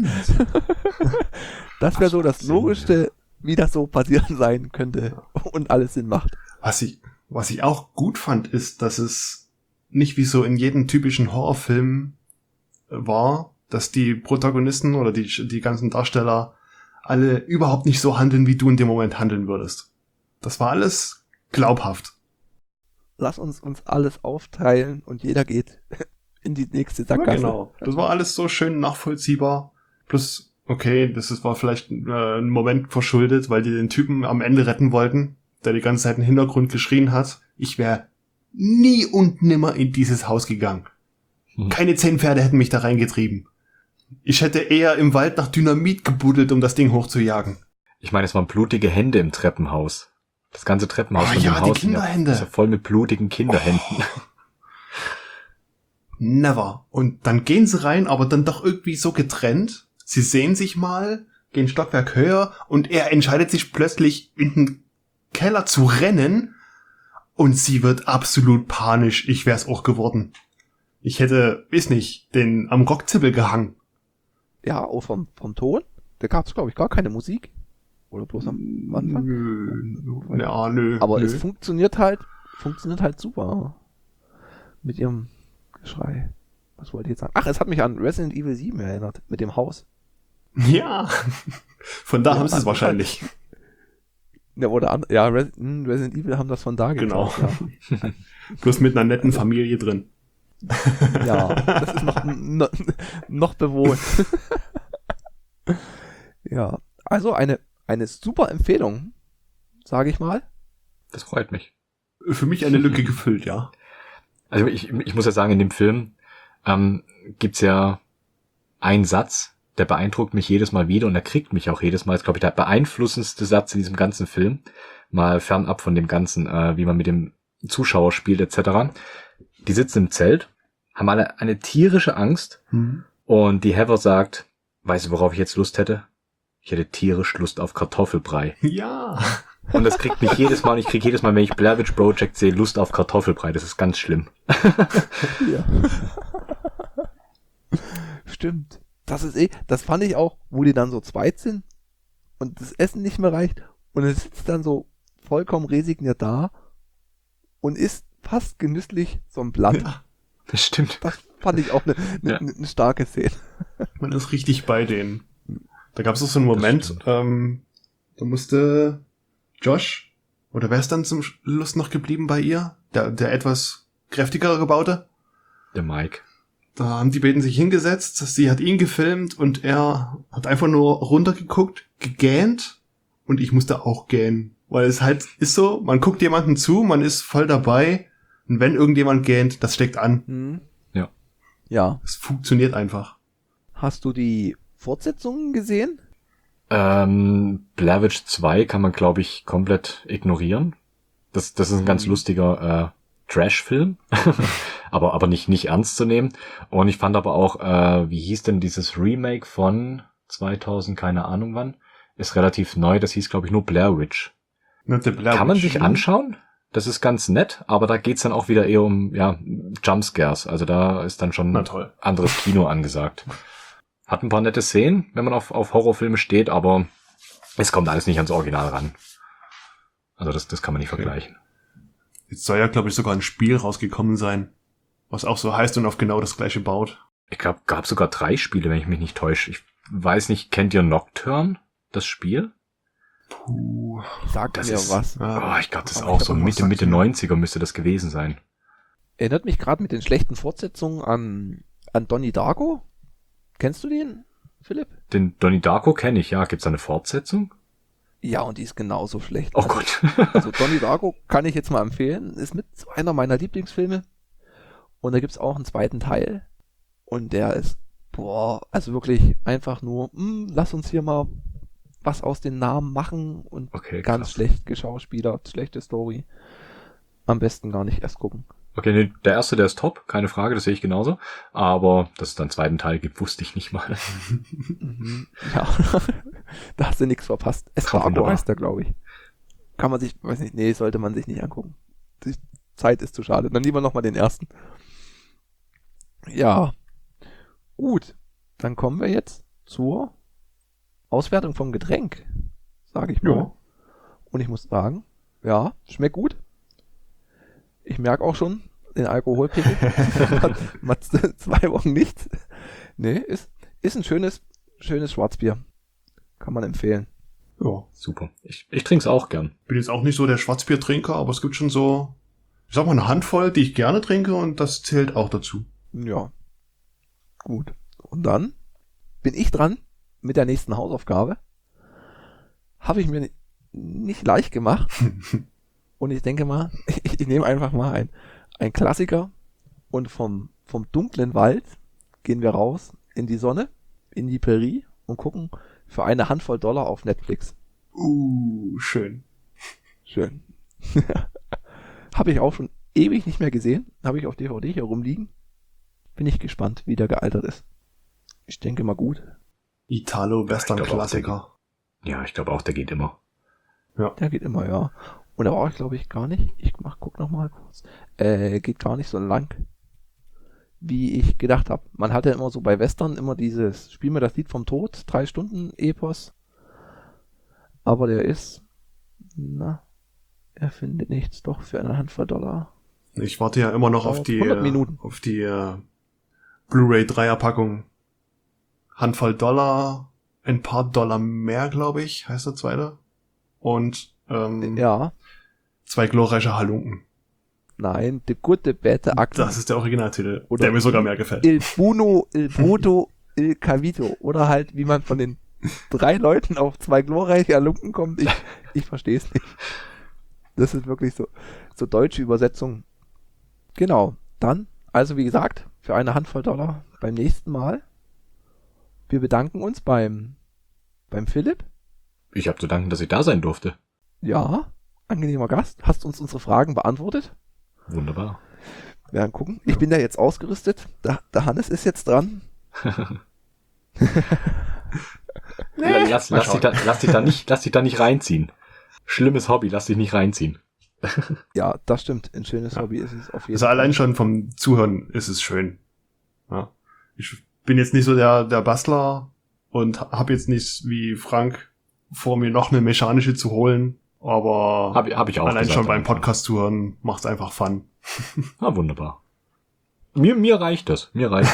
Speaker 1: Das wäre so das Logischste, wie das so passieren sein könnte und alles Sinn macht.
Speaker 2: Was ich auch gut fand, ist, dass es nicht wie so in jedem typischen Horrorfilm war, dass die Protagonisten oder die ganzen Darsteller alle überhaupt nicht so handeln, wie du in dem Moment handeln würdest. Das war alles glaubhaft.
Speaker 1: Lass uns alles aufteilen und jeder geht in die nächste Sackgasse.
Speaker 2: Ja, genau. Das war alles so schön nachvollziehbar. Plus, okay, war vielleicht ein Moment verschuldet, weil die den Typen am Ende retten wollten, der die ganze Zeit im Hintergrund geschrien hat. Ich wäre nie und nimmer in dieses Haus gegangen. Keine 10 Pferde hätten mich da reingetrieben. Ich hätte eher im Wald nach Dynamit gebuddelt, um das Ding hochzujagen.
Speaker 3: Ich meine, es waren blutige Hände im Treppenhaus. Das ganze Treppenhaus von dem
Speaker 2: die
Speaker 3: Haus
Speaker 2: Kinderhände.
Speaker 3: ist ja voll mit blutigen Kinderhänden.
Speaker 2: Never. Und dann gehen sie rein, aber dann doch irgendwie so getrennt. Sie sehen sich mal, gehen Stockwerk höher und er entscheidet sich plötzlich in den Keller zu rennen und sie wird absolut panisch. Ich wär's auch geworden. Ich hätte, den am Rockzippel gehangen.
Speaker 1: Ja, auch vom Ton. Da gab's, glaube ich, gar keine Musik. Oder bloß am Anfang.
Speaker 2: Nö.
Speaker 1: Aber es funktioniert halt super. Mit ihrem Geschrei. Was wollte ich jetzt sagen? Ach, es hat mich an Resident Evil 7 erinnert, mit dem Haus.
Speaker 2: Ja, von da
Speaker 1: Ja,
Speaker 2: haben sie es wahrscheinlich.
Speaker 1: Ja, oder Resident Evil haben das von da
Speaker 2: Genau.
Speaker 1: geklaut, ja.
Speaker 2: Bloß mit einer netten Familie drin.
Speaker 1: Ja, das ist noch bewohnt. Ja, also eine super Empfehlung, sage ich mal.
Speaker 3: Das freut mich.
Speaker 2: Für mich eine Lücke gefüllt, ja.
Speaker 3: Also ich muss ja sagen, in dem Film gibt's ja einen Satz, der beeindruckt mich jedes Mal wieder und er kriegt mich auch jedes Mal. Das ist, glaube ich, der beeinflussendste Satz in diesem ganzen Film. Mal fernab von dem Ganzen, wie man mit dem Zuschauer spielt etc. Die sitzen im Zelt, haben alle eine tierische Angst und die Heather sagt, weißt du, worauf ich jetzt Lust hätte? Ich hätte tierisch Lust auf Kartoffelbrei.
Speaker 2: Ja.
Speaker 3: Und das kriegt mich jedes Mal, und ich kriege jedes Mal, wenn ich Blair Witch Project sehe, Lust auf Kartoffelbrei. Das ist ganz schlimm.
Speaker 1: Ja. Stimmt. Das fand ich auch, wo die dann so zweit sind und das Essen nicht mehr reicht und es sitzt dann so vollkommen resigniert da und isst fast genüsslich so ein Blatt.
Speaker 2: Ja.
Speaker 3: Das stimmt.
Speaker 1: Das fand ich auch eine starke Szene.
Speaker 2: Man ist richtig bei denen. Da gab es auch so einen Moment, da musste Josh, oder wer ist dann zum Schluss noch geblieben bei ihr? Der etwas kräftigere gebaute?
Speaker 3: Der Mike.
Speaker 2: Da haben die beiden sich hingesetzt, sie hat ihn gefilmt und er hat einfach nur runtergeguckt, gegähnt und ich musste auch gähnen. Weil es halt ist so, man guckt jemanden zu, man ist voll dabei und wenn irgendjemand gähnt, das steckt an.
Speaker 3: Ja.
Speaker 1: Ja.
Speaker 2: Es funktioniert einfach.
Speaker 1: Hast du die Fortsetzungen gesehen?
Speaker 3: Blair Witch 2 kann man, glaube ich, komplett ignorieren. Das ist ein ganz lustiger Trash-Film, aber nicht ernst zu nehmen. Und ich fand aber auch, wie hieß denn dieses Remake von 2000, keine Ahnung wann, ist relativ neu, das hieß, glaube ich, nur Blair Witch. Kann man sich anschauen? Das ist ganz nett, aber da geht's dann auch wieder eher um Jumpscares. Also da ist dann schon anderes Kino angesagt. Hat ein paar nette Szenen, wenn man auf Horrorfilme steht, aber es kommt alles nicht ans Original ran. Also das kann man nicht vergleichen.
Speaker 2: Jetzt soll ja, glaube ich, sogar ein Spiel rausgekommen sein, was auch so heißt und auf genau das gleiche baut.
Speaker 3: Ich glaube, gab sogar 3 Spiele, wenn ich mich nicht täusche. Ich weiß nicht, kennt ihr Nocturne, das Spiel?
Speaker 2: Puh.
Speaker 1: Sag
Speaker 3: Das
Speaker 1: mir
Speaker 3: ist,
Speaker 1: was.
Speaker 3: ich glaube, das ist
Speaker 2: Aber
Speaker 3: auch
Speaker 2: ich
Speaker 3: so
Speaker 2: hab
Speaker 3: Mitte
Speaker 2: irgendwas
Speaker 3: 90er müsste das gewesen sein.
Speaker 1: Erinnert mich gerade mit den schlechten Fortsetzungen an Donnie Darko. Kennst du den, Philipp?
Speaker 3: Den Donnie Darko kenne ich, ja. Gibt's da eine Fortsetzung?
Speaker 1: Ja, und die ist genauso schlecht.
Speaker 3: Oh Gott.
Speaker 1: Also Donnie Darko kann ich jetzt mal empfehlen. Ist mit so einer meiner Lieblingsfilme. Und da gibt's auch einen zweiten Teil. Und der ist, also wirklich einfach nur, lass uns hier mal was aus den Namen machen und
Speaker 3: Okay,
Speaker 1: ganz
Speaker 3: krass.
Speaker 1: schlecht geschauspielert, schlechte Story. Am besten gar nicht erst gucken.
Speaker 3: Okay, nee, der erste, der ist top, keine Frage, das sehe ich genauso. Aber dass es dann einen zweiten Teil gibt, wusste ich nicht mal.
Speaker 1: Ja, da hast du nichts verpasst. Espargo
Speaker 3: wunderbar.
Speaker 1: heißt der, glaube ich. Kann man sich, weiß nicht, nee, sollte man sich nicht angucken. Die Zeit ist zu schade. Dann lieber nochmal den ersten. Ja, gut. Dann kommen wir jetzt zur Auswertung vom Getränk, sage ich mal.
Speaker 2: Ja.
Speaker 1: Und ich muss sagen, ja, schmeckt gut. Ich merke auch schon den Alkoholpegel. Mal 2 Wochen nicht. Nee, ist ein schönes Schwarzbier. Kann man empfehlen.
Speaker 2: Ja.
Speaker 3: Super. Ich trinke es auch gern.
Speaker 2: Bin jetzt auch nicht so der Schwarzbiertrinker, aber es gibt schon so, ich sag mal, eine Handvoll, die ich gerne trinke und das zählt auch dazu.
Speaker 1: Ja. Gut. Und dann bin ich dran mit der nächsten Hausaufgabe. Habe ich mir nicht leicht gemacht. Und ich denke mal, ich nehme einfach mal ein Klassiker und vom dunklen Wald gehen wir raus in die Sonne, in die Prärie und gucken für eine Handvoll $1 auf Netflix.
Speaker 2: Schön.
Speaker 1: Schön. Habe ich auch schon ewig nicht mehr gesehen. Habe ich auf DVD hier rumliegen. Bin ich gespannt, wie der gealtert ist. Ich denke mal gut.
Speaker 2: Italo-Western-Klassiker.
Speaker 3: Ja, ich glaube auch, der geht immer.
Speaker 1: Der geht immer, ja. Und da war ich, glaube ich, gar nicht. Guck noch mal kurz. Geht gar nicht so lang, wie ich gedacht habe. Man hatte immer so bei Western immer dieses Spiel mir das Lied vom Tod, 3 Stunden Epos. Aber der ist, er findet nichts, doch für eine Handvoll $.
Speaker 2: Ich warte ja immer noch auf
Speaker 1: Dauert
Speaker 2: die
Speaker 1: 100 Minuten.
Speaker 2: auf die Blu-ray Dreierpackung. Handvoll $, ein paar $, mehr, glaube ich, heißt der zweite. Und
Speaker 1: Ja.
Speaker 2: 2 glorreiche Halunken.
Speaker 1: Nein, The Good, The Bad, The Ugly.
Speaker 2: Das ist der Originaltitel,
Speaker 1: Oder
Speaker 2: der mir sogar mehr gefällt.
Speaker 1: Il Buono, Il Brutto, Il Cavito. Oder halt, wie man von den 3 Leuten auf 2 glorreiche Halunken kommt. Ich verstehe es nicht. Das ist wirklich so deutsche Übersetzung. Genau. Dann, also wie gesagt, für eine Handvoll $, beim nächsten Mal. Wir bedanken uns beim Philipp.
Speaker 3: Ich habe zu danken, dass ich da sein durfte.
Speaker 1: Ja, angenehmer Gast. Hast uns unsere Fragen beantwortet.
Speaker 3: Wunderbar.
Speaker 1: Wir werden gucken. Ich bin da jetzt ausgerüstet. Der Hannes ist jetzt dran.
Speaker 3: Lass dich da nicht reinziehen. Schlimmes Hobby, lass dich nicht reinziehen.
Speaker 1: Ja, das stimmt. Ein schönes Hobby ist es auf jeden
Speaker 2: Also
Speaker 1: Fall.
Speaker 2: allein schon vom Zuhören ist es schön. Ja. Ich bin jetzt nicht so der Bastler und habe jetzt nicht wie Frank vor, mir noch eine mechanische zu holen, aber
Speaker 3: Hab ich auch
Speaker 2: allein
Speaker 3: gesagt,
Speaker 2: schon beim
Speaker 3: einfach.
Speaker 2: Podcast zuhören macht's einfach Fun.
Speaker 3: Ah, wunderbar. Mir reicht das.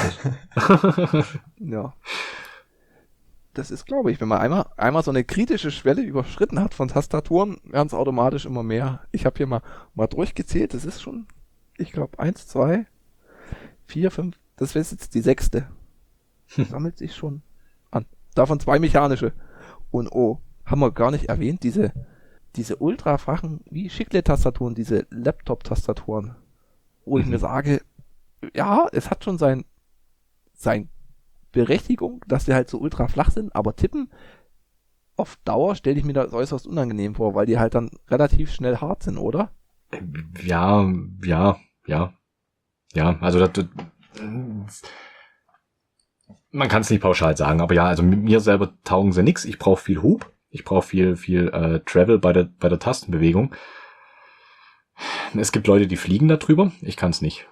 Speaker 1: Ja. Das ist, glaube ich, wenn man einmal so eine kritische Schwelle überschritten hat von Tastaturen, werden es automatisch immer mehr. Ich habe hier mal durchgezählt. Das ist schon, ich glaube, 1, 2, 4, 5. Das ist jetzt die 6. Sammelt sich schon an. Davon 2 mechanische. Und haben wir gar nicht erwähnt, diese ultrafachen, wie Chiclet-Tastaturen, diese Laptop-Tastaturen, wo ich mir sage, ja, es hat schon sein Berechtigung, dass die halt so ultra flach sind, aber tippen auf Dauer stelle ich mir das äußerst unangenehm vor, weil die halt dann relativ schnell hart sind, oder?
Speaker 3: Ja, also man kann es nicht pauschal sagen, aber ja, also mir selber taugen sie nix. Ich brauche viel Hub, ich brauche viel Travel bei der Tastenbewegung. Es gibt Leute, die fliegen da drüber, ich kann es nicht.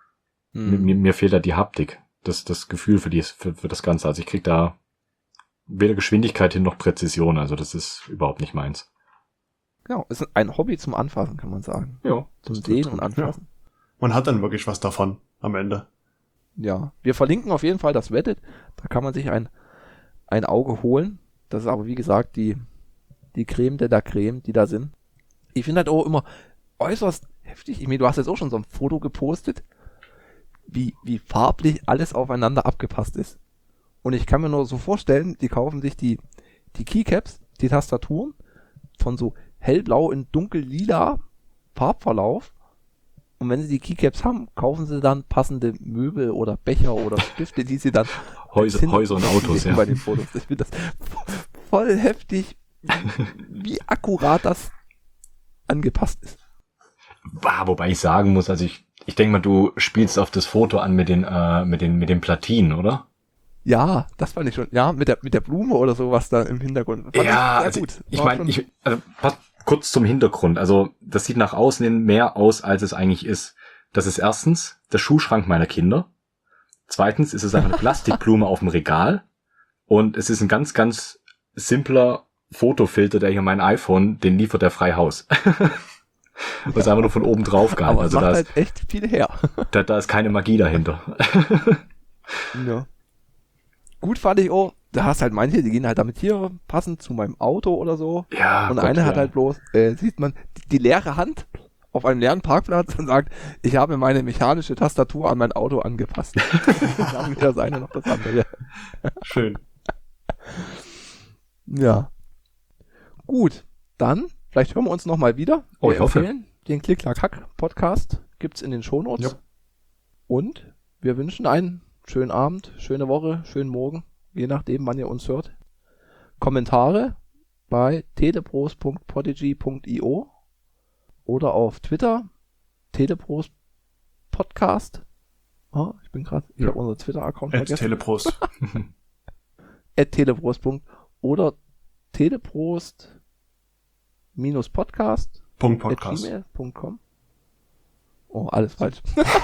Speaker 3: Mir fehlt da die Haptik, das Gefühl für das Ganze. Also ich krieg da weder Geschwindigkeit hin noch Präzision, also das ist überhaupt nicht meins.
Speaker 1: Genau, es ist ein Hobby zum Anfassen, kann man sagen.
Speaker 3: Ja.
Speaker 1: Zum Sehen und Anfassen.
Speaker 2: Man hat dann wirklich was davon am Ende.
Speaker 1: Ja, wir verlinken auf jeden Fall das Reddit. Da kann man sich ein Auge holen. Das ist aber, wie gesagt, die Creme de la Creme, die da sind. Ich finde halt auch immer äußerst heftig. Ich meine, du hast jetzt auch schon so ein Foto gepostet, wie farblich alles aufeinander abgepasst ist. Und ich kann mir nur so vorstellen, die kaufen sich die Keycaps, die Tastaturen, von so hellblau in dunkel-lila Farbverlauf. Und wenn sie die Keycaps haben, kaufen sie dann passende Möbel oder Becher oder Stifte, die sie dann
Speaker 3: Häuser und Autos, ja.
Speaker 1: bei den Fotos. Ich finde das voll heftig, wie akkurat das angepasst ist.
Speaker 3: Wobei ich sagen muss, also ich denke mal, du spielst auf das Foto an mit den Platinen, oder?
Speaker 1: Ja, das fand ich schon. Ja, mit der Blume oder sowas da im Hintergrund. Fand
Speaker 3: Ja,
Speaker 1: ich
Speaker 3: also
Speaker 1: gut.
Speaker 3: ich meine, kurz zum Hintergrund. Also das sieht nach außen hin mehr aus, als es eigentlich ist. Das ist erstens der Schuhschrank meiner Kinder. Zweitens ist es einfach eine Plastikblume auf dem Regal. Und es ist ein ganz, ganz simpler Fotofilter, der hier mein iPhone, den liefert der frei Haus. Und es einfach nur von oben drauf gab.
Speaker 1: Aber
Speaker 3: Also
Speaker 1: macht
Speaker 3: da
Speaker 1: halt echt viel her.
Speaker 3: da ist keine Magie dahinter.
Speaker 1: Ja. Gut fand ich auch, da hast halt manche, die gehen halt damit hier passend zu meinem Auto oder so.
Speaker 3: Ja,
Speaker 1: Und
Speaker 3: Gott,
Speaker 1: eine hat
Speaker 3: ja.
Speaker 1: halt bloß, sieht man, die leere Hand auf einem leeren Parkplatz und sagt, ich habe meine mechanische Tastatur an mein Auto angepasst. Dann haben wir das eine noch das andere.
Speaker 2: Schön.
Speaker 1: Ja. Gut, dann, vielleicht hören wir uns nochmal wieder.
Speaker 3: Oh,
Speaker 1: Wir
Speaker 3: ich hoffe.
Speaker 1: empfehlen den Klick-Klack-Hack-Podcast, gibt's in den Shownotes.
Speaker 2: Ja.
Speaker 1: Und wir wünschen einen schönen Abend, schöne Woche, schönen Morgen, je nachdem, wann ihr uns hört. Kommentare bei telepros.podigy.io oder auf Twitter, Telepros Podcast. Ich habe unseren Twitter-Account vergessen.
Speaker 2: Teleprost.
Speaker 1: @teleprost. Oder teleprost-podcast
Speaker 2: Podcast.
Speaker 1: @gmail.com. Oh, alles falsch.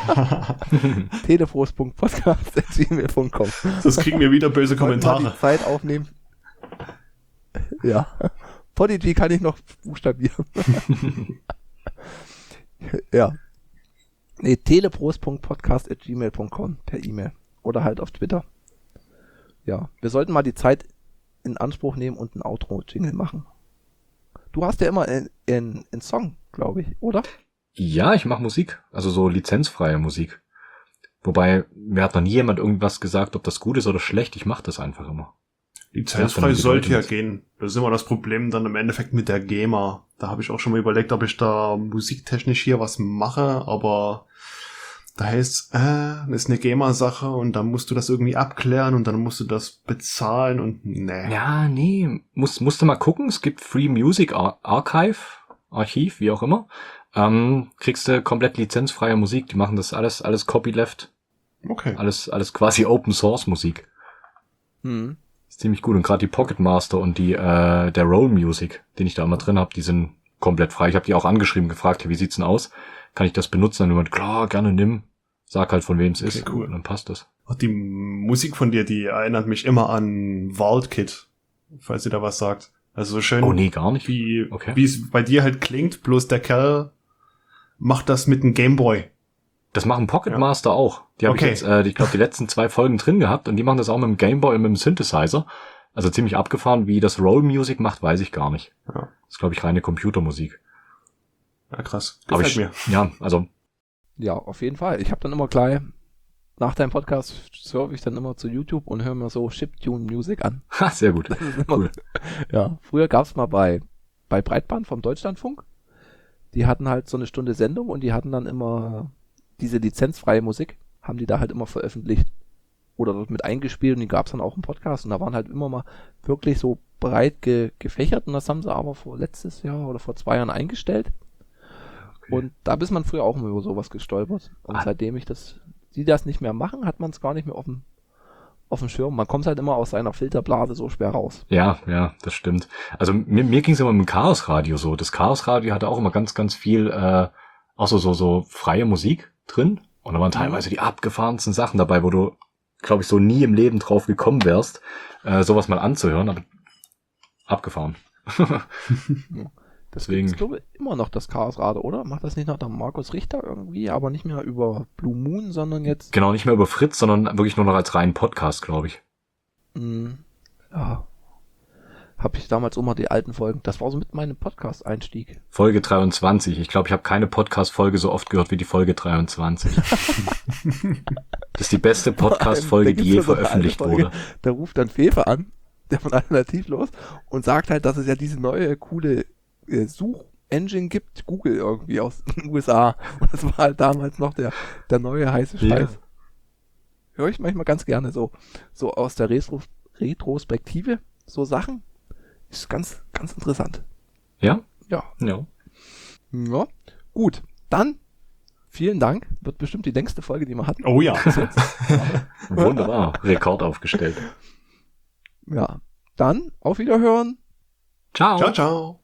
Speaker 1: teleprost.podcast@gmail.com.
Speaker 2: Das kriegen wir wieder böse
Speaker 1: Sollten wir
Speaker 2: Kommentare.
Speaker 1: die Zeit aufnehmen. Ja. Podigy kann ich noch buchstabieren. Ja. Nee, teleprost.podcast@gmail.com per E-Mail. oder halt auf Twitter. Ja, wir sollten mal die Zeit in Anspruch nehmen und ein Outro-Jingle machen. Du hast ja immer einen Song, glaube ich, oder?
Speaker 3: Ja, ich mache Musik, also so lizenzfreie Musik. Wobei, mir hat noch nie jemand irgendwas gesagt, ob das gut ist oder schlecht. Ich mache das einfach immer.
Speaker 2: Lizenzfrei sollte ja gehen. Das ist immer das Problem dann im Endeffekt mit der GEMA. Da habe ich auch schon mal überlegt, ob ich da musiktechnisch hier was mache, aber da heißt, das ist eine GEMA-Sache und dann musst du das irgendwie abklären und dann musst du das bezahlen und nee.
Speaker 3: Ja, nee, musst du mal gucken. Es gibt Free Music Archiv, wie auch immer. Kriegst du komplett lizenzfreie Musik. Die machen das alles Copyleft.
Speaker 2: Okay.
Speaker 3: Alles quasi Open Source Musik.
Speaker 1: Hm.
Speaker 3: Ist ziemlich gut. Und gerade die Pocket Master und der Roll Music, den ich da immer drin habe, die sind komplett frei. Ich habe die auch angeschrieben, gefragt, wie sieht's denn aus? Kann ich das benutzen? Und jemand, klar, gerne nimm. Sag halt, von wem es ist.
Speaker 2: Cool.
Speaker 3: Und dann passt das.
Speaker 2: Auch die Musik von dir, die erinnert mich immer an WildKid, falls ihr da was sagt. Also so schön.
Speaker 3: Oh nee, gar nicht.
Speaker 2: Wie es bei dir halt klingt, bloß der Kerl macht das mit einem Gameboy.
Speaker 3: Das machen Pocket Master auch. Die habe
Speaker 2: Okay.
Speaker 3: ich jetzt, ich glaube, die letzten 2 Folgen drin gehabt und die machen das auch mit dem Gameboy und mit dem Synthesizer. Also ziemlich abgefahren. Wie das Roll Music macht, weiß ich gar nicht.
Speaker 2: Ja.
Speaker 3: Das ist, glaube ich, reine Computermusik.
Speaker 2: Ja, krass.
Speaker 3: Aber
Speaker 2: Gefällt mir.
Speaker 3: Ja, also
Speaker 1: Ja, auf jeden Fall. Ich habe dann immer gleich, nach deinem Podcast surfe ich dann immer zu YouTube und höre mir so Chiptune-Music an.
Speaker 3: sehr gut.
Speaker 1: Das ist immer,
Speaker 3: Cool.
Speaker 1: Ja, früher gab's mal bei Breitband vom Deutschlandfunk. Die hatten halt so eine Stunde Sendung und die hatten dann immer diese lizenzfreie Musik, haben die da halt immer veröffentlicht oder dort mit eingespielt und die gab's dann auch im Podcast und da waren halt immer mal wirklich so breit gefächert und das haben sie aber letztes Jahr oder vor 2 Jahren eingestellt.
Speaker 3: Okay.
Speaker 1: Und da ist man früher auch immer über sowas gestolpert. Und seitdem die das nicht mehr machen, hat man es gar nicht mehr auf dem Schirm. Man kommt halt immer aus seiner Filterblase so schwer raus.
Speaker 3: Ja, das stimmt. Also mir ging es immer mit dem Chaosradio so. Das Chaosradio hatte auch immer ganz, ganz viel auch so freie Musik drin. Und da waren teilweise die abgefahrensten Sachen dabei, wo du, glaube ich, so nie im Leben drauf gekommen wärst, sowas mal anzuhören. Aber abgefahren. Deswegen.
Speaker 1: Ich glaube immer noch das Chaosradio, oder? Macht das nicht noch der Markus Richter irgendwie, aber nicht mehr über Blue Moon, sondern jetzt...
Speaker 3: Genau, nicht mehr über Fritz, sondern wirklich nur noch als reinen Podcast, glaube ich.
Speaker 1: Ja. Habe ich damals immer die alten Folgen. Das war so mit meinem Podcast-Einstieg.
Speaker 3: Folge 23. Ich glaube, ich habe keine Podcast-Folge so oft gehört wie die Folge 23. Das ist die beste Podcast-Folge, die je veröffentlicht wurde.
Speaker 1: Da ruft dann Fefe an, der von Alternativlos, und sagt halt, dass es ja diese neue, coole Such-Engine gibt, Google irgendwie aus den USA. Und das war halt damals noch der neue heiße Scheiß.
Speaker 3: Ja.
Speaker 1: Höre ich manchmal ganz gerne so aus der Retrospektive, so Sachen. Ist ganz, ganz interessant.
Speaker 3: Ja?
Speaker 1: Ja.
Speaker 3: Ja.
Speaker 1: Ja. Gut. Dann, vielen Dank. Wird bestimmt die längste Folge, die wir hatten.
Speaker 2: Oh ja.
Speaker 3: Wunderbar. Rekord aufgestellt.
Speaker 1: Ja. Dann, auf Wiederhören.
Speaker 3: Ciao.
Speaker 2: Ciao, ciao.